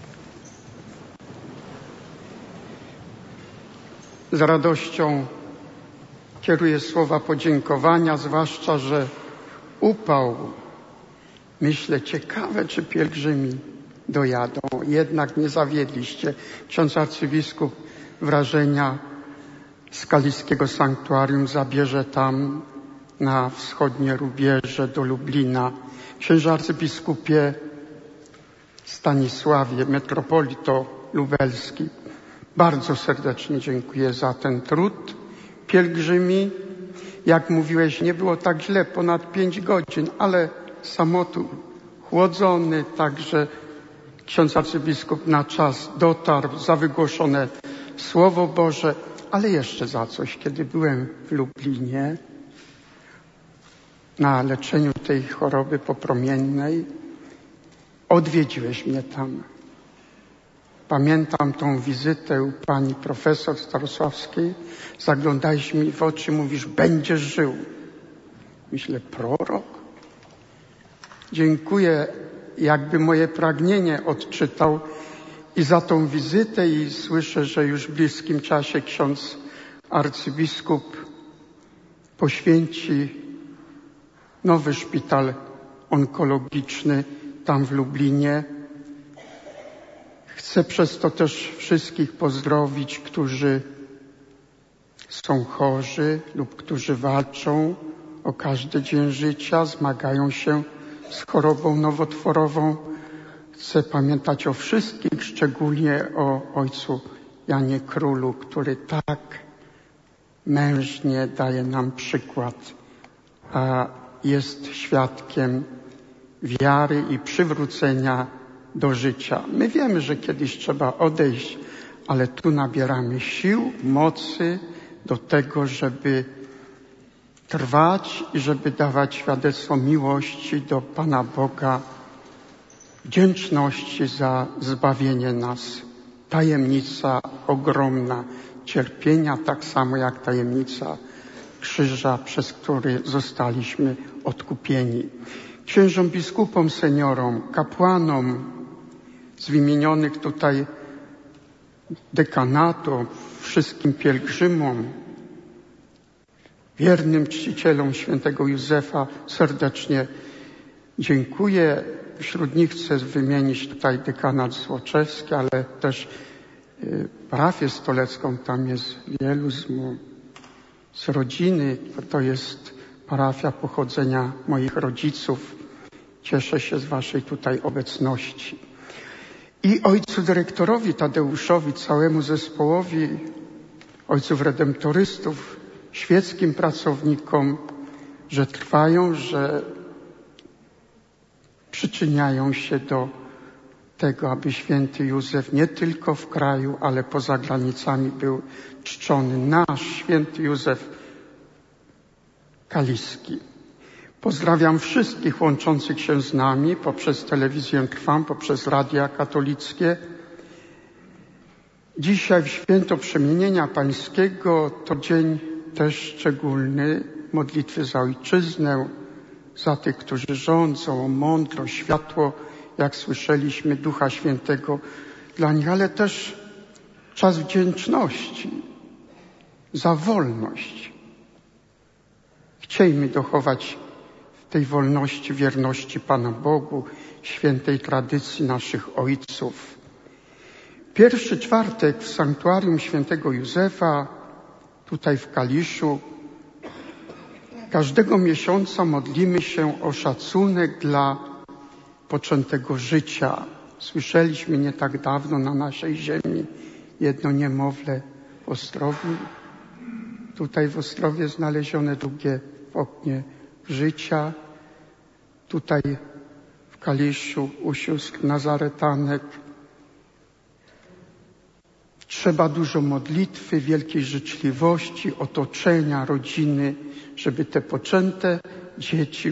Z radością kieruję słowa podziękowania, zwłaszcza, że upał. Myślę, ciekawe, czy pielgrzymi dojadą. Jednak nie zawiedliście. Ksiądz arcybiskup wrażenia z Kaliskiego Sanktuarium zabierze tam na wschodnie rubieże do Lublina. Księże arcybiskupie Stanisławie, metropolito lubelski, bardzo serdecznie dziękuję za ten trud. Pielgrzymi, jak mówiłeś, nie było tak źle, ponad pięć godzin, ale samotny, chłodzony, także ksiądz arcybiskup na czas dotarł, za wygłoszone Słowo Boże, ale jeszcze za coś. Kiedy byłem w Lublinie na leczeniu tej choroby popromiennej, odwiedziłeś mnie tam. Pamiętam tą wizytę u pani profesor Starosławskiej. Zaglądałeś mi w oczy, mówisz, będziesz żył. Myślę, prorok? Dziękuję, jakby moje pragnienie odczytał i za tą wizytę, i słyszę, że już w bliskim czasie ksiądz arcybiskup poświęci nowy szpital onkologiczny tam w Lublinie. Chcę przez to też wszystkich pozdrowić, którzy są chorzy lub którzy walczą o każdy dzień życia, zmagają się z chorobą nowotworową. Chcę pamiętać o wszystkich, szczególnie o ojcu Janie Królu, który tak mężnie daje nam przykład, a jest świadkiem wiary i przywrócenia do życia. My wiemy, że kiedyś trzeba odejść, ale tu nabieramy sił, mocy do tego, żeby trwać i żeby dawać świadectwo miłości do Pana Boga, wdzięczności za zbawienie nas. Tajemnica ogromna cierpienia, tak samo jak tajemnica krzyża, przez który zostaliśmy odkupieni. Księżom biskupom, seniorom, kapłanom z wymienionych tutaj dekanatu, wszystkim pielgrzymom, wiernym czcicielom świętego Józefa serdecznie dziękuję. Wśród nich chcę wymienić tutaj dekanat złoczewski, ale też y, parafię stolecką. Tam jest wielu z, mu, z rodziny. To jest parafia pochodzenia moich rodziców. Cieszę się z waszej tutaj obecności. I ojcu dyrektorowi Tadeuszowi, całemu zespołowi ojców redemptorystów, świeckim pracownikom, że trwają, że przyczyniają się do tego, aby święty Józef nie tylko w kraju, ale poza granicami był czczony. Nasz święty Józef Kaliski. Pozdrawiam wszystkich łączących się z nami poprzez telewizję Trwam, poprzez radia katolickie. Dzisiaj w święto Przemienienia Pańskiego to dzień też szczególny, modlitwy za ojczyznę, za tych, którzy rządzą, o mądrość, światło, jak słyszeliśmy, Ducha Świętego dla nich, ale też czas wdzięczności za wolność. Chciejmy dochować w tej wolności wierności Pana Bogu, świętej tradycji naszych ojców. Pierwszy czwartek w sanktuarium świętego Józefa, tutaj w Kaliszu, każdego miesiąca modlimy się o szacunek dla poczętego życia. Słyszeliśmy nie tak dawno na naszej ziemi jedno niemowlę w Ostrowiu. Tutaj w Ostrowie znalezione drugie w oknie życia. Tutaj w Kaliszu u sióstr nazaretanek. Trzeba dużo modlitwy, wielkiej życzliwości, otoczenia, rodziny, żeby te poczęte dzieci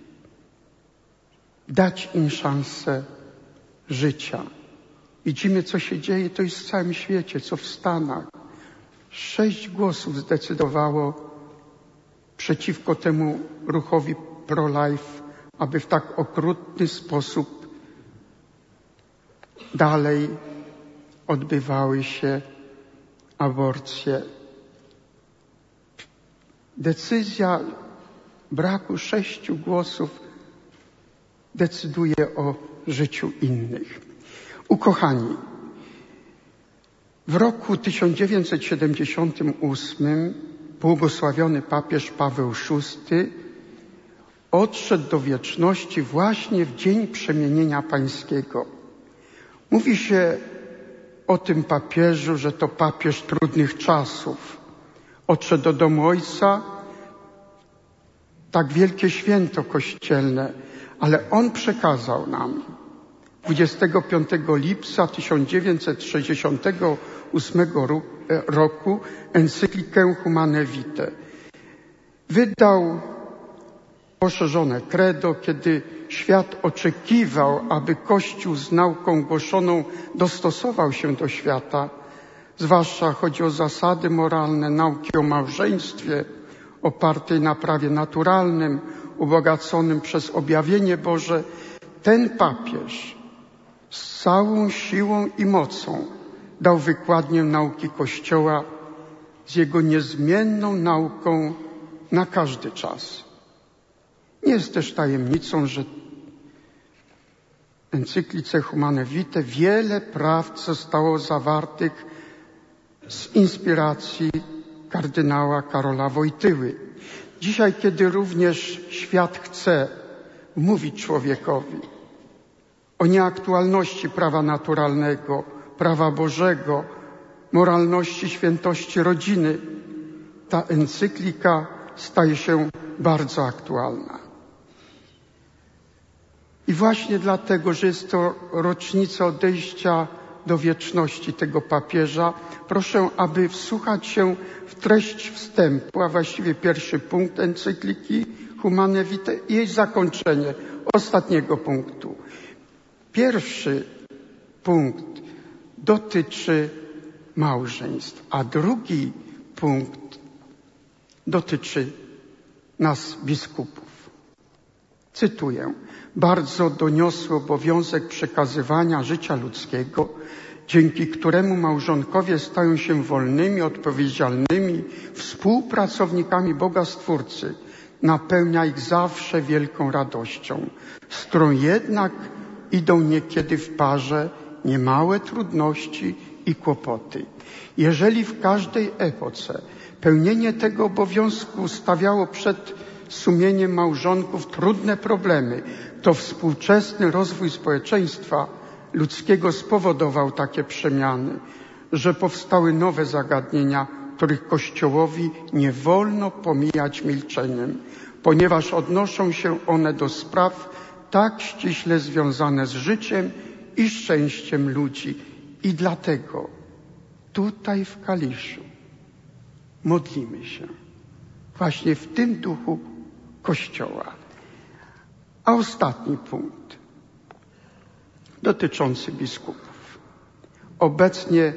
dać im szansę życia. Widzimy, co się dzieje, to jest w całym świecie, co w Stanach. Sześć głosów zdecydowało przeciwko temu ruchowi pro-life, aby w tak okrutny sposób dalej odbywały się aborcje. Decyzja braku sześciu głosów decyduje o życiu innych. Ukochani, w roku tysiąc dziewięćset siedemdziesiątym ósmym błogosławiony papież Paweł szósty odszedł do wieczności właśnie w dzień przemienienia pańskiego. Mówi się o tym papieżu, że to papież trudnych czasów. Odszedł do domu Ojca, tak wielkie święto kościelne, ale on przekazał nam dwudziestego piątego lipca tysiąc dziewięćset sześćdziesiątego ósmego roku encyklikę Humane Vitae. Wydał poszerzone credo, kiedy świat oczekiwał, aby Kościół z nauką głoszoną dostosował się do świata. Zwłaszcza chodzi o zasady moralne, nauki o małżeństwie, opartej na prawie naturalnym, ubogaconym przez objawienie Boże. Ten papież z całą siłą i mocą dał wykładnię nauki Kościoła z jego niezmienną nauką na każdy czas. Nie jest też tajemnicą, że w encyklice Humane Vitae wiele prawd zostało zawartych z inspiracji kardynała Karola Wojtyły. Dzisiaj, kiedy również świat chce mówić człowiekowi o nieaktualności prawa naturalnego, prawa Bożego, moralności, świętości rodziny, ta encyklika staje się bardzo aktualna. I właśnie dlatego, że jest to rocznica odejścia do wieczności tego papieża, proszę, aby wsłuchać się w treść wstępu, a właściwie pierwszy punkt encykliki Humane Vitae i jej zakończenie, ostatniego punktu. Pierwszy punkt dotyczy małżeństw, a drugi punkt dotyczy nas, biskupów. Cytuję: bardzo doniosły obowiązek przekazywania życia ludzkiego, dzięki któremu małżonkowie stają się wolnymi, odpowiedzialnymi współpracownikami Boga Stwórcy, napełnia ich zawsze wielką radością, z którą jednak idą niekiedy w parze niemałe trudności i kłopoty. Jeżeli w każdej epoce pełnienie tego obowiązku stawiało przed sumieniem małżonków trudne problemy, to współczesny rozwój społeczeństwa ludzkiego spowodował takie przemiany, że powstały nowe zagadnienia, których Kościołowi nie wolno pomijać milczeniem, ponieważ odnoszą się one do spraw tak ściśle związane z życiem i szczęściem ludzi. I dlatego tutaj w Kaliszu modlimy się właśnie w tym duchu Kościoła. A ostatni punkt dotyczący biskupów. Obecnie,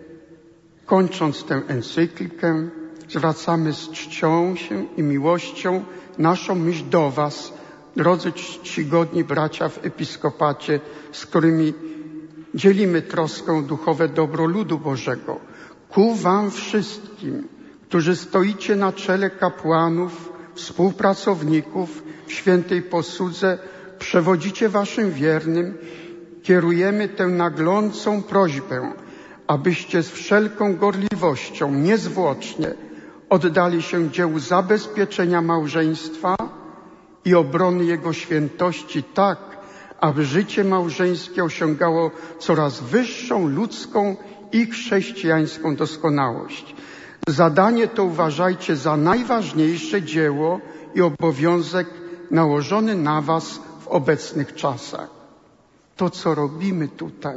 kończąc tę encyklikę, zwracamy z czcią się i miłością naszą myśl do Was, drodzy czcigodni bracia w episkopacie, z którymi dzielimy troskę o duchowe dobro ludu Bożego. Ku Wam wszystkim, którzy stoicie na czele kapłanów, współpracowników w świętej posłudze, przewodzicie Waszym wiernym, kierujemy tę naglącą prośbę, abyście z wszelką gorliwością, niezwłocznie oddali się dziełu zabezpieczenia małżeństwa i obrony jego świętości tak, aby życie małżeńskie osiągało coraz wyższą ludzką i chrześcijańską doskonałość. Zadanie to uważajcie za najważniejsze dzieło i obowiązek nałożony na Was w obecnych czasach. To, co robimy tutaj,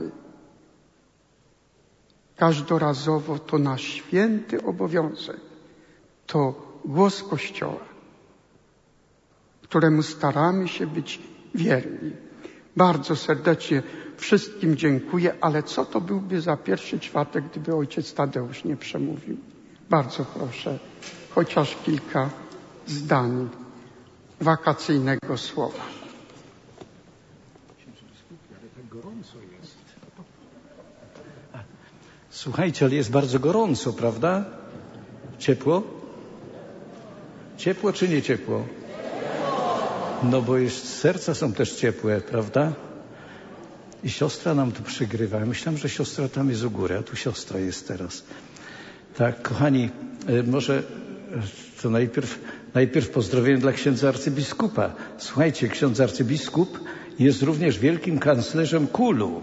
każdorazowo, to nasz święty obowiązek. To głos Kościoła, któremu staramy się być wierni. Bardzo serdecznie wszystkim dziękuję, ale co to byłby za pierwszy czwartek, gdyby ojciec Tadeusz nie przemówił? Bardzo proszę, chociaż kilka zdań wakacyjnego słowa. Słuchajcie, ale jest bardzo gorąco, prawda? Ciepło? Ciepło czy nie ciepło? No bo jest, serca są też ciepłe, prawda? I siostra nam tu przygrywa. Ja myślałem, że siostra tam jest u góry, a tu siostra jest teraz. Tak, kochani, może to najpierw, najpierw pozdrowienie dla księdza arcybiskupa. Słuchajcie, ksiądz arcybiskup jest również wielkim kanclerzem Kulu.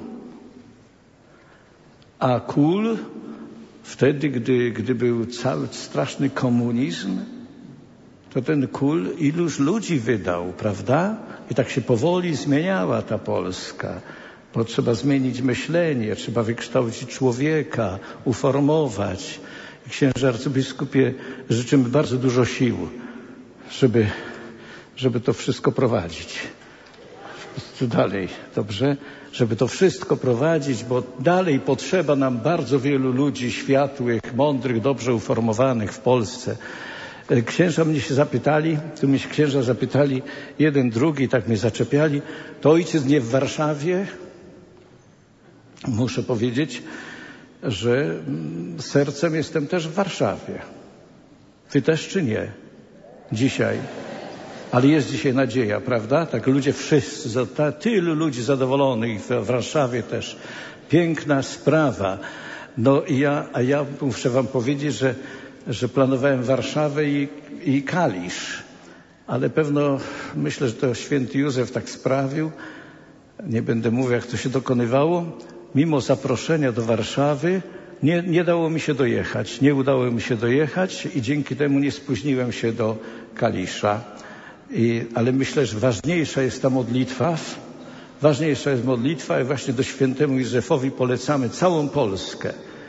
A Kul wtedy, gdy, gdy był cały straszny komunizm, to ten Kul iluż ludzi wydał, prawda? I tak się powoli zmieniała ta Polska. bo trzeba zmienić myślenie, trzeba wykształcić człowieka, uformować. Księże arcybiskupie, życzymy bardzo dużo sił, żeby, żeby to wszystko prowadzić. Dalej, dobrze? Żeby to wszystko prowadzić, bo dalej potrzeba nam bardzo wielu ludzi światłych, mądrych, dobrze uformowanych w Polsce. Księża mnie się zapytali, tu mnie się księża zapytali, jeden, drugi, tak mnie zaczepiali, to ojciec nie w Warszawie? Muszę powiedzieć, że sercem jestem też w Warszawie. Ty też czy nie? Dzisiaj. Ale jest dzisiaj nadzieja, prawda? Tak ludzie wszyscy, tylu ludzi zadowolonych w Warszawie też. Piękna sprawa. No i ja, a ja muszę wam powiedzieć, że, że planowałem Warszawę i, i Kalisz. Ale pewno myślę, że to święty Józef tak sprawił. Nie będę mówił, jak to się dokonywało. Mimo zaproszenia do Warszawy nie, nie dało mi się dojechać. Nie udało mi się dojechać i dzięki temu nie spóźniłem się do Kalisza. I, ale myślę, że ważniejsza jest ta modlitwa. Ważniejsza jest modlitwa i właśnie do świętemu Józefowi polecamy całą Polskę.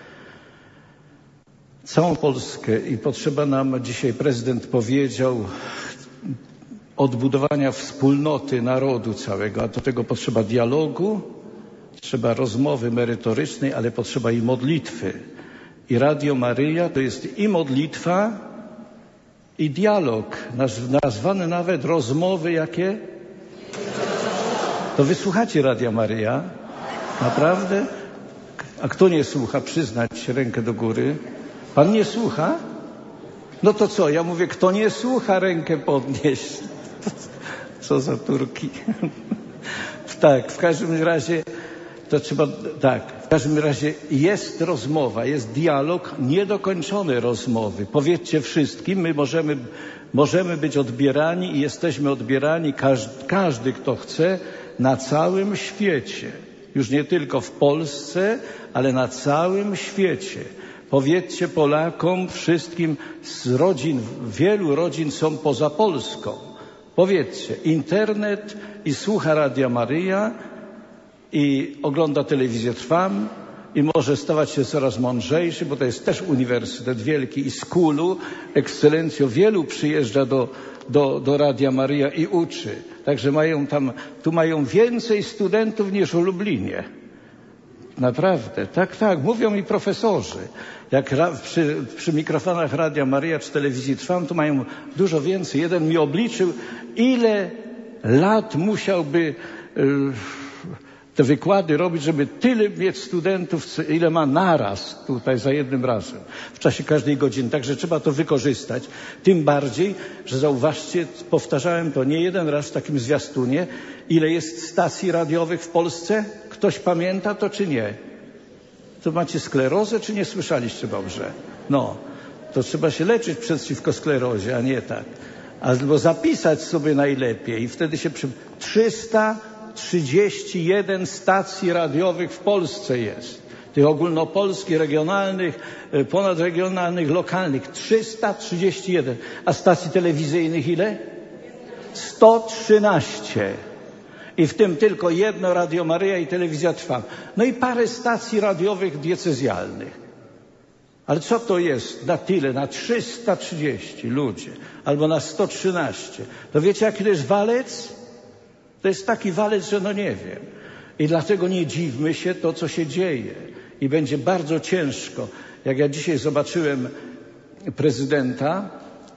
Całą Polskę i potrzeba nam, dzisiaj prezydent powiedział, odbudowania wspólnoty narodu całego, a do tego potrzeba dialogu, trzeba rozmowy merytorycznej, ale potrzeba i modlitwy. I Radio Maryja to jest i modlitwa, i dialog, nazwane nawet rozmowy jakie? To wysłuchacie Radia Maryja? Naprawdę? A kto nie słucha? Przyznać rękę do góry. Pan nie słucha? No to co? Ja mówię, kto nie słucha, rękę podnieść. Co za Turki. Tak, w każdym razie to trzeba, tak, w każdym razie jest rozmowa, jest dialog, niedokończone rozmowy. Powiedzcie wszystkim, my możemy, możemy być odbierani i jesteśmy odbierani, każdy, każdy, kto chce, na całym świecie. Już nie tylko w Polsce, ale na całym świecie. Powiedzcie Polakom, wszystkim z rodzin, wielu rodzin są poza Polską. Powiedzcie, internet i słucha Radia Maryja, i ogląda telewizję Trwam i może stawać się coraz mądrzejszy, bo to jest też uniwersytet wielki i z Kulu, ekscelencjo, wielu przyjeżdża do, do, do Radia Maryja i uczy. Także mają tam, tu mają więcej studentów niż w Lublinie. Naprawdę, tak, tak, mówią mi profesorzy. Jak ra, przy, przy mikrofonach Radia Maryja czy telewizji Trwam, to mają dużo więcej. Jeden mi obliczył, ile lat musiałby yy, te wykłady robić, żeby tyle mieć studentów, ile ma naraz tutaj za jednym razem, w czasie każdej godziny. Także trzeba to wykorzystać. Tym bardziej, że zauważcie, powtarzałem to nie jeden raz w takim zwiastunie, ile jest stacji radiowych w Polsce? Ktoś pamięta to czy nie? To macie sklerozę, czy nie słyszeliście dobrze? No, to trzeba się leczyć przeciwko sklerozie, a nie tak. Albo zapisać sobie najlepiej i wtedy się przy... trzysta trzydzieści jeden stacji radiowych w Polsce jest. Tych ogólnopolskich, regionalnych, ponadregionalnych, lokalnych. trzysta trzydzieści jeden. A stacji telewizyjnych ile? sto trzynaście. I w tym tylko jedno Radio Maryja i Telewizja Trwam. No i parę stacji radiowych diecezjalnych. Ale co to jest na tyle, na trzysta trzydzieści ludzie, albo na sto trzynaście? To wiecie, jaki to jest walec? To jest taki walec, że no nie wiem. I dlatego nie dziwmy się to, co się dzieje. I będzie bardzo ciężko. Jak ja dzisiaj zobaczyłem prezydenta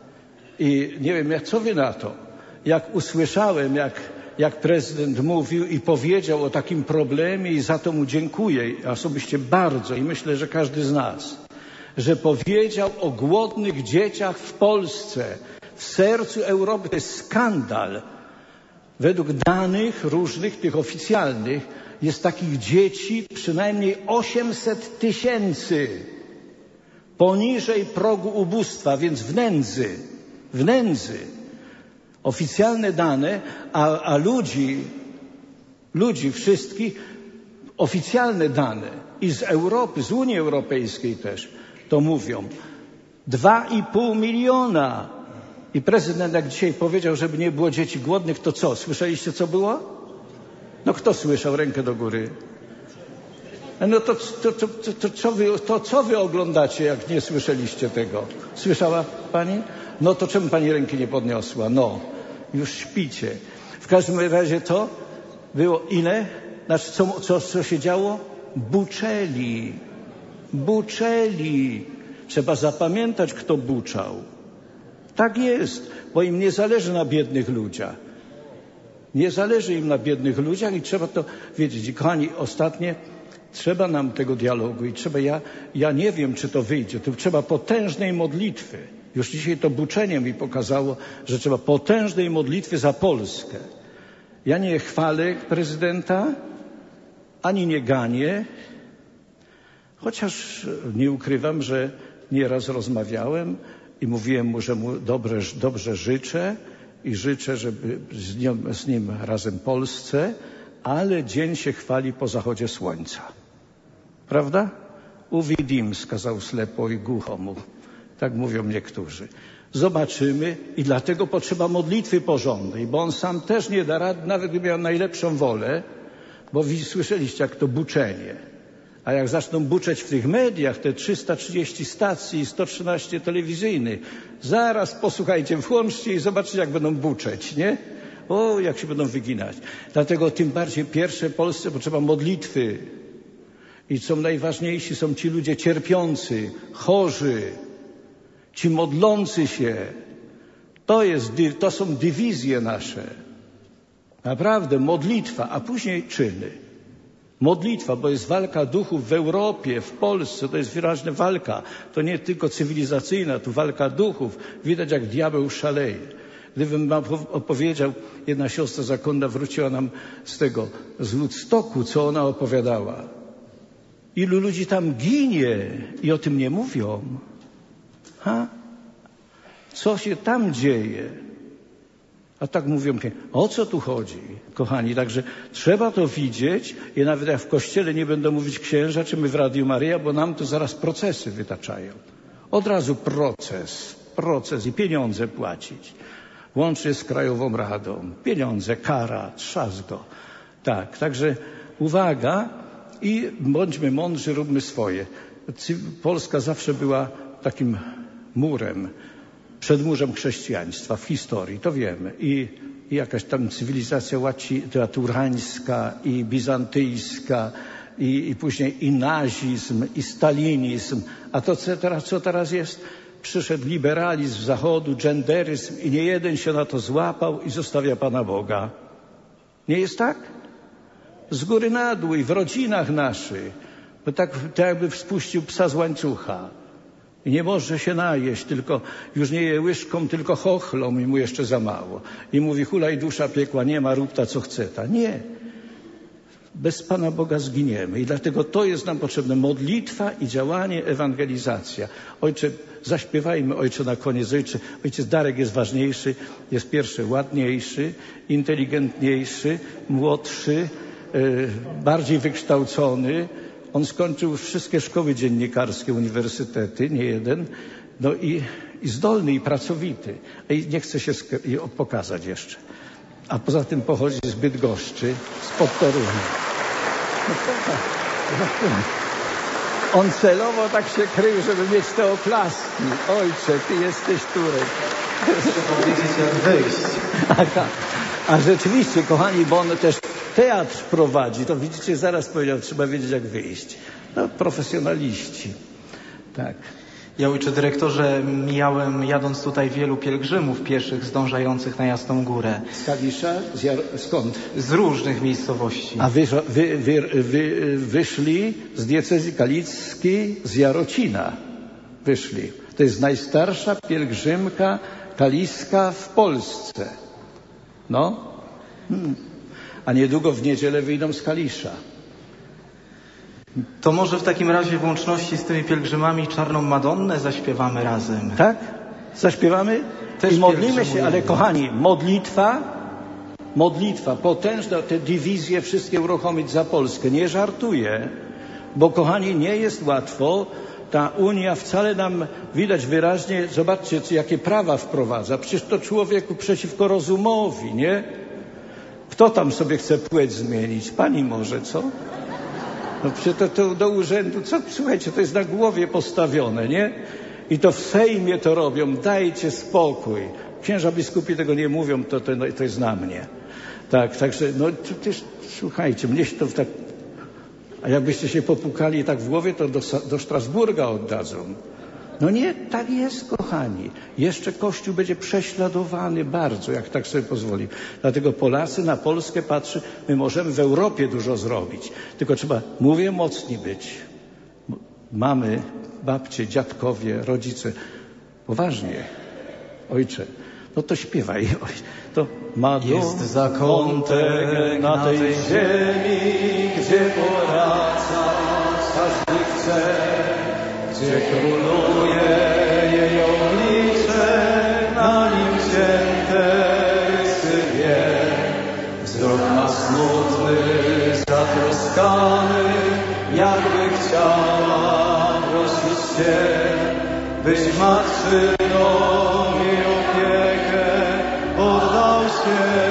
i nie wiem, jak co wy na to. Jak usłyszałem, jak, jak prezydent mówił i powiedział o takim problemie i za to mu dziękuję osobiście bardzo i myślę, że każdy z nas, że powiedział o głodnych dzieciach w Polsce, w sercu Europy. To jest skandal. Według danych różnych, tych oficjalnych, jest takich dzieci przynajmniej osiemset tysięcy poniżej progu ubóstwa, więc w nędzy, w nędzy. Oficjalne dane, a, a ludzi, ludzi wszystkich, oficjalne dane i z Europy, z Unii Europejskiej też, to mówią dwa i pół miliona. I prezydent jak dzisiaj powiedział, żeby nie było dzieci głodnych, to co? Słyszeliście, co było? No kto słyszał? Rękę do góry. No to, to, to, to, to, co wy, to co wy oglądacie, jak nie słyszeliście tego? Słyszała pani? No to czemu pani ręki nie podniosła? No, już śpicie. W każdym razie to było ile? Znaczy, co, co, co się działo? Buczeli. Buczeli. Trzeba zapamiętać, kto buczał. Tak jest, bo im nie zależy na biednych ludziach. Nie zależy im na biednych ludziach i trzeba to wiedzieć. I kochani, ostatnie, trzeba nam tego dialogu i trzeba, ja, ja nie wiem, czy to wyjdzie. Tu trzeba potężnej modlitwy. Już dzisiaj to buczenie mi pokazało, że trzeba potężnej modlitwy za Polskę. Ja nie chwalę prezydenta, ani nie ganię, chociaż nie ukrywam, że nieraz rozmawiałem i mówiłem mu, że mu dobrze, dobrze życzę i życzę, żeby z nim, z nim razem Polsce, ale dzień się chwali po zachodzie słońca. Prawda? Uwidim, skazał ślepo i głuchomu. Tak mówią niektórzy. Zobaczymy i dlatego potrzeba modlitwy porządnej, bo on sam też nie da rady, nawet gdyby miał najlepszą wolę, bo wy słyszeliście, jak to buczenie. A jak zaczną buczeć w tych mediach, te trzysta trzydzieści stacji i sto trzynaście telewizyjnych, zaraz posłuchajcie, włączcie i zobaczcie, jak będą buczeć, nie? O, jak się będą wyginać. Dlatego tym bardziej pierwsze w Polsce potrzeba modlitwy. I co najważniejsi są ci ludzie cierpiący, chorzy, ci modlący się. To jest, to są dywizje nasze. Naprawdę, modlitwa, a później czyny. Modlitwa, bo jest walka duchów w Europie, w Polsce, to jest wyraźna walka. To nie tylko cywilizacyjna, to walka duchów. Widać, jak diabeł szaleje. Gdybym wam opowiedział, jedna siostra zakonna wróciła nam z tego, z Woodstocku, co ona opowiadała. Ilu ludzi tam ginie i o tym nie mówią. Ha? Co się tam dzieje? A tak mówią, o co tu chodzi, kochani? Także trzeba to widzieć i nawet jak w kościele nie będą mówić księża, czy my w Radiu Maryja, bo nam to zaraz procesy wytaczają. Od razu proces, proces i pieniądze płacić. Łącznie z Krajową Radą. Pieniądze, kara, trzask go. Tak, także uwaga i bądźmy mądrzy, róbmy swoje. Polska zawsze była takim murem, przedmurzem chrześcijaństwa w historii, to wiemy. I, i jakaś tam cywilizacja turańska i bizantyjska i, i później i nazizm, i stalinizm. A to co teraz, co teraz jest? Przyszedł liberalizm zachodu, genderyzm i nie jeden się na to złapał i zostawia Pana Boga. Nie jest tak? Z góry na dół i w rodzinach naszych. Bo tak, tak jakby spuścił psa z łańcucha. I nie może się najeść, tylko już nie je łyżką, tylko chochlą i mu jeszcze za mało. I mówi, hulaj dusza piekła, nie ma, rób ta co chce ta. Nie. Bez Pana Boga zginiemy. I dlatego to jest nam potrzebne. Modlitwa i działanie, ewangelizacja. Ojcze, zaśpiewajmy Ojcze na koniec. Ojcze, Ojciec Darek jest ważniejszy, jest pierwszy ładniejszy, inteligentniejszy, młodszy, yy, bardziej wykształcony. On skończył wszystkie szkoły dziennikarskie, uniwersytety, nie jeden, no i, i zdolny, i pracowity. I nie chce się pokazać jeszcze. A poza tym pochodzi z Bydgoszczy, spod Torunia. No tak, on celowo tak się krył, żeby mieć te oklaski. Ojcze, ty jesteś Turek. Trzeba wiedzieć, jak wyjść. A, a rzeczywiście, kochani, bo on też teatr prowadzi, to widzicie, zaraz powiedział, trzeba wiedzieć, jak wyjść. No, profesjonaliści. Tak. Ja, ojcze dyrektorze, mijałem jadąc tutaj wielu pielgrzymów pieszych zdążających na Jasną Górę. Z Kalisza? Z Jar... Skąd? Z różnych miejscowości. A wy, wy, wy, wy, wyszli z diecezji kalickiej, z Jarocina. Wyszli. To jest najstarsza pielgrzymka kaliska w Polsce. No. Hmm. A niedługo w niedzielę wyjdą z Kalisza. To może w takim razie w łączności z tymi pielgrzymami Czarną Madonnę zaśpiewamy razem. Tak? Zaśpiewamy? Też i modlimy się, ale kochani, modlitwa, modlitwa potężna, te dywizje wszystkie uruchomić za Polskę. Nie żartuję, bo kochani, nie jest łatwo. Ta Unia wcale nam widać wyraźnie, zobaczcie, jakie prawa wprowadza. Przecież to człowieku przeciwko rozumowi, nie? Kto tam sobie chce płeć zmienić? Pani może, co? No przecież to, to do urzędu, co? Słuchajcie, to jest na głowie postawione, nie? I to w Sejmie to robią, dajcie spokój. Księża biskupi tego nie mówią, to, to, to jest na mnie. Tak, także, no to też, słuchajcie, mnie się to tak... A jakbyście się popukali tak w głowie, to do, do Strasburga oddadzą. No nie, tak jest, kochani. Jeszcze Kościół będzie prześladowany bardzo, jak tak sobie pozwoli. Dlatego Polacy na Polskę patrzy, my możemy w Europie dużo zrobić. Tylko trzeba, mówię, mocni być. Mamy, babcie, dziadkowie, rodzice. Poważnie. Ojcze, no to śpiewaj. To ma jest zakątek na tej ziemi, gdzie powraca każdy chce, gdzie króluje jej oblicze, na nim cięte rysy wie. Wzrok ma smutny, zatroskany, jakby chciała prosić się, być matczyną i opiekę oddał się.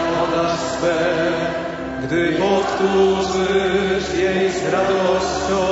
Gdy powtórzysz jej z radością